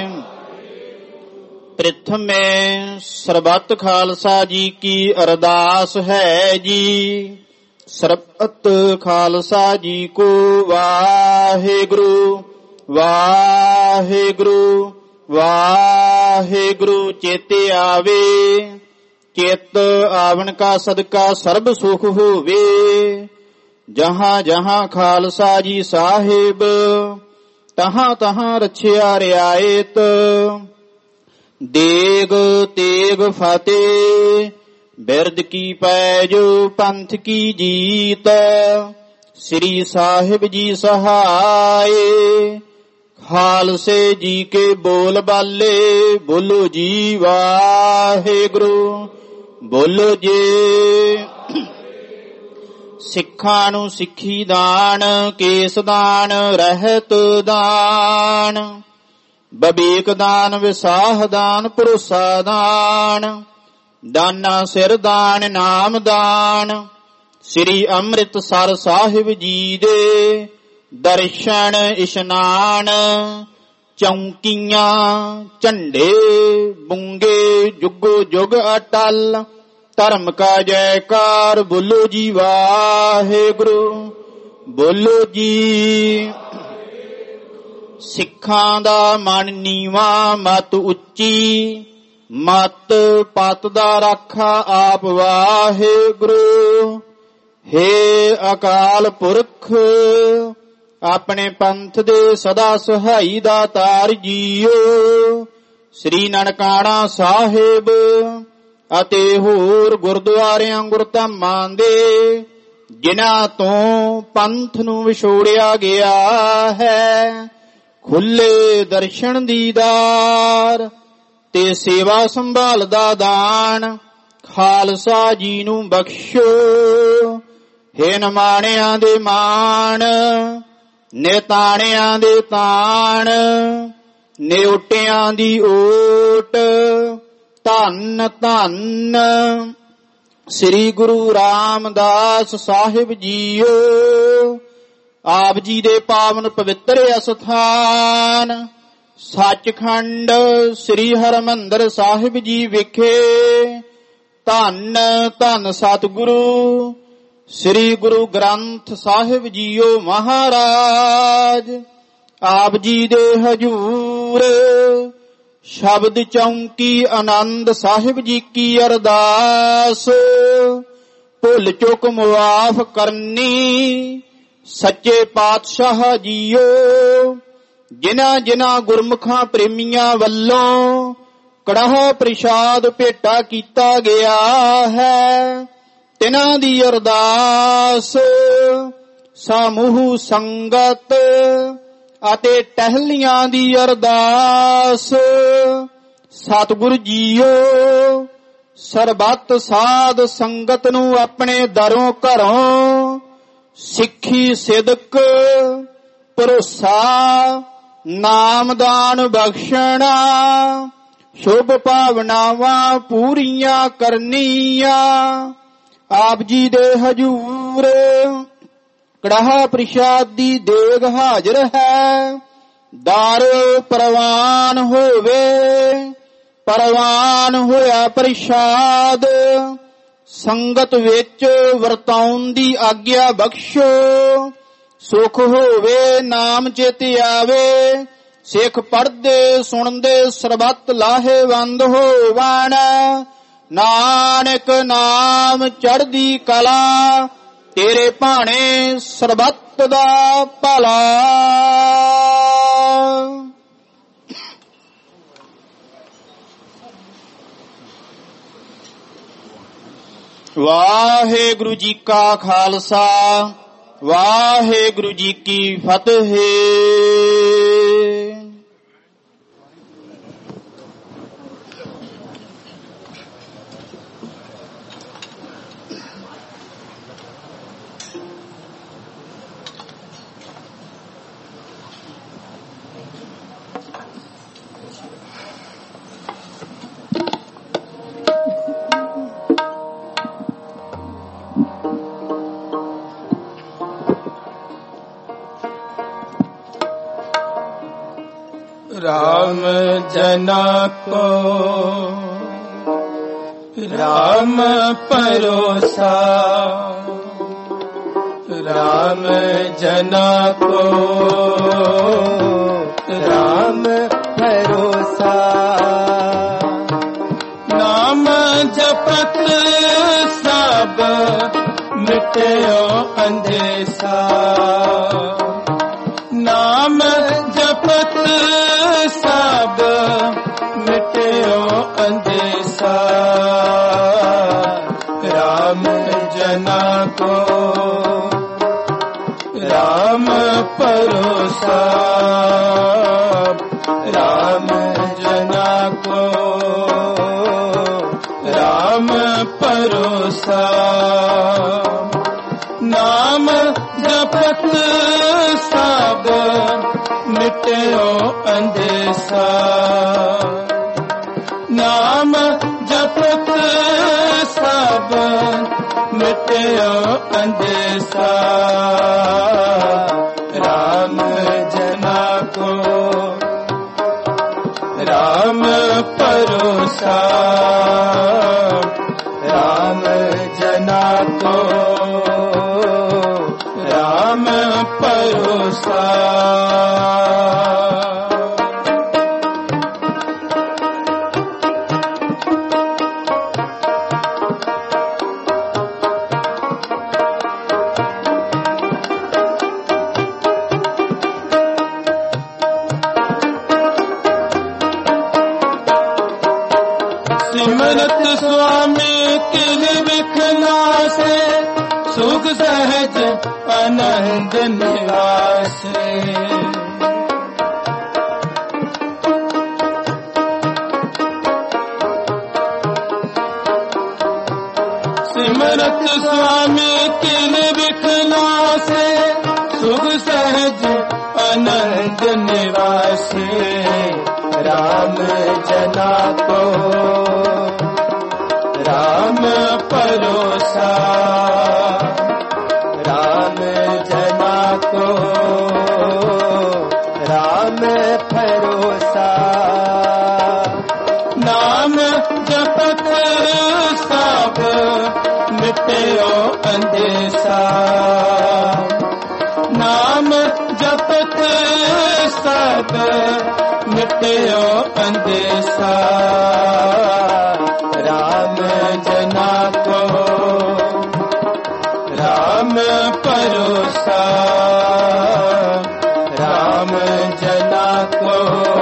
Speaker 11: ਪ੍ਰਥਮੇ ਸਰਬੱਤ ਖਾਲਸਾ ਜੀ ਕੀ ਅਰਦਾਸ ਹੈ ਜੀ। ਸਰਬੱਤ ਖਾਲਸਾ ਜੀ ਕੋ ਵਾਹਿਗੁਰੂ ਵਾਹਿਗੁਰੂ ਵਾਹਿਗੁਰੂ ਚੇਤੇ ਆਵੇ। ਚਿੱਤ ਆਵਣ ਕਾ ਸਦਕਾ ਸਰਬ ਸੁਖ ਹੋਵੇ। ਜਹਾਂ ਜਹਾਂ ਖਾਲਸਾ ਜੀ ਸਾਹਿਬ ਤਹਾਂ ਤਹਾਂ ਰਛਿਆ ਰਿਆਇਤ। ਦੇਗ ਤੇਗ ਫਤਿਹ ਬਿਰਦ ਕੀ ਪੈਜ ਪੰਥ ਕੀ ਜੀਤ। ਸ੍ਰੀ ਸਾਹਿਬ ਜੀ ਸਹਾਏ। ਖਾਲਸੇ ਜੀ ਕੇ ਬੋਲ ਬਾਲੇ ਬੋਲੋ ਜੀ ਵਾਹਿਗੁਰੂ। ਬੋਲੋ ਜੀ। ਸਿੱਖਾਂ ਨੂੰ ਸਿੱਖੀ ਦਾਨ ਕੇਸ ਦਾਨ ਰਹਿਤ ਦਾਨ ਬਬੀਕ ਦਾਨ ਵਿਸਾਹ ਦਾਨ ਭਰੋਸਾ ਦਾਨ ਦਾਨਾ ਸਿਰ ਦਾਨ ਨਾਮ ਦਾਨ। ਸ੍ਰੀ ਅੰਮ੍ਰਿਤਸਰ ਸਾਹਿਬ ਜੀ ਦੇ ਦਰਸ਼ਨ ਇਸ਼ਨਾਨ। ਚੌਂਕੀਆਂ ਝੰਡੇ ਬੁੰਗੇ ਜੁਗੋ ਜੁਗ ਅਟਲ। ਧਰਮ ਕਾ ਜੈਕਾਰ ਬੋਲੋ ਜੀ ਵਾਹਿਗੁਰੂ। ਬੋਲੋ ਜੀ। ਸਿੱਖਾਂ ਦਾ ਮਨ ਨੀਵਾਂ ਮਤ ਉੱਚੀ। ਮਤ ਪਤ ਦਾ ਰਾਖਾ ਆਪ ਵਾਹਿਗੁਰੂ। ਹੇ ਅਕਾਲ ਪੁਰਖ ਆਪਣੇ ਪੰਥ ਦੇ ਸਦਾ ਸਹਾਈ ਦਾ ਤਾਰ ਜੀਓ। ਸ੍ਰੀ ਨਨਕਾਣਾ ਸਾਹਿਬ ਅਤੇ ਹੋਰ ਗੁਰਦੁਆਰਿਆਂ ਗੁਰਧਾਮਾਂ ਦੇ ਜਿਨ੍ਹਾਂ ਤੋਂ ਪੰਥ ਨੂੰ ਵਿਛੋੜਿਆ ਗਿਆ ਹੈ ਖੁੱਲੇ ਦਰਸ਼ਨ ਦੀਦਾਰ ਤੇ ਸੇਵਾ ਸੰਭਾਲ ਦਾ ਦਾਨ ਖਾਲਸਾ ਜੀ ਨੂੰ ਬਖਸ਼ੋ। ਹੇ ਨਿਮਾਣਿਆਂ ਦੇ ਮਾਣ ਨਿਤਾਣਿਆਂ ਦੇ ਤਾਣ ਨਿਉਟਿਆਂ ਦੀ ਓਟ। ਧੰਨ ਧੰਨ ਸ੍ਰੀ ਗੁਰੂ ਰਾਮਦਾਸ ਸਾਹਿਬ ਜੀਓ। ਆਪ ਜੀ ਦੇ ਪਾਵਨ ਪਵਿੱਤਰ ਅਸਥਾਨ ਸੱਚਖੰਡ ਸ੍ਰੀ ਹਰਿਮੰਦਰ ਸਾਹਿਬ ਜੀ ਵਿਖੇ ਧੰਨ ਧੰਨ ਸਤਿਗੁਰੂ ਸ੍ਰੀ ਗੁਰੂ ਗ੍ਰੰਥ ਸਾਹਿਬ ਜੀਓ ਮਹਾਰਾਜ ਆਪ ਜੀ ਦੇ ਹਜੂਰ ਸ਼ਬਦ ਚੌਂਕੀ ਆਨੰਦ ਸਾਹਿਬ ਜੀ ਕੀ ਅਰਦਾਸ ਭੁੱਲ ਚੁੱਕ ਮੁਆਫ ਕਰਨੀ ਸੱਚੇ ਪਾਤਸ਼ਾਹ ਜੀਓ ਜਿਨ੍ਹਾਂ ਜਿਨ੍ਹਾਂ ਗੁਰਮੁਖਾਂ ਪ੍ਰੇਮੀਆਂ ਵੱਲੋਂ ਕੜਾਹ ਪ੍ਰਸ਼ਾਦ ਭੇਟਾ ਕੀਤਾ ਗਿਆ ਹੈ ਤਿਨਾਂ ਦੀ ਅਰਦਾਸ ਸਮੂਹ ਸੰਗਤ ਅਤੇ ਟਹਿਲੀਆਂ ਦੀ ਅਰਦਾਸ ਸਤਿਗੁਰ ਜੀਓ ਸਰਬੱਤ ਸਾਧ ਸੰਗਤ ਨੂੰ ਆਪਣੇ ਦਰੋਂ ਘਰੋਂ ਸਿੱਖੀ ਸਿਦਕ ਭਰੋਸਾ ਨਾਮਦਾਨ ਬਖਸ਼ਣਾ ਸ਼ੁਭ ਭਾਵਨਾਵਾਂ ਪੂਰੀਆਂ ਕਰਨੀਆਂ ਆਪ ਜੀ ਦੇ ਹਜੂਰ ਕੜਾਹ ਪ੍ਰਸ਼ਾਦ ਦੀ ਦੇਗ ਹਾਜ਼ਰ ਹੈ ਦਰ ਪ੍ਰਵਾਨ ਹੋਵੇ ਪ੍ਰਵਾਨ ਹੋਇਆ ਪ੍ਰਸ਼ਾਦ ਸੰਗਤ ਵਿੱਚ ਵਰਤਾਉਣ ਦੀ ਆਗਿਆ ਬਖਸ਼ੋ ਸੁਖ ਹੋਵੇ ਨਾਮ ਚਿਤ ਆਵੇ ਸਿੱਖ ਪੜ੍ਹਦੇ ਸੁਣਦੇ ਸਰਬੱਤ ਲਾਹੇਵੰਦ ਹੋਵਣ ਨਾਨਕ ਨਾਮ ਚੜ੍ਹਦੀ ਕਲਾ ਤੇਰੇ ਭਾਣੇ ਸਰਬੱਤ ਦਾ ਭਲਾ ਵਾਹਿਗੁਰੂ ਜੀ ਕਾ ਖਾਲਸਾ ਵਾਹਿਗੁਰੂ ਜੀ ਕੀ ਫਤਿਹ
Speaker 1: राम जना को राम परोसा राम जना को राम भरोसा नाम जपत सब मिटयो अंधेसा नाम जपत सब मिटयो अंधेसा राम जना को राम परोसा राम जना को राम परोसा नाम जपत सब मिटयो अंधेसा नाम जपत सब मिटयो अंधेसा राम जना को राम परोसा राम जना को राम परोसा सिमरत स्वामी किल विखला से सुख सहज आनंद निवास सिमरत स्वामी किल विखला से सुख सहज आनंद निवास राम जना को राम परोसा राम जना को नाम जपत सब मिटयो अंदेशा नाम जपत सब मिटयो अंदेशा राम जना को राम परोसा राम जना को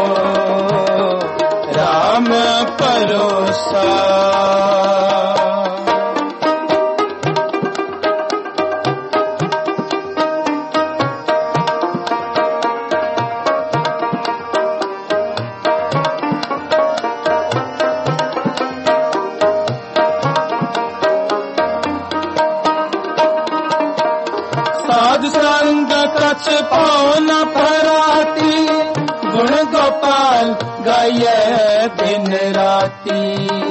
Speaker 1: राम परोसा साध संग कछ पाओ न फराती गुण गोपाल गाये दिन राती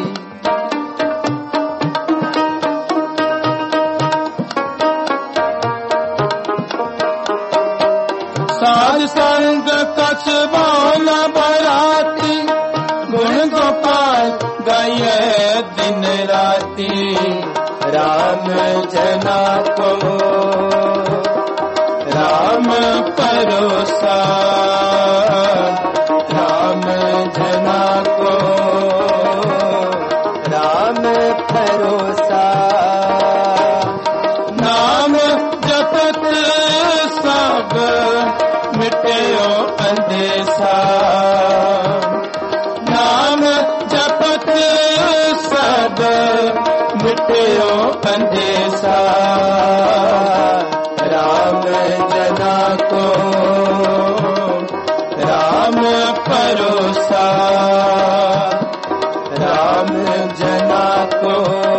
Speaker 1: साध संग कछ पाओ न फराती गुण गोपाल गाये दिन राती राम जना को राम परोसा राम जना को राम परोसा नाम जपत सब मिटयो अंदेशा नाम जपत सब मिटयो अंदेशा राम जना को राम परोसा राम जना को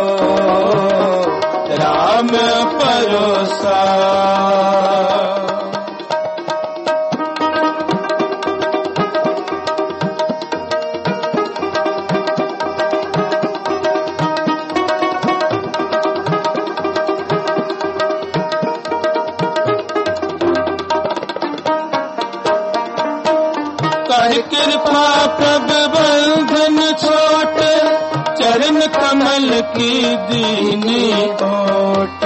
Speaker 1: राम परोसा कर कृपा प्रभ बंधन छोट चरण कमल की दीनी ओट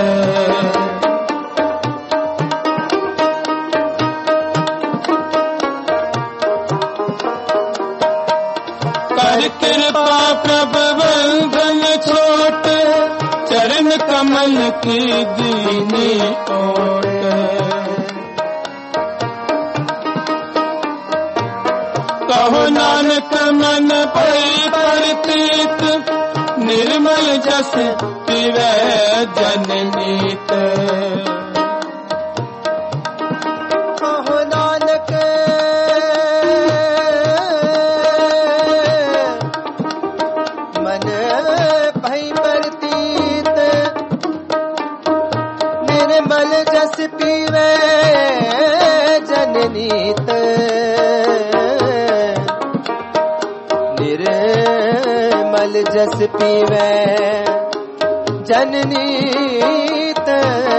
Speaker 1: कर कृपा प्रभ बंधन छोट चरण कमल की दीनी ओट कहो नानक मन पई परतीत निर्मल जस पिवै जननीत
Speaker 2: कहो नानक मन भई परतीत निर्मल जस पीवे जननीत निर्मल जस पीवे जननीत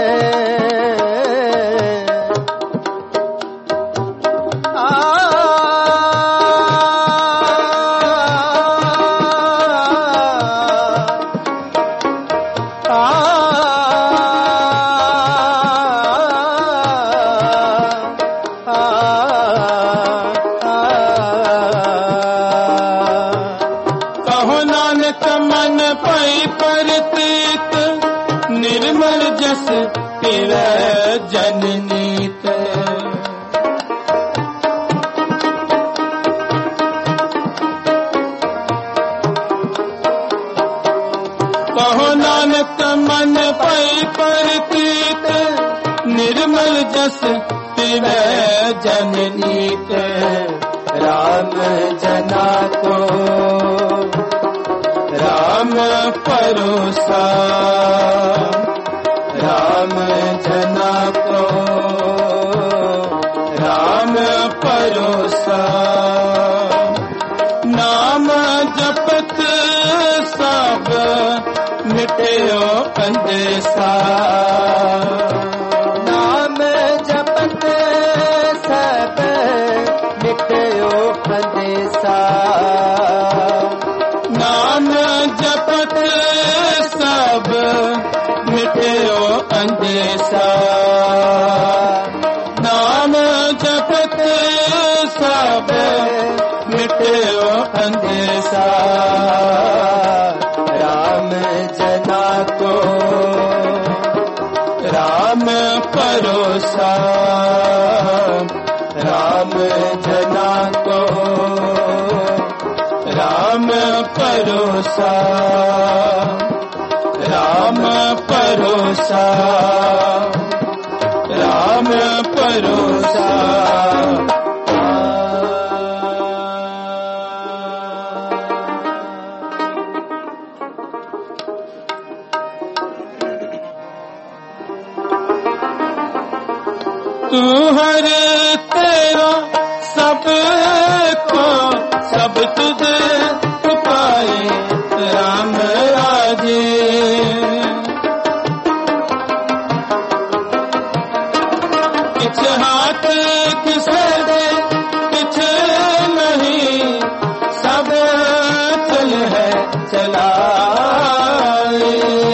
Speaker 1: कहो नानक मन पई परतीत निर्मल जस पीवै जननीत कहो नानक मन पई परतीत निर्मल जस पीवै जननीत राम जना को राम परोसा राम जना को राम परोसा नाम जपत सब मिटयो अंदेशा
Speaker 2: नाम जपत सब मिटयो अंदेशा संदेशा राम जना को राम परोसा राम जना को राम परोसा राम परोसा राम परोसा
Speaker 1: तू हर तेरा सब को सब तुझ पाए राम राजे किछ हाथ किसे दे किछ नहीं सब चल है चलाए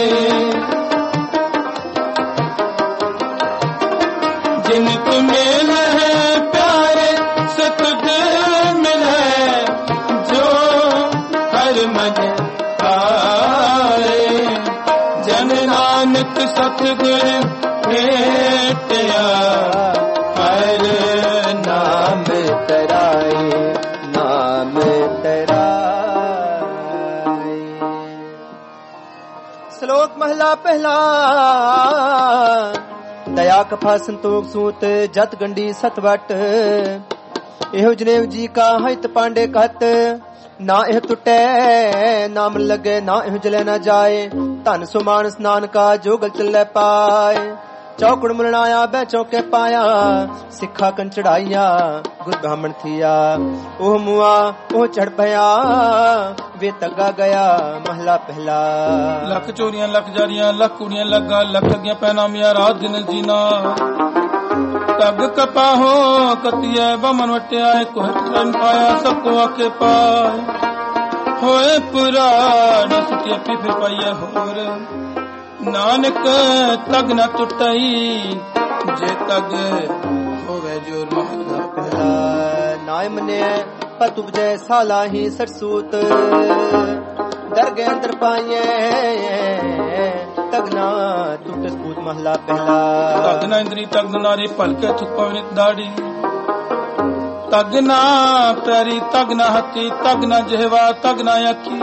Speaker 1: जिन तुम्हें है प्यारे सतुद मिले जो हर मन पाए जन नानक सतगुर भेटिया हर नाम
Speaker 2: तराए नाम तराए। श्लोक महला पहला दया कफा संतोख सूत जत गंडी सतवट एहो जनेव जी का हित पांडे कहत ना एह टुटे नाम लगे ना एह जले ना जाए धन सुमान स्नान का जो गल चले पाए चौकड़ मुलनाया बै चौके पाया सिखा कन चढ़ाइया गुर ब्राह्मण थिया ओह मुआ ओह चढ़ पया वे तगा गया महला पहला
Speaker 1: लख चोरियां लख जारियां लख कुड़ियां लगा लख अगियां पैनामिया रात दिन जीना तग कपाहो कतिया बमन वटिया कोहन पाया सबको आके पाए होए पुराण सुटिया फिर पाइया होर नानक तग न टुटई जे तग होवे जोर महला
Speaker 2: पहला नायम ने पत उपजय साला ही सरसूत दरगे अंदर पाइए तगना टूट सूत महला पहला
Speaker 1: तगना इंद्री तगना नारी पलके थुक पवनित दाढ़ी तगना पैरी तगना हथी तगना जहवा तगना अखी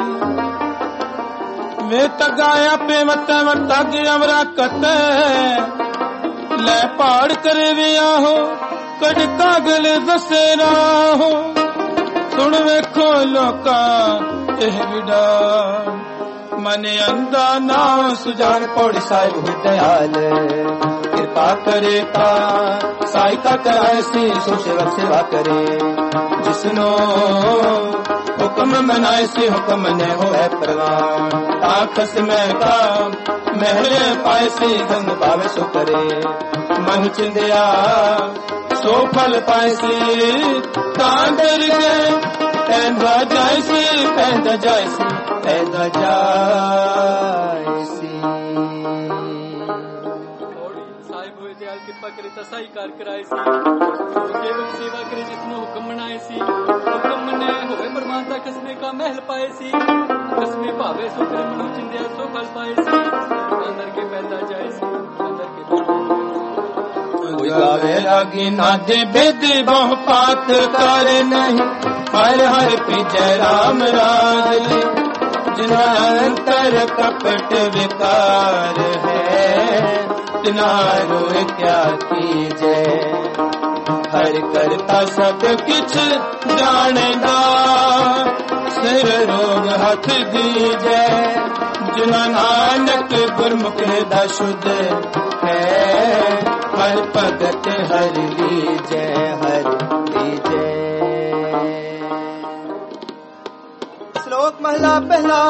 Speaker 1: वे तगाया पे मत तग अमरा कत ले पहाड़ करे वे आहो कड़ कागल दसे ना हो सुन वेखो लोका एह विडा मने अंदा ना सुजान
Speaker 2: पौड़ी साहिब हुई दयाल कृपा करे का साई का कराए सी सो सेवक सेवा करे जिसनो हुक्म मनाए से हुक्म ने हो परवान आखस में का महरे पाए से गंग पावे सो करे मन चिंदिया सो फल पाए से कांदर गए पैदा जाए से पैदा जाए से पैदा जाए से
Speaker 3: साहिब होए दयाल कृपा करे तसाई कार कराए सी सेवक सेवा करे जिसनो हुक्म मनाए सी हुक्म मने होवे परमात्मा कसमे का महल पाए सी कसमे भावे सो करे मनो चिंदिया सो फल पाए सी अंदर के पैदा जाए सी अंदर के
Speaker 1: कोई गावे लागी नादे बेद बहु पात कर नहीं हर हर पिजय राम राज जिना अंतर कपट विकार है तिनारो क्या कीजे हर करता सब किछ जानदा सिर रोग हाथ दीजे जिना नानक गुरमुख दा शुद्ध है हर भगत हर लीजे हर लीजे।
Speaker 2: श्लोक महला पहला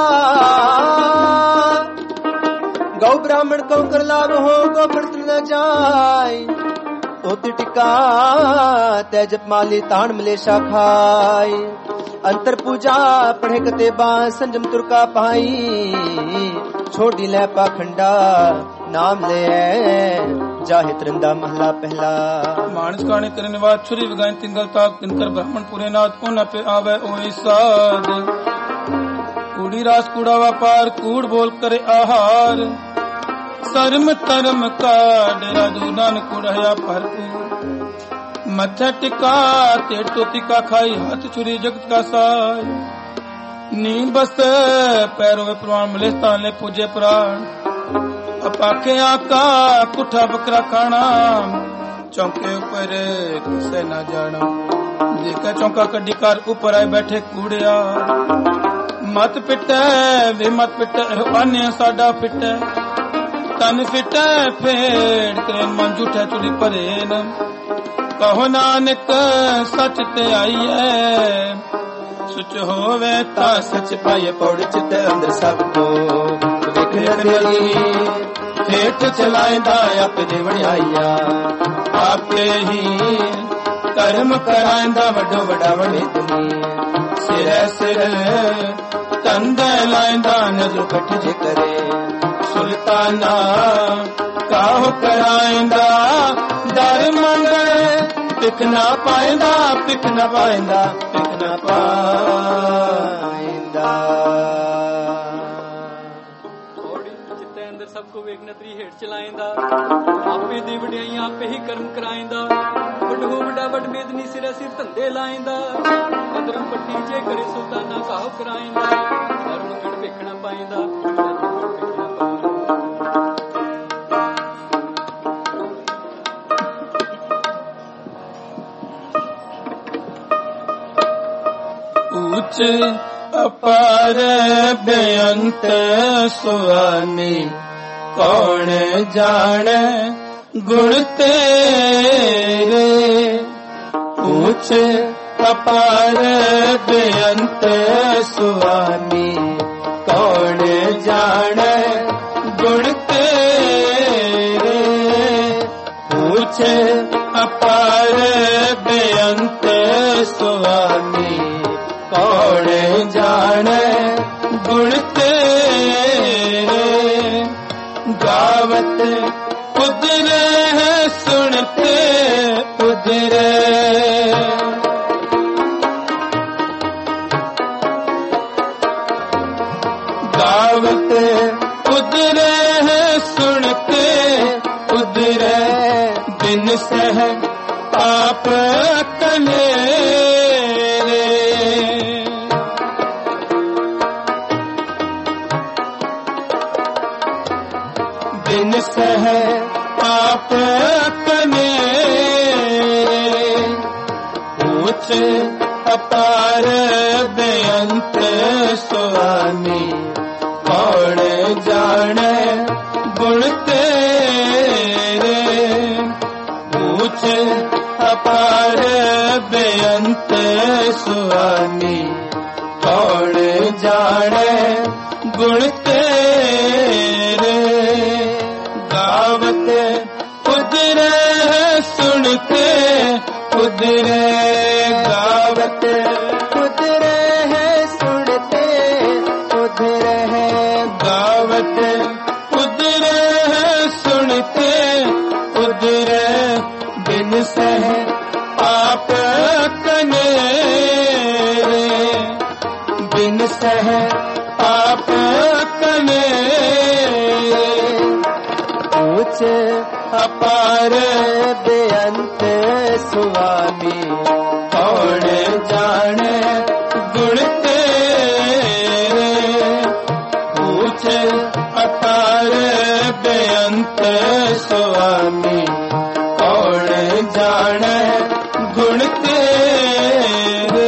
Speaker 2: गौ ब्राह्मण को कर लाभ हो गो व्रत न जाय धोती टिका तेजप माली ताण मलेशा खाई अंतर पूजा पढ़े कते बा संजम तुरका पाई छोड़ी ले पाखंडा नाम ले जाहे त्रिंदा महला पहला।
Speaker 1: मानस काने करने वाद छुरी विगाइन तिंगल ताक तिनकर ब्राह्मण पुरे नाथ ओना पे आवे ओई साध। कूड़ी रास कूड़ा व्यापार कूड़ बोल करे आहार। सर्म तरम का डेरा दूनान कूड़ा भरपूर। मत्था टिका तेड़ तोती का खाई हाथ छुरी जगत का साय। नी बस पैरों में प्रमाण मिले स्थान ले पूजे प्राण। अपाखे आका कुठा बकरा खाना चौके ऊपर किसे न जाना। देखा चौका कड्डी कार ऊपर आए बैठे कूड़िया। मत पिटे वे मत पिटे अन्य साडा पिटे। तन फिटे फेड़ करे मन झूठा चुली परे न। कहो नानक सच ते आई है। सुच होवे ता
Speaker 2: सच पाए पौड़ चित अंदर सब को देखने हेठ चलाएंदा अपने वड़ाइया। आपे ही कर्म कराएंदा वडो वडा वड़े सिर सिर तंदे लाएंदा नजर कट जे करे। सुल्ताना काहो कराएंदा दर मंगे। पिक ना पाएंदा पिक ना पाएंदा पिक ना पाएंदा।
Speaker 3: चित्ते अंदर सबको वेग नतरी हेठ चलाएंदा। आपे दी वड्याई आपे ही कर्म कराएंदा। वड हो वड्डा वड मेदनी सिरा सिर धंधे लाएंदा। कदरम पट्टी जे करे सुल्ताना काहो कराएंदा। धर्म गण ਵੇਖਣਾ ਪਾएंदा ਵੇਖਣਾ ਪਾएंदा।
Speaker 1: ऊंच अपार बेअंत सुआनी। कौन जाने गुण तेरे। ऊंच अपार बेअंत सुआनी। कौन जाने गुण तेरे। ऊंच अपार बेअंत सुआनी। कौन जाने गुण तेरे। गावत उधरे है सुनते उधरे। गावत उधरे है सुनते उधरे। दिन सह पाप कले। दिन सह पाप कने। ऊंच अपार बेअंत सुआनी। कौन जाने गुण तेरे। ऊंच अपार बेअंत सुआनी। कौन जाने गुण तेरे। गावत उधरे सुनते उधरे। गावत उधरे है सुनते उधरे। गावत उधरे है सुनते उधरे। दिन सह पाप कने। दिन सह पाप कने। ऊंच अपार बेअंत सुआनी। कौन जाने गुण तेरे। ऊंच अपार बेअंत सुआनी। कौन जाने गुण तेरे।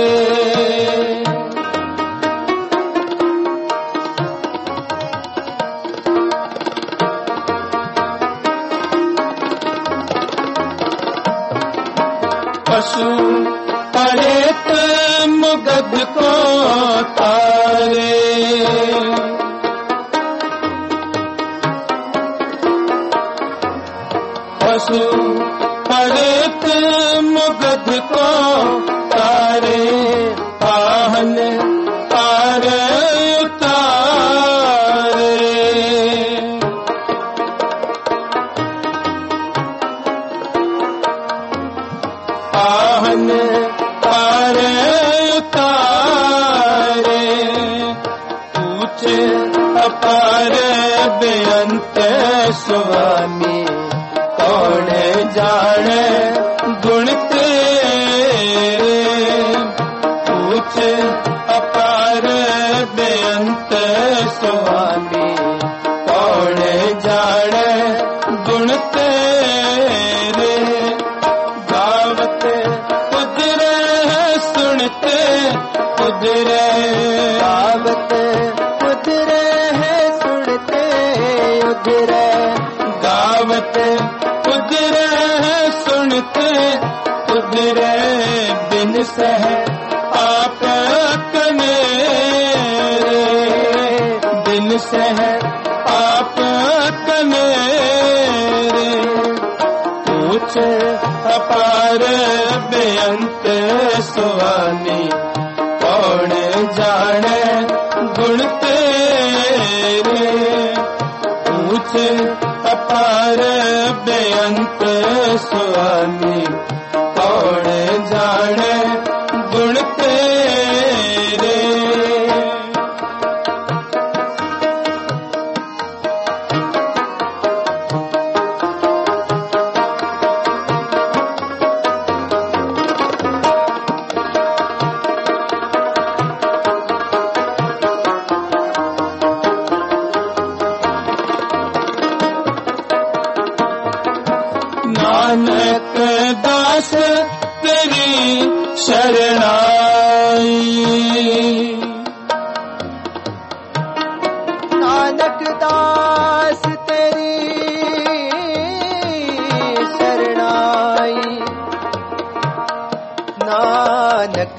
Speaker 1: पशु परेत मुगध को तारे। पशु परेत मुगध को तारे। पाहन पार उतारे। अपार बेअंत स्वामी कौन जाने गुण तेरे पूछ अपार बेअंत स्वामी कौन जाने गुण तेरे गावत कुदरे सुनते कुदरे
Speaker 2: गावत कुदरे है सुनते उधरे
Speaker 1: गावत कुदरे सुनते कुदरे बिन सह आप कनेरे बिन सह आप कनेरे पूछ अपार बेअंत स्वामी कौन जाने गुण तेरे पूछ अपार बेअंत स्वामी कौन जाने गुण तेरे नानक दास तेरी शरणाई
Speaker 2: नानक दास तेरी शरणाई नानक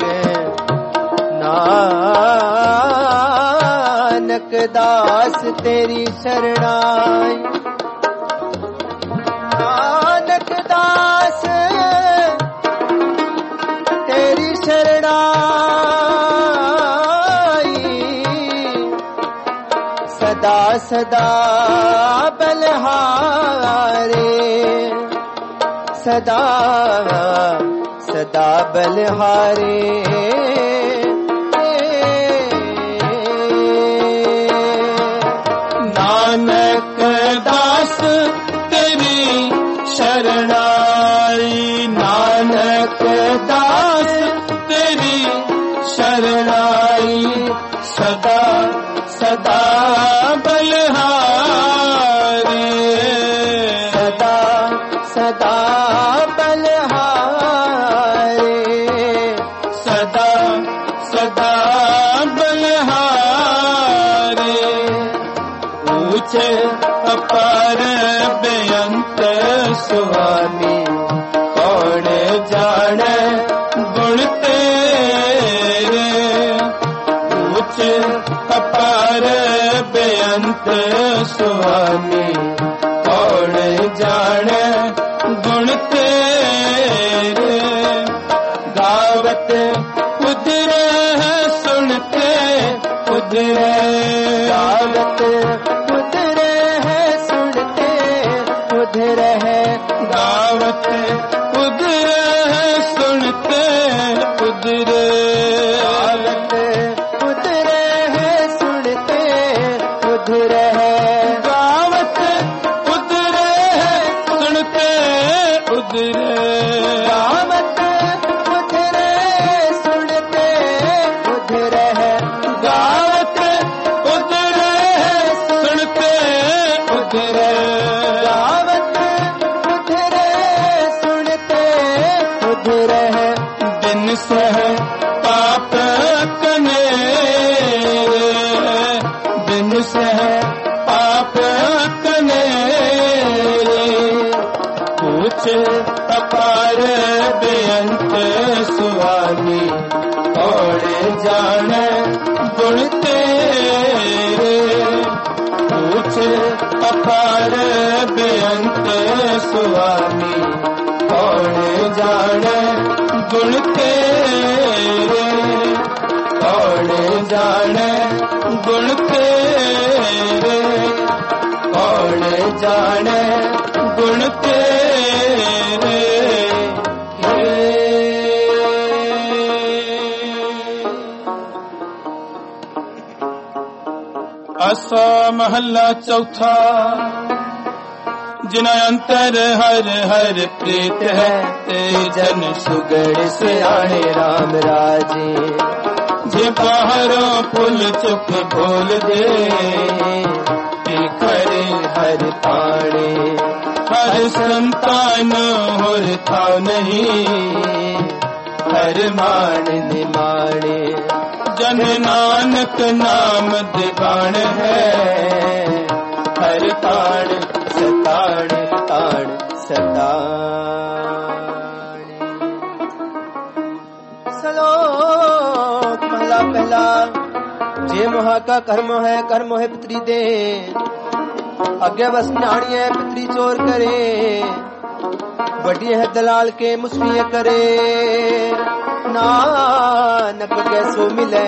Speaker 2: नानक दास तेरी शरणाई नानक दास तेरी शरणाई सदा सदा बलहारे सदा सदा बलहारे
Speaker 1: नानक दास तेरी शरणाई नानक दास तेरी शरणाई सदा सदा बलहारे
Speaker 2: सदा सदा बलहारे
Speaker 1: सदा सदा बलहारे ऊंचे अपार बेअंत स्वामी कौन जाने गुण तेरे पूछ अपार बेअंत स्वामी कौन जाने गुण तेरे गावत कुदरे सुनते कुदरे
Speaker 2: गावत कुदरे है सुनते उधरे है
Speaker 1: गावत कुदरे सुनते कुदरे
Speaker 2: गावत कुदरे है सुनते उधरे है
Speaker 1: गावत कुदरे सुनते उदरे
Speaker 2: गावत कुदरे सुनते उधरे है
Speaker 1: गावत कुदरे सुनते उदरे
Speaker 2: गावत कुदरे सुनते उधरे है
Speaker 1: बिन सह पाप कनेरे बिन सह पाप कनेरे पूछ अपार बेअंत स्वामी कौन जाने गुण तेरे पूछ अपार बेअंत स्वामी कौन जाने गुण तेरे कौन जाने गुण तेरे कौन जाने गुण तेरे आसा महला चौथा जिन अंतर हर हर प्रीत है ते जन
Speaker 2: सुगड़ सियाणे राम राजे
Speaker 1: जे बाहरों पुल चुक बोल दे
Speaker 2: खरे हर पाणे
Speaker 1: हर संतान होर था नहीं
Speaker 2: हर मान निमाणे
Speaker 1: जन नानक नाम दीवान है
Speaker 2: हर ताण सताण ताण सताण सलोक महला पहला जे मोहा का कर्म है पितरी दे अगे बस नाणी है पितरी चोर करे वडी है दलाल के मुस्फिया करे नानक कैसो मिले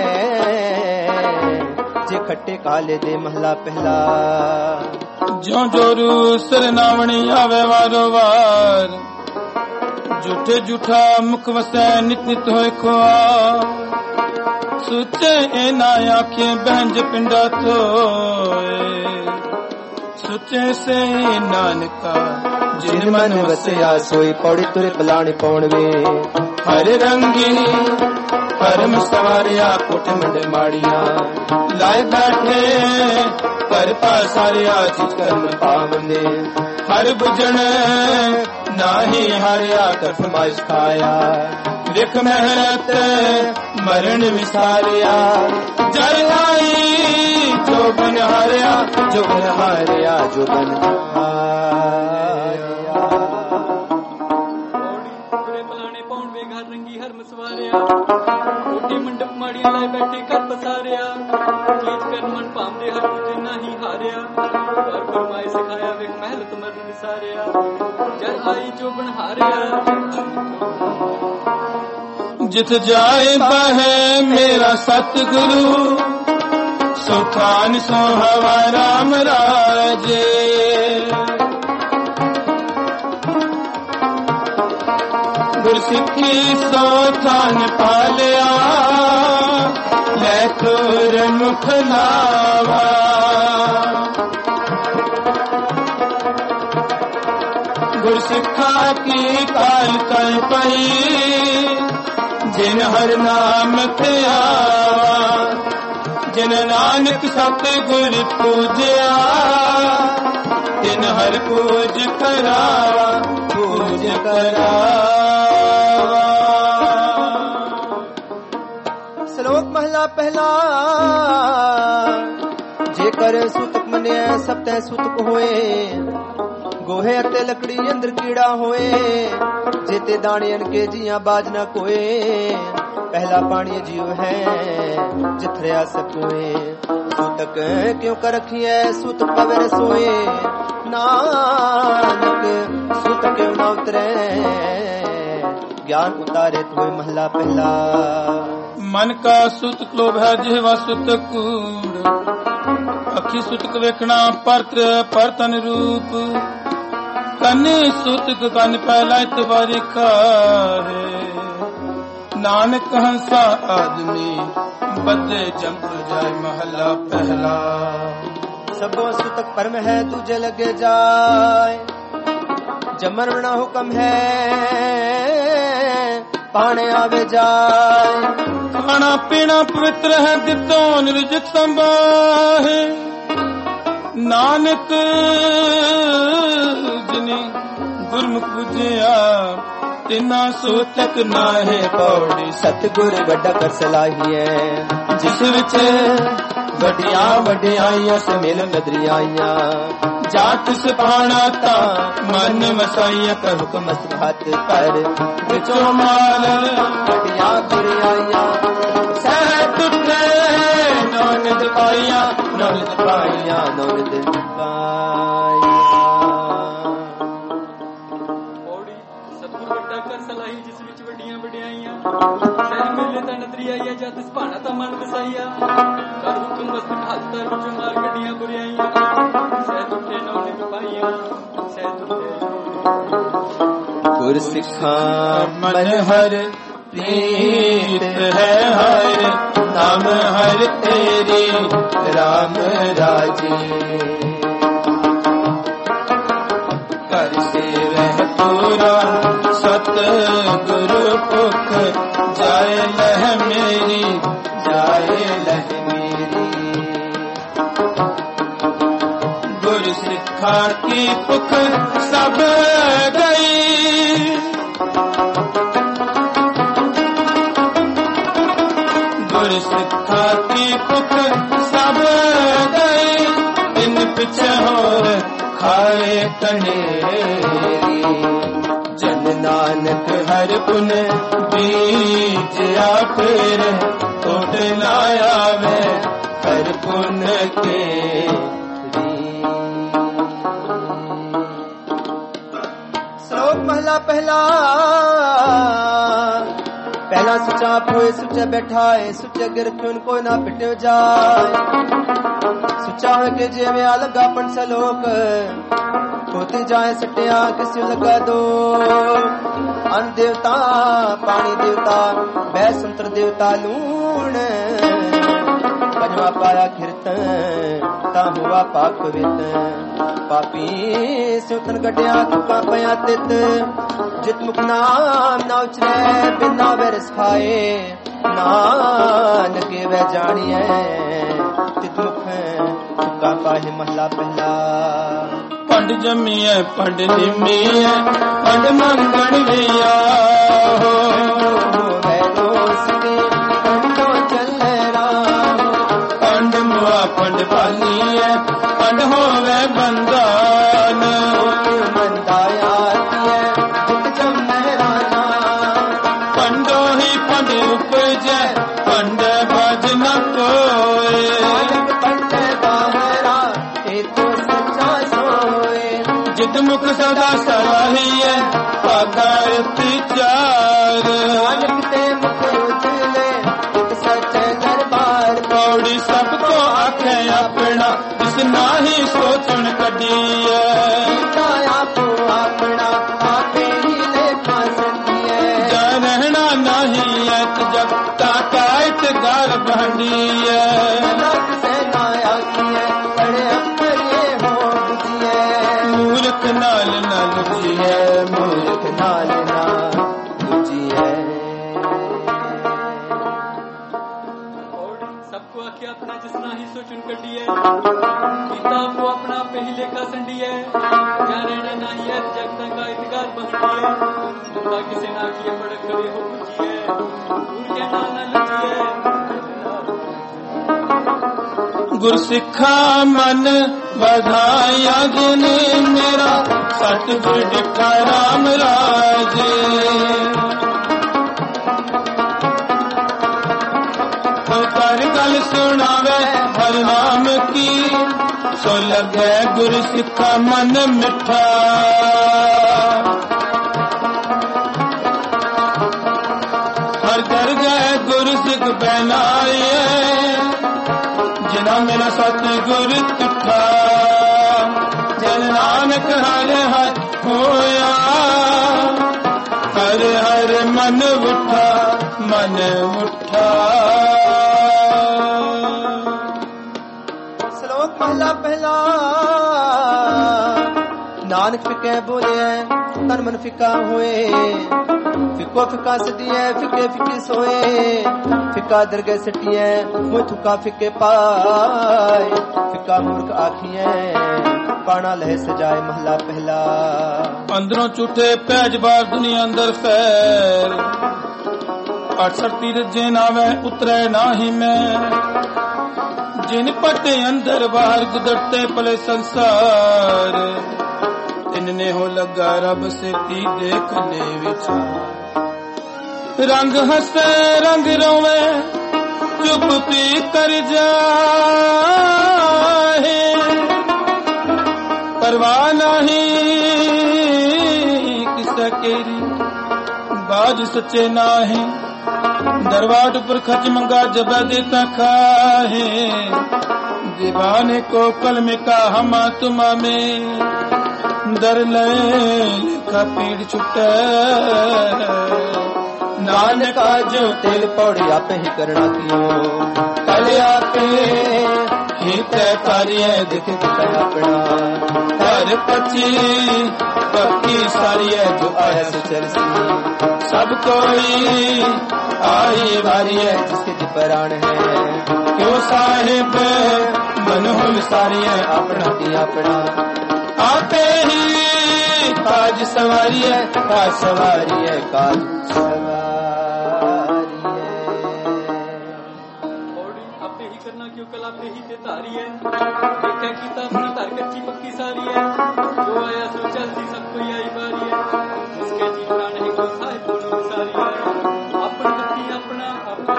Speaker 2: जे खट्टे काले दे महला पहला
Speaker 1: जो जोरू सरनावणी आवे वारो वार झूठे झूठा मुख वसै नित नित होए खोआ सुचे एना आखे बहंज पिंडा थोए सुचे से नानका
Speaker 2: जिन मन वसया सोई पौड़ी तुरे पलाणे पौणवे
Speaker 1: हर रंगी परम सवारिया कोट मंड माड़िया लाए बैठे कर पासारिया जिस कर्म पावने हर बुझण नाही हारिया कर फरमाइश खाया देख मेहनत मरण विसारिया जल आई जो बन हारिया
Speaker 2: जो बन हारिया जो बन
Speaker 3: कोटी मंडप माड़िया लाए बैठे कर पसारिया कीच कर मन पामदे हर कुछ नहीं हारिया और फरमाए सिखाया वे महल तुमर विसारिया जल आई जो बन हारिया
Speaker 1: जित जाए बहे मेरा सतगुरु सुखान सो हवा राम राजे गुरसिक्खी सो थान पालिया लैकुर मुख लावा गुरसिक्खा की काल कल पई जिन हर नाम ते आवा जिन नानक सतगुर पूजया तिन हर पूज करावा पूज करावा।
Speaker 2: श्लोक महला पहला जेकर सुतक मने सब तै सुतक होए गोहे अते लकड़ी अंदर कीड़ा होए जेते दाणियन के जिया बाज न कोए पहला पानी जीव है जिथरिया सकोए सूतक क्यों कर रखिए सूतक पवर सोए नानक सूतक क्यों न उतरे ज्ञान उतारे तो महला पहला
Speaker 1: मन का सुतक लोभ है जिहवा सुतक कूड़ अखी सुतक वेखना परत्र परतन रूप कन सुतक कन पहला इतबारी खारे नानक हंसा आदमी बदे जंप जाए महला पहला
Speaker 2: सबो सुतक परम है तुझे लगे जाए जमन बना हुक्म है पाने आवे जाए
Speaker 1: खाना पीना पवित्र है दितो निर्जित संभाहे नानक जिने गुरमुख बुझिया तिना सूतक नाहे पौड़ी
Speaker 2: सतगुर वड्डा कर सलाहिए
Speaker 1: जिस विच
Speaker 2: वड्डिया वड्डियाइयां से मिल नदरियाइयां
Speaker 1: जात सुभाना ता मन मसाइया कर हुक्म
Speaker 2: हाथ पर
Speaker 1: विचो माल
Speaker 2: वड्डिया बुरियाइयां
Speaker 1: सह टुटे नौनिद पाइया
Speaker 2: नौनिद पाइया नौनिद पाइया
Speaker 3: सलाही जिस विच वड्डियां वड्डियाइयां सह मेले ता नदरियाइया जत सुभाना ता मन वसाइया कर हुक्म मस्त हाथ तर विचो मार गड्डियां बुरियाइयां सह टुटे नौनिद पाइया सह टुटे
Speaker 2: गुर सिखा
Speaker 1: मन हर प्रीत है हर नाम हर तेरी राम राजी कर सेवह पूरा सत गुरु पुख जाए लह मेरी जाए लह मेरी गुरु सिखा की पुख सब गई गुरु सिखा की पुख सब गई इन पिछे हो खाए कनेरी जन नानक हर पुन बीज फिर उठ लाया मैं हर पुन के
Speaker 2: श्लोक महला पहला पहला सुचा पोए सुचे बैठाए सुचे गिर क्यों कोई ना पिटे जाए सुचा है के जे में अलगा पन सलोक होती जाए सटिया किसी लगा दो अन्न देवता पानी देवता वह संतर देवता लूण पंजवा पाया कीर्तन ता हुआ पाक पवित्र पापी सुतन गड्या तुका पया तित जित मुख नाम ना उचरे बिना वरस खाए नानक वह जानिए तित मुख तुका पाहे महला पहला
Speaker 1: पंड जमिए पंड निमिए पंड मंगण लिया हो
Speaker 2: मैं दोस्ती पंडो चल राम
Speaker 1: पंड मुआ पंड पालिए पंड होवे बंदान
Speaker 2: मंदाया जित जम महराना
Speaker 1: पंडो ही पंड उपजे पंड भज न कोय
Speaker 2: पंड बाहरा ये तो सच्चा सोए
Speaker 1: जित मुख सदा सराहिए पगारती चार
Speaker 2: नानक ते मुख उजले एक सच्चे दरबार
Speaker 1: पौड़ी सबको आखे अपना जिस नाही सोचन कढिए
Speaker 2: आपो अपना आपे ही लेखा संगिए
Speaker 1: जा रहना नहीं है जब ताकात गार बहंडिए
Speaker 2: नानक से नाया किए बड़े अक्कर ये हो बुझिए
Speaker 1: मूर्ख नाल न लुझिए
Speaker 2: मूर्ख नाल ना बुझिए
Speaker 3: सबको आख्या अपना जिसना ही सोचन कटी है गीता को अपना पहले का संडी है क्या रहने नहीं है जगता का इतगार बहती है बंदा किसे ना किए बड़े खड़े हो बुझी है दूर के ना न लुझी है
Speaker 1: गुर सिखा मन बधाया जिन मेरा सतगुर डिठा राम राज कर गल सुनावे हर नाम की सो लगे गुर सिखा मन मिठा हर कर गए गुर सिख बहनाए जिना मेरा सतगुर तुठा जन नानक हर हर होया हर हर मन उठा मन उठा
Speaker 2: श्लोक महला पहला नानक फिके बोले तन मन फिका हुए फिको फिका सदिए फिके फिके सोए फिका दरगे सटिए मुँह थुका फिके पाए फिका मूर्ख आखिए पाना लह सजाए महला पहला
Speaker 1: अंदरों झूठे पैज बार दुनिया अंदर फैर 68 तीरथ जे नावे उतरे नाही मैं जिन पटे अंदर बाहर गुदरते पले संसार इनने हो लगा रब से ती देखने विच रंग हंसे रंग रोवे चुप पी कर जाए परवाह नहीं किसा केरी बाज सच्चे नाही दरवाट पर खच मंगा जब देता खाहे दीवाने को कल में का हमा तुमा में दर ले लिखा पीड़ छुटे
Speaker 2: नानका जो तिल पौड़ी आप ही करना कियो
Speaker 1: कल आपे हित कार्य दिख अपना हर पची पक्की सारी जो आयस चलसी सब कोई आई बारी है
Speaker 2: जिसके प्राण है
Speaker 1: क्यों साहिब मनोहर सारी है अपना की अपना आते ही काज सवारी है काज सवारी है काज
Speaker 2: सवारी
Speaker 3: आपे ही करना क्यों कल आपे ही ते धारी है देखे कीता अपना धार कच्ची पक्की सारी है जो आया सो चलती सब कोई आई बारी है इसके जी प्राण है को साहिब बोलो सारी है अपन पत्ती अपना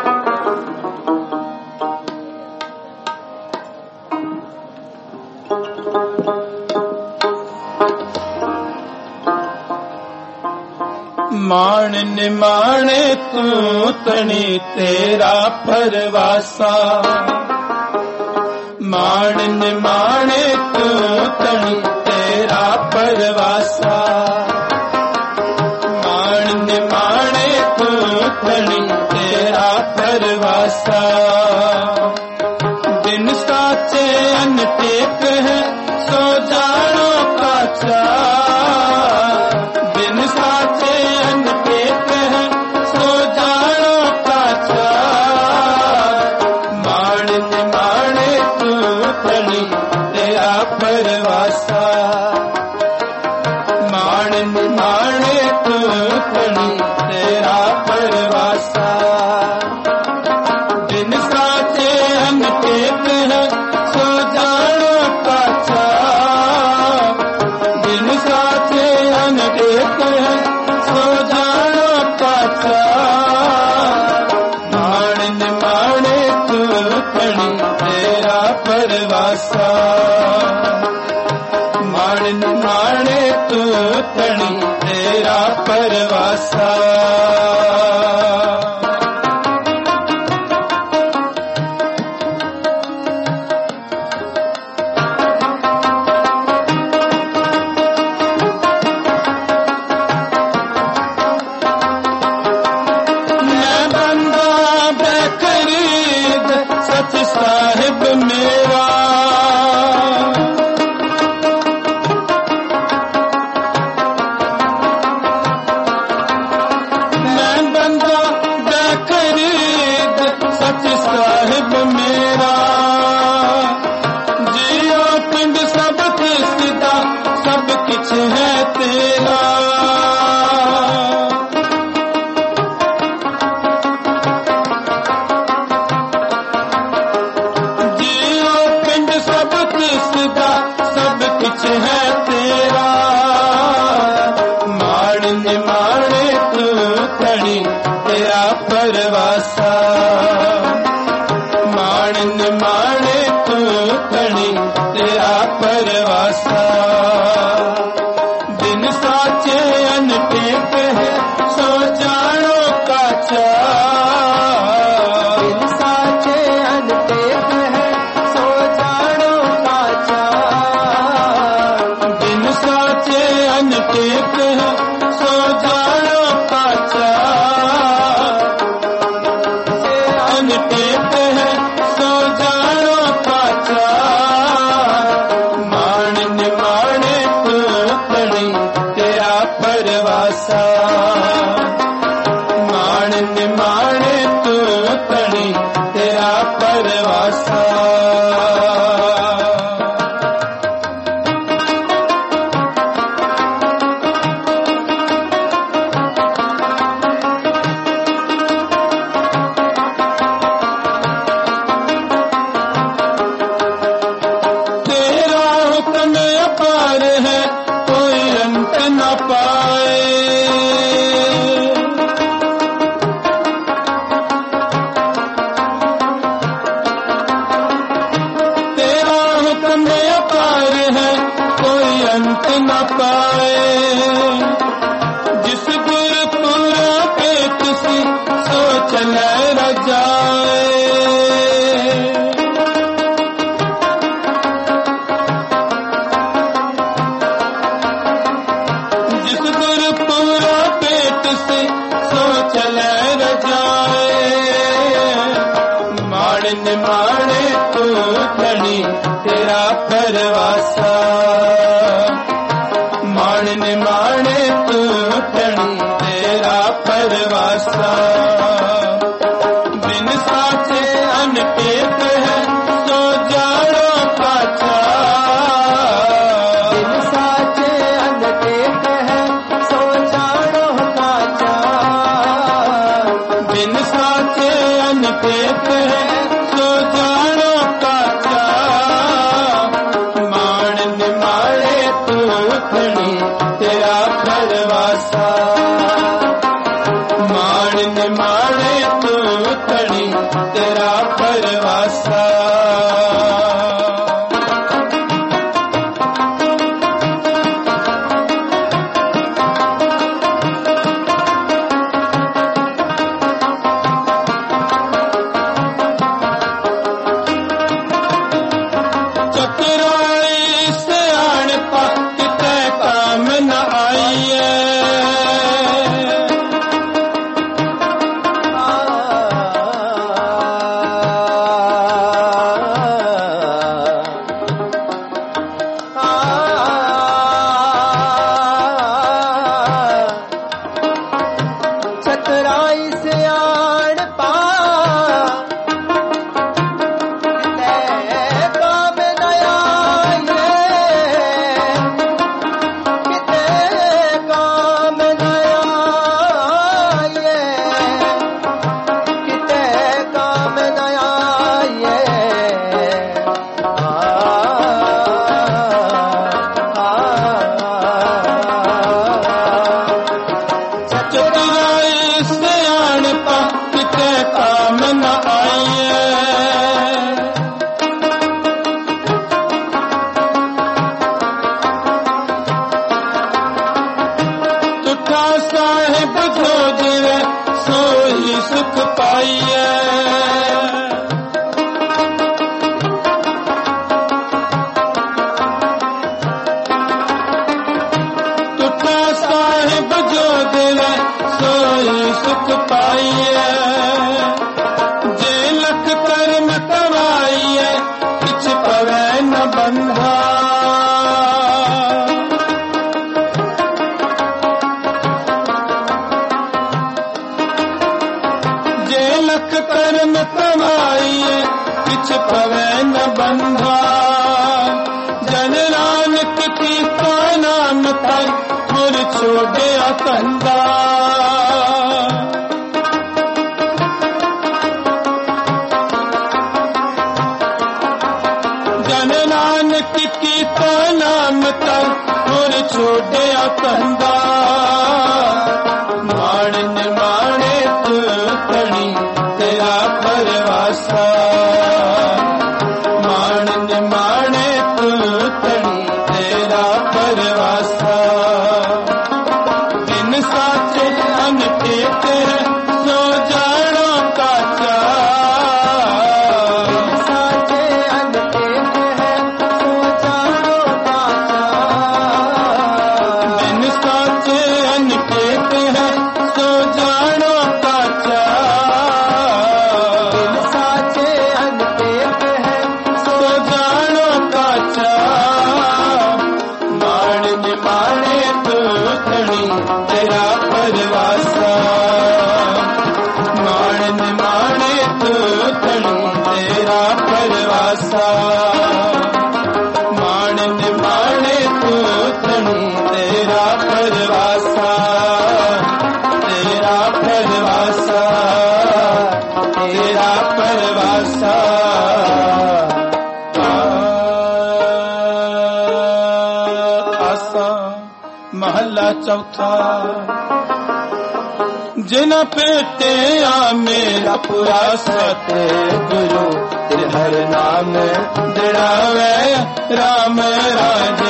Speaker 1: मान निमाणे तू तनी तेरा परवासा मान निमाणे तू तनी तेरा परवासा मान निमाणे तू तनी तेरा परवासा दिन साचे अनटेक है सो जानो काचा दिन साचे अनटेक है सो जानो काचा मान निमाणे तू तनी तेरा परवासा मान निमाणे तू तनी तेरा परवासा दिन साचे अनटेक है सो जानो काचा दिन साचे अनटेक है सो जानो काचा मान निमाणे तू तनी तेरा परवासा मान निमाणे तू तनी तेरा परवासा मैं बंदा बेखरीद सच साहिब मेरा मैं बंदा बेखरीद सच साहिब मेरा जियो पिंड सब किसदा सब किछ है तेरा जियो पिंड सब किसदा सब कुछ है तेरा मान निमाणे तू तनी तेरा परवासा मान निमाणे तू तनी तेरा परवासा दिन साचे अनटेक है सो जानो काचा
Speaker 2: दिन साचे अनटेक है सो जानो काचा
Speaker 1: दिन साचे अनटेक है सो जानो काचा अनटेक है सो जानो काचा मान निमाणे तू तनी तेरा परवासा मान निमाणे तू तनी तेरा परवासा तेरा हुक्म अपार है कोई अंत न पाए तेरा हुक्म अपार है कोई अंत न पाए जिस गुरपुरा पे तुसी सो चले रजाए जिस गुरपुरा पेट से सो चले तेरा परवासा मान निमाणे तू धनी तेरा परवासा बिन साचे अनटेक है सो जानो काचा
Speaker 2: बिन साचे अनटेक है सो जानो काचा
Speaker 1: बिन साचे अनटेक है सो जानो काचा मान निमाणे तू धनी तेरा परवासा मान निमाणे तू धनी तेरा परवासा चतुराई से अणपा किते काम न आइए
Speaker 2: चतुराई से आड़ पा किते काम न आइए किते काम न आइए किते काम न आइए
Speaker 1: चतुराई से अणपा किते काम न आइए तुठा साहिब जो जिवे सोई सुख पाइए तुठा साहिब जो दिवे सोई सुख पाइए जे लख कर्म करवाइए किछ पवे न बंधा जे लख कर्म कमाइए किछ पवे न बंधा जन नानक की का नाम कर मुर छोड़िया कंधा जन नानक की का नाम कर मुर छोड़िया कंधा मान निमाणे तू धनी तेरा परवासा मान निमाणे तू धनी तेरा परवासा बिन साचे अनटेक है सो जानो काचा
Speaker 2: साचे अनटेक है सो जानो काचा
Speaker 1: बिन साचे अनटेक है सो जानो काचा
Speaker 2: बिन साचे अनटेक है
Speaker 1: सो जानो काचा मान निमाणे तू धनी तेरा परवासा मान निमाणे तू धनी तेरा परवासा मान निमाणे तू धनी तेरा परवासा तेरा परवासा तेरा परवासा आसा महला चौथा जिना पेटे आ मेरा पूरा सते गुरु हर नाम दिड़ावे राम राजे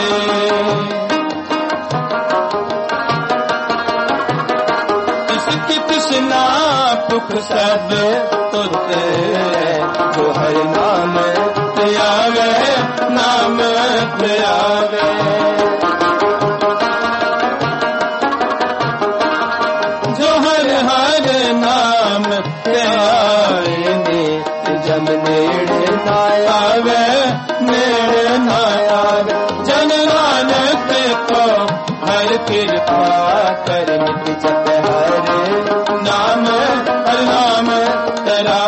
Speaker 1: इसकी तृष्णा पुख सब तुते जो हर नाम त्यावे नाम त्यावे जो हर हर नाम त्यावे जम नेड़े ना आवे ਹੋਵੇ ਨੇੜੇ ਨਾ ਆਵੇ ਜਨ ਨਾਨਕ ਕੋ ਹਰ ਕਿਰਪਾ ਕਰ ਨਿਤ ਜਪੈ ਹਰ ਨਾਮ ਹਰ ਨਾਮ ਤੇਰਾ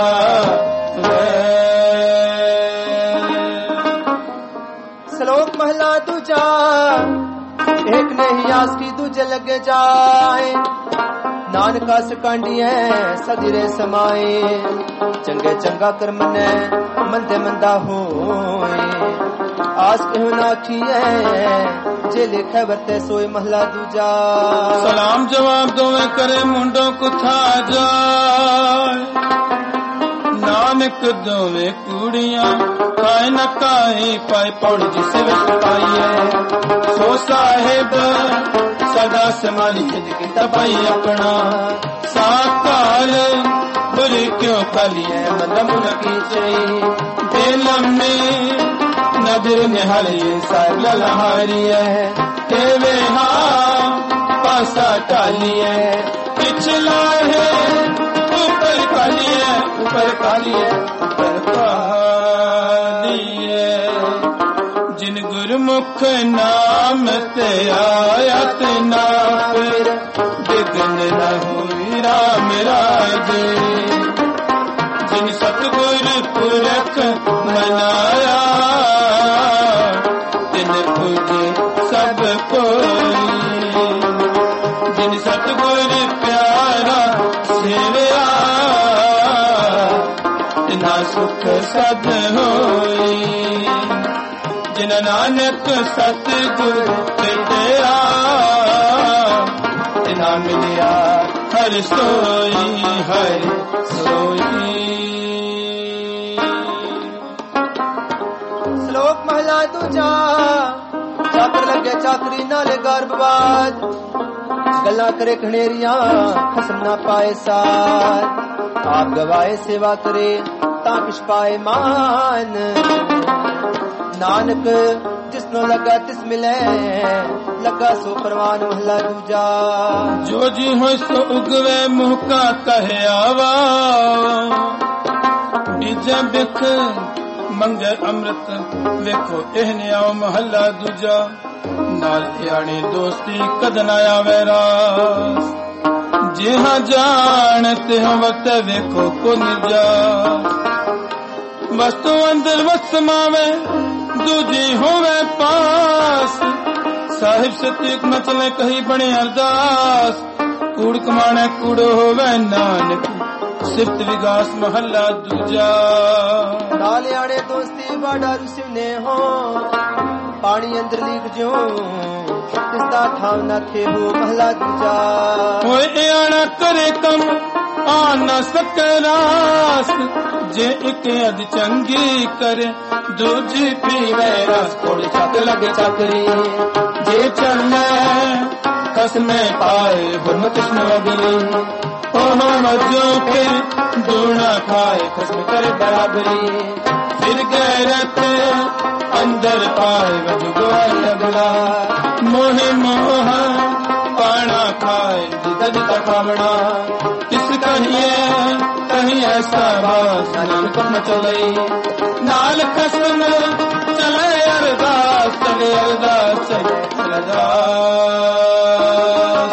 Speaker 2: श्लोक महला दूजा एक नहीं आस की दूजे लगे जाए नानका सकांडी है सजरे समाए चंगे चंगा कर्म ने मंदे मंदा होए आस क्यों ना है जे लिखे बरते सोए महला दूजा
Speaker 1: सलाम जवाब दोवे करे मुंडो कुथा जाए नानक दोवे कुड़ियां काए न काए पाए पौड़ जिस विच पाइए सो साहेब सदा समाली जिंदगी तबाई अपना साकाल बुरी क्यों खालिए मंदम की चई दिल में नजर निहालिए सार ललहारी है तेवे हाँ पासा टालिए पिछला है ऊपर कालिए ऊपर कालिए ऊपर कालिए जिन गुरमुख नाम ते आयत ना फिर बिघन न हुई राम राजे जिन सतगुर पुरख मनाया तिन पूजे सब कोई जिन सतगुर प्यारा सेवया तिना सुख सद होई जिन नानक सतगुर तेरा तिना मिलिया हर सोई हर सोई
Speaker 2: श्लोक महला दूजा चाकर लगे चाकरी नाले गर्भवाद गल्ला करे खनेरियां खसम ना पाए साथ आप गवाए सेवा करे ता किश पाए मान नानक जिसनो लगा तिस मिले लगा सो परवान महला दूजा
Speaker 1: जो जी हो सो उगवे मुँह का कहे आवा बीजा बिख मंगे अमृत वेखो एहने आओ महला दूजा नाल यानी दोस्ती कदन आया वैरास जिहा जानते हो वक्त वेखो को निर्जा वस्तु अंदर वस्त समावे दूजी होवे पास साहिब सतीक न चले कहीं बने अरदास कूड़ कमाने कूड़ो होवे नानक सिफ्त विगास महला दूजा
Speaker 2: नाल आने दोस्ती बाडा रुसिने हो पानी अंदर लीक जो तिसदा थाव न थे हो महला दूजा
Speaker 1: होए आना करे कम आ न सके रास जे एक अध चंगी करे दूजी पीवे रस थोड़ी चक लगे चाकरी जे चलने कसमे पाए हुरमत कृष्ण अगली ओहो मजो के दूना खाए खस्म करे बराबरी फिर गैरत अंदर पाए वजू गोल लगला मोहे मोह पाना खाए जिदा जिदा खावड़ा किस कहीं ऐसा बास नानक न चले नाल खसम चले अरदास चले अरदास चले अरदास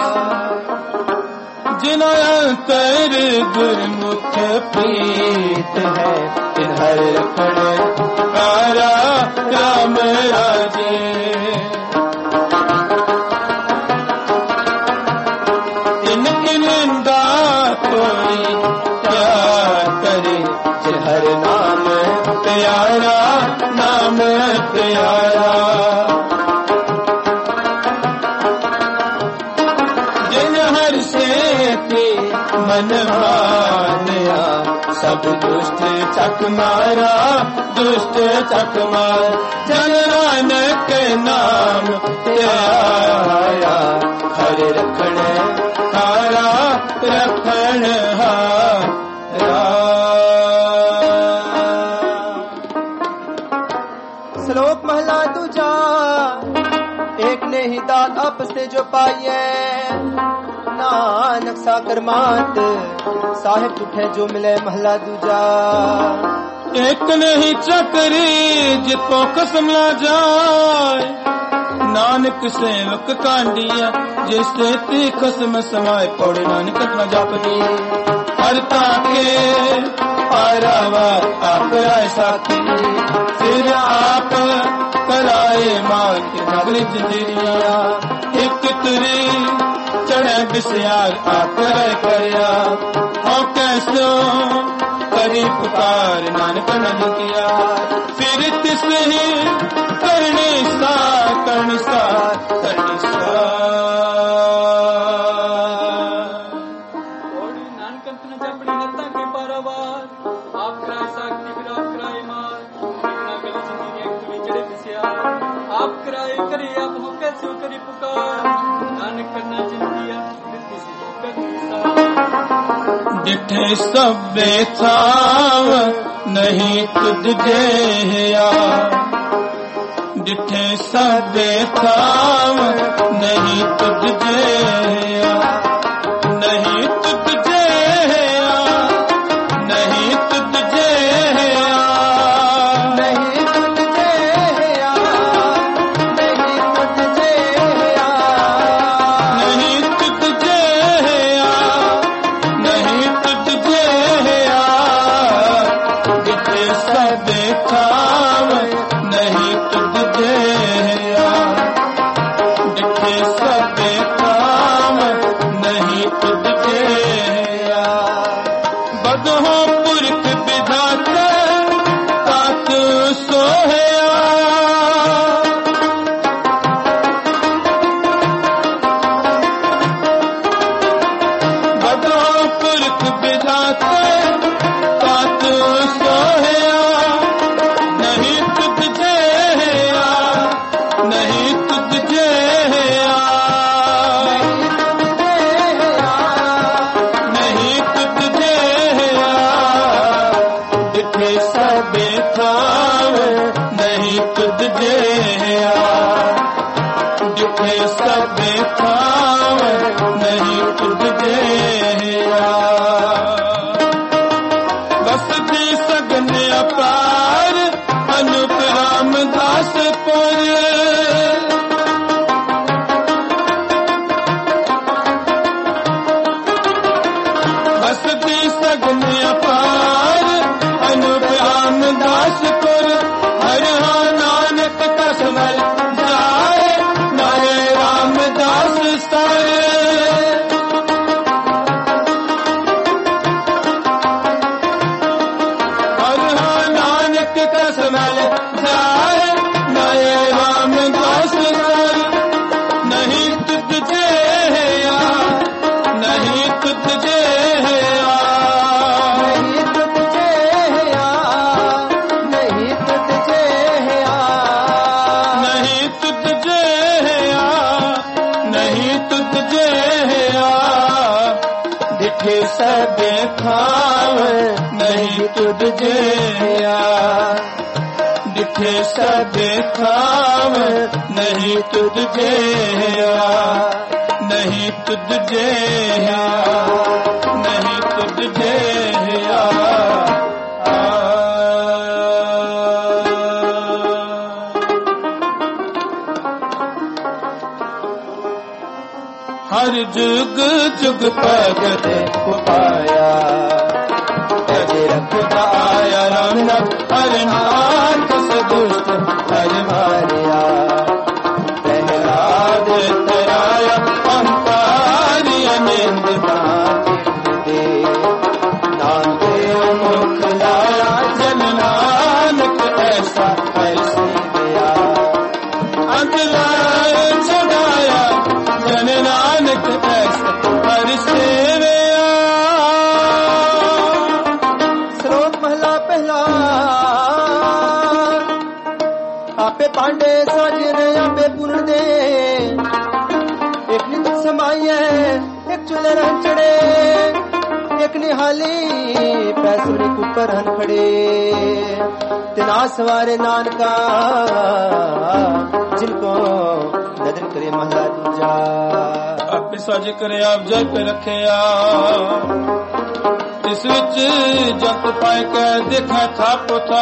Speaker 1: जिना तेरे गुरमुख प्रीत है इन हर खड़े कारा राम राजे इनकी निंदा कोई क्या करे जिन हर नाम प्यारा नाम प्यारा जिन हर से मन मानया सब दुष्ट चक मारा दुष्ट चक मार जन नानक नाम आया हर रखण हारा रखण हारा
Speaker 2: श्लोक महला दूजा एक ने ही दात आपस से जो पाइए नानक साकर मात साहिब उठे जो मिले महला दूजा
Speaker 1: एक नहीं चकरी जितो कसम ला जाए, नानक से लुक कांडिया जिससे ती कसम समाए, पौड़े नानक न जापदी हर ताके आरावा आप राय साथी, फिर आप कराए मां के नगरी जंजीरिया, एक तुरी चढ़े बिस्यार आप राय करया, हो कैसो करी पुकार नानक न किया, फिर तिस ही करने सा करने सा करने सा।
Speaker 3: नानक न जपड़ी नता के पारावार, आप कराए साखी फिर आप कराए मार, नगरी जिंदगी एक तुरी चढ़े बिस्यार, आप कराए करे आप हो कैसे करी पुकार, नानक करना जिंदगिया
Speaker 1: डिठे सबे थाव नहीं तुझे यार, डिठे सबे थाव नहीं तुझे यार, नहीं तुझे यार, नहीं तुझे यार,
Speaker 2: नहीं तुझे यार, नहीं तुझे यार,
Speaker 1: नहीं तुझे यार, नहीं तुझे यार, डिठे सबे थाव नहीं तुझे यार, डिठे सबे थाव नहीं तुझे यार, बदहो पुरख विधाता तात सोहया, बदहो पुरख विधाता तात सोहया, नहीं तुझे यार, नहीं तुझे यार, नहीं तुझे यार, डिठे सबे थाव नहीं तुझे यार, डिठे सबे थाव नहीं तुझे यार, बस थी सगन अपार अनूप रामदास पुर, बसती सगन अपार अनूप रामदास पुर, हर हा नानक कसमल जाए नारे रामदास सर, हर हा नानक कसमल जाए नारे रामदास सर, नहीं तुझे यार, नहीं तुझे यार,
Speaker 2: नहीं तुझे यार, नहीं तुझे यार,
Speaker 1: नहीं तुझे यार, नहीं तुझे यार, डिठे सबे थाव नहीं तुझे यार, डिठे सबे थाव नहीं तुझे यार, नहीं तुझे यार, नहीं तुझे यार। हर जुग जुग भगत पाया, अजय रखता आया राम नाम, हर नाथ से दुष्ट हर मारिया, प्रहलाद तराया अंपारी अनिंद बांधे, नाम देव मुख लाया जन नानक ऐसा ऐसी गया, अंतलाय छुड़ाया जन नानक ऐसा हर सेवया।
Speaker 2: श्लोक महला पहला, आपे पांडे साजिर आपे पूर्ण दे, एक नित समाइए एक चुले रन चढ़े, एक निहाली पैसुरी ऊपर हन खड़े, तिना सवारे नानका जिनको नजर करे महला दूजा,
Speaker 1: आपे साजे करे आप जय पे रखे आ, जिस विच जत पाए के देखा था पोथा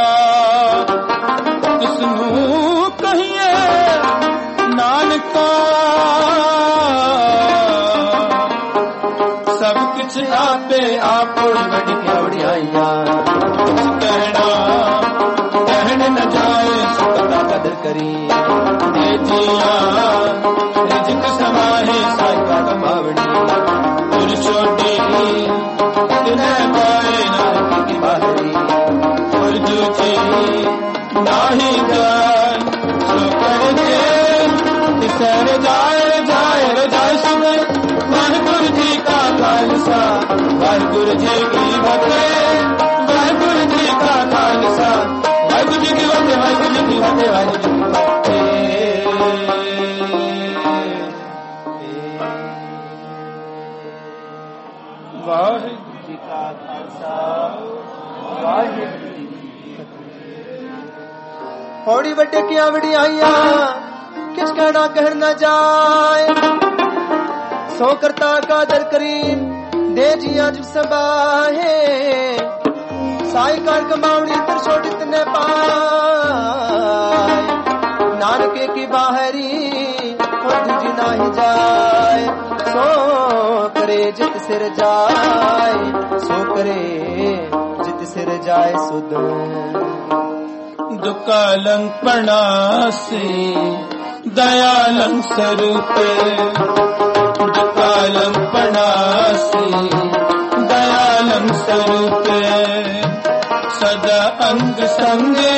Speaker 1: किसनू कहिए नानका सब कुछ आपे आप
Speaker 2: बड़ी वडियाइया
Speaker 1: कहण न जाए
Speaker 2: सबका कदर करी
Speaker 1: जिया रिजक समाहे साइका कमावड़ी और छोटी तिन्हें पाए नारकी की बाहरी और जो चीज नाही जाए सो करके तिसर जाए सुबह वाहिगुरु जी का खालसा वाहिगुरु जी की फतेह वाहिगुरु जी का खालसा वाहिगुरु जी की फतेह वाहिगुरु जी की फतेह वाहिगुरु जी की फतेह। वाहिगुरु जी का खालसा वाहिगुरु जी की फतेह।
Speaker 2: थोड़ी बड़े किया वडियाइया किस कहना कह न जाए सो करता कादर करीम दे जिया जुग संबाहे साई कार कमावड़ी तर छोड़ इतने पाए नानके की बाहरी खुद जी नाही जाए सो करे जित सिर जाए सो करे जित सिर जाए सुध
Speaker 1: दुकालं प्रणासी दयालं स्वरूपे दुकालं प्रणासी दयालं स्वरूपे सदा अंग संगे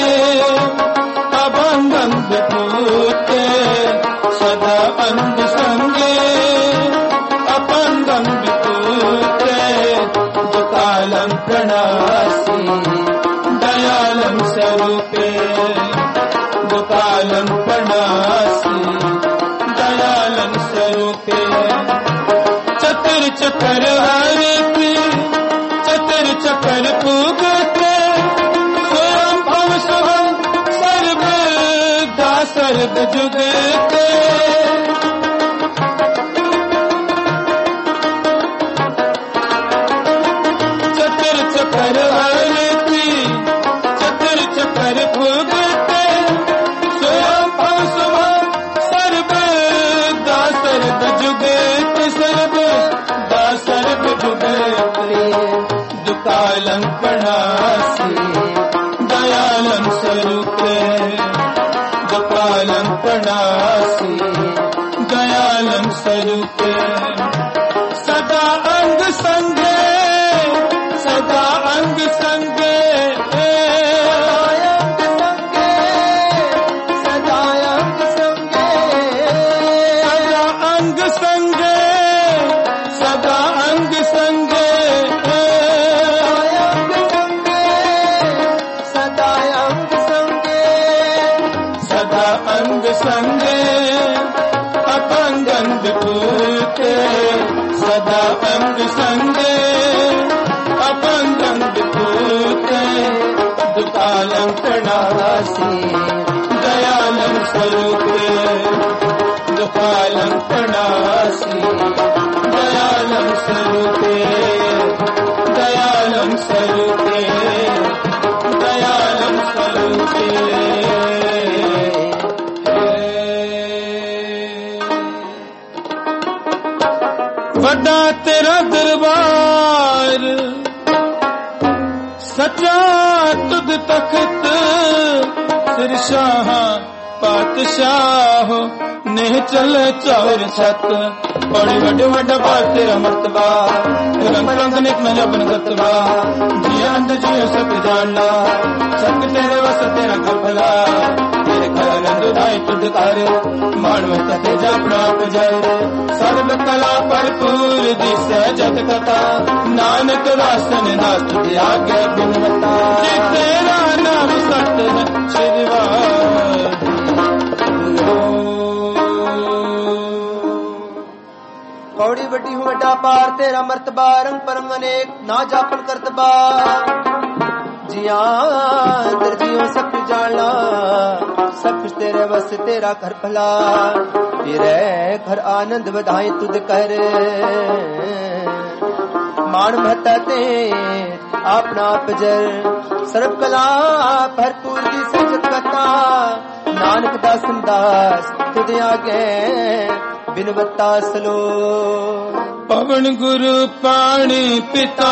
Speaker 1: अभंगं विभूते सदा अंग संगे अपंगं विभूते दुकालं प्रणासी दयालं स्वरूपे दुकालं प्रणासी दयालं स्वरूपे चतर चकर हरिपी चतर चकर पूगते स्वयं भव सुहं सर्वदा सर्व जुगते चतर चकर हरिपी चतर चकर पूगते स्वयं भव सुहं सर्वदा सर्व जुगते सर्वदा सर्व जुगते दुकालं प्रणासी दयालं स्वरूपे दुकालं प्रणासी दयालं स्वरूपे सदा अंग संगे सदा अंग संगे
Speaker 2: सदा अंग संगे
Speaker 1: सदा अंग संगे
Speaker 2: सदा अंग संगे
Speaker 1: सदा अंग संगे अपंगं विभूते सदा अंग संगे अपंगं विभूते दुकालं प्रणासी दयालं स्वरूपे दुकालं प्रणासी दयालं स्वरूपे दयालं स्वरूपे दयालं स्वरूपे वड्डा तेरा दरबार सच्चा तुद तख्त सिर शाह पातशाह ने चल चौर छत बड़े वड्डे वड्डा बार तेरा मर्तबा रंग रंग निक न जपन गतबा जिया अंद जियो सब जानना सब तेरे वस तेरा कपला तेरे घर नंद दाई तुद कार मानव ते जापना पुजार सर्व कला भरपूर दिस जत कथा नानक दासन दास तुझे आगे बिनवता तेरा नाम सत श्रीवार
Speaker 2: कौड़ी बड़ी हूँ बड़ा पार तेरा मर्तबा रंग परम अनेक ना जापन करतबा जिया अंदर जियो सब कुछ जानला सब कुछ तेरे बस तेरा घर भला तेरे घर आनंद बधाई तुद कर ਮਾਣ ਮਹਤਾ ਤੇ ਆਪਣਾ ਪਜਰ ਸਰਬ ਕਲਾ ਭਰਪੂਰ ਦੀ ਸਿਫਤ ਕਥਾ ਨਾਨਕ ਦਾ ਸੰਦਾਸ ਤੁਧ ਆਗੇ ਬਿਨਵਤਾ ਸਲੋ
Speaker 1: ਪਵਨ ਗੁਰੂ ਪਾਣੀ ਪਿਤਾ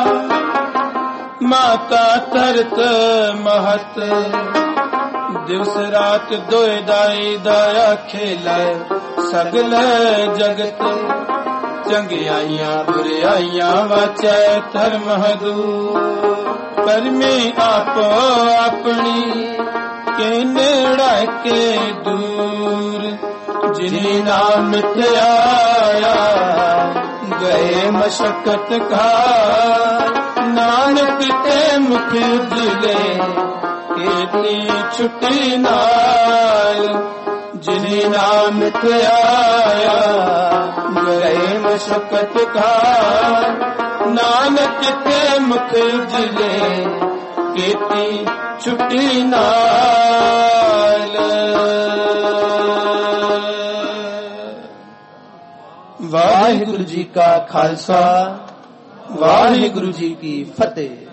Speaker 1: ਮਾਤਾ ਧਰਤ ਮਹਤ ਦਿਵਸ ਰਾਤ ਦੋਇ ਦਾਈ ਦਇਆ ਖੇਲੇ ਸਗਲ ਜਗਤ ਚੰਗਿਆਈਆਂ ਬੁਰਿਆਈਆਂ ਵਾਚੈ ਧਰਮ ਹਦੂ ਕਰਮੀ ਆਪੋ ਆਪਣੀ ਕੇ ਨੇੜਾ ਕੇ ਦੂਰ ਜਿਨੀ ਨਾਮ ਮਿਟਿਆਇਆ ਗਏ ਮਸ਼ਕਤ ਕਾ ਨਾਨਕ ਤੇ ਮੁਖ ਜਿਲੇ ਕੀਤੀ ਛੁੱਟੀ ਨਾਲ ਜਿਨੀ ਨਾਮ ਮਿਟਿਆਇਆ ਗਏ ਮਸ਼ਕਤ ਕਾ ਨਾਨਕ ਤੇ ਮੁਖ ਜਿਲੇ ਕੀਤੀ ਛੁੱਟੀ ਨਾਲ।
Speaker 2: ਵਾਹਿਗੁਰੂ ਜੀ ਕਾ ਖਾਲਸਾ ਵਾਹਿਗੁਰੂ ਜੀ ਕੀ ਫਤਿਹ।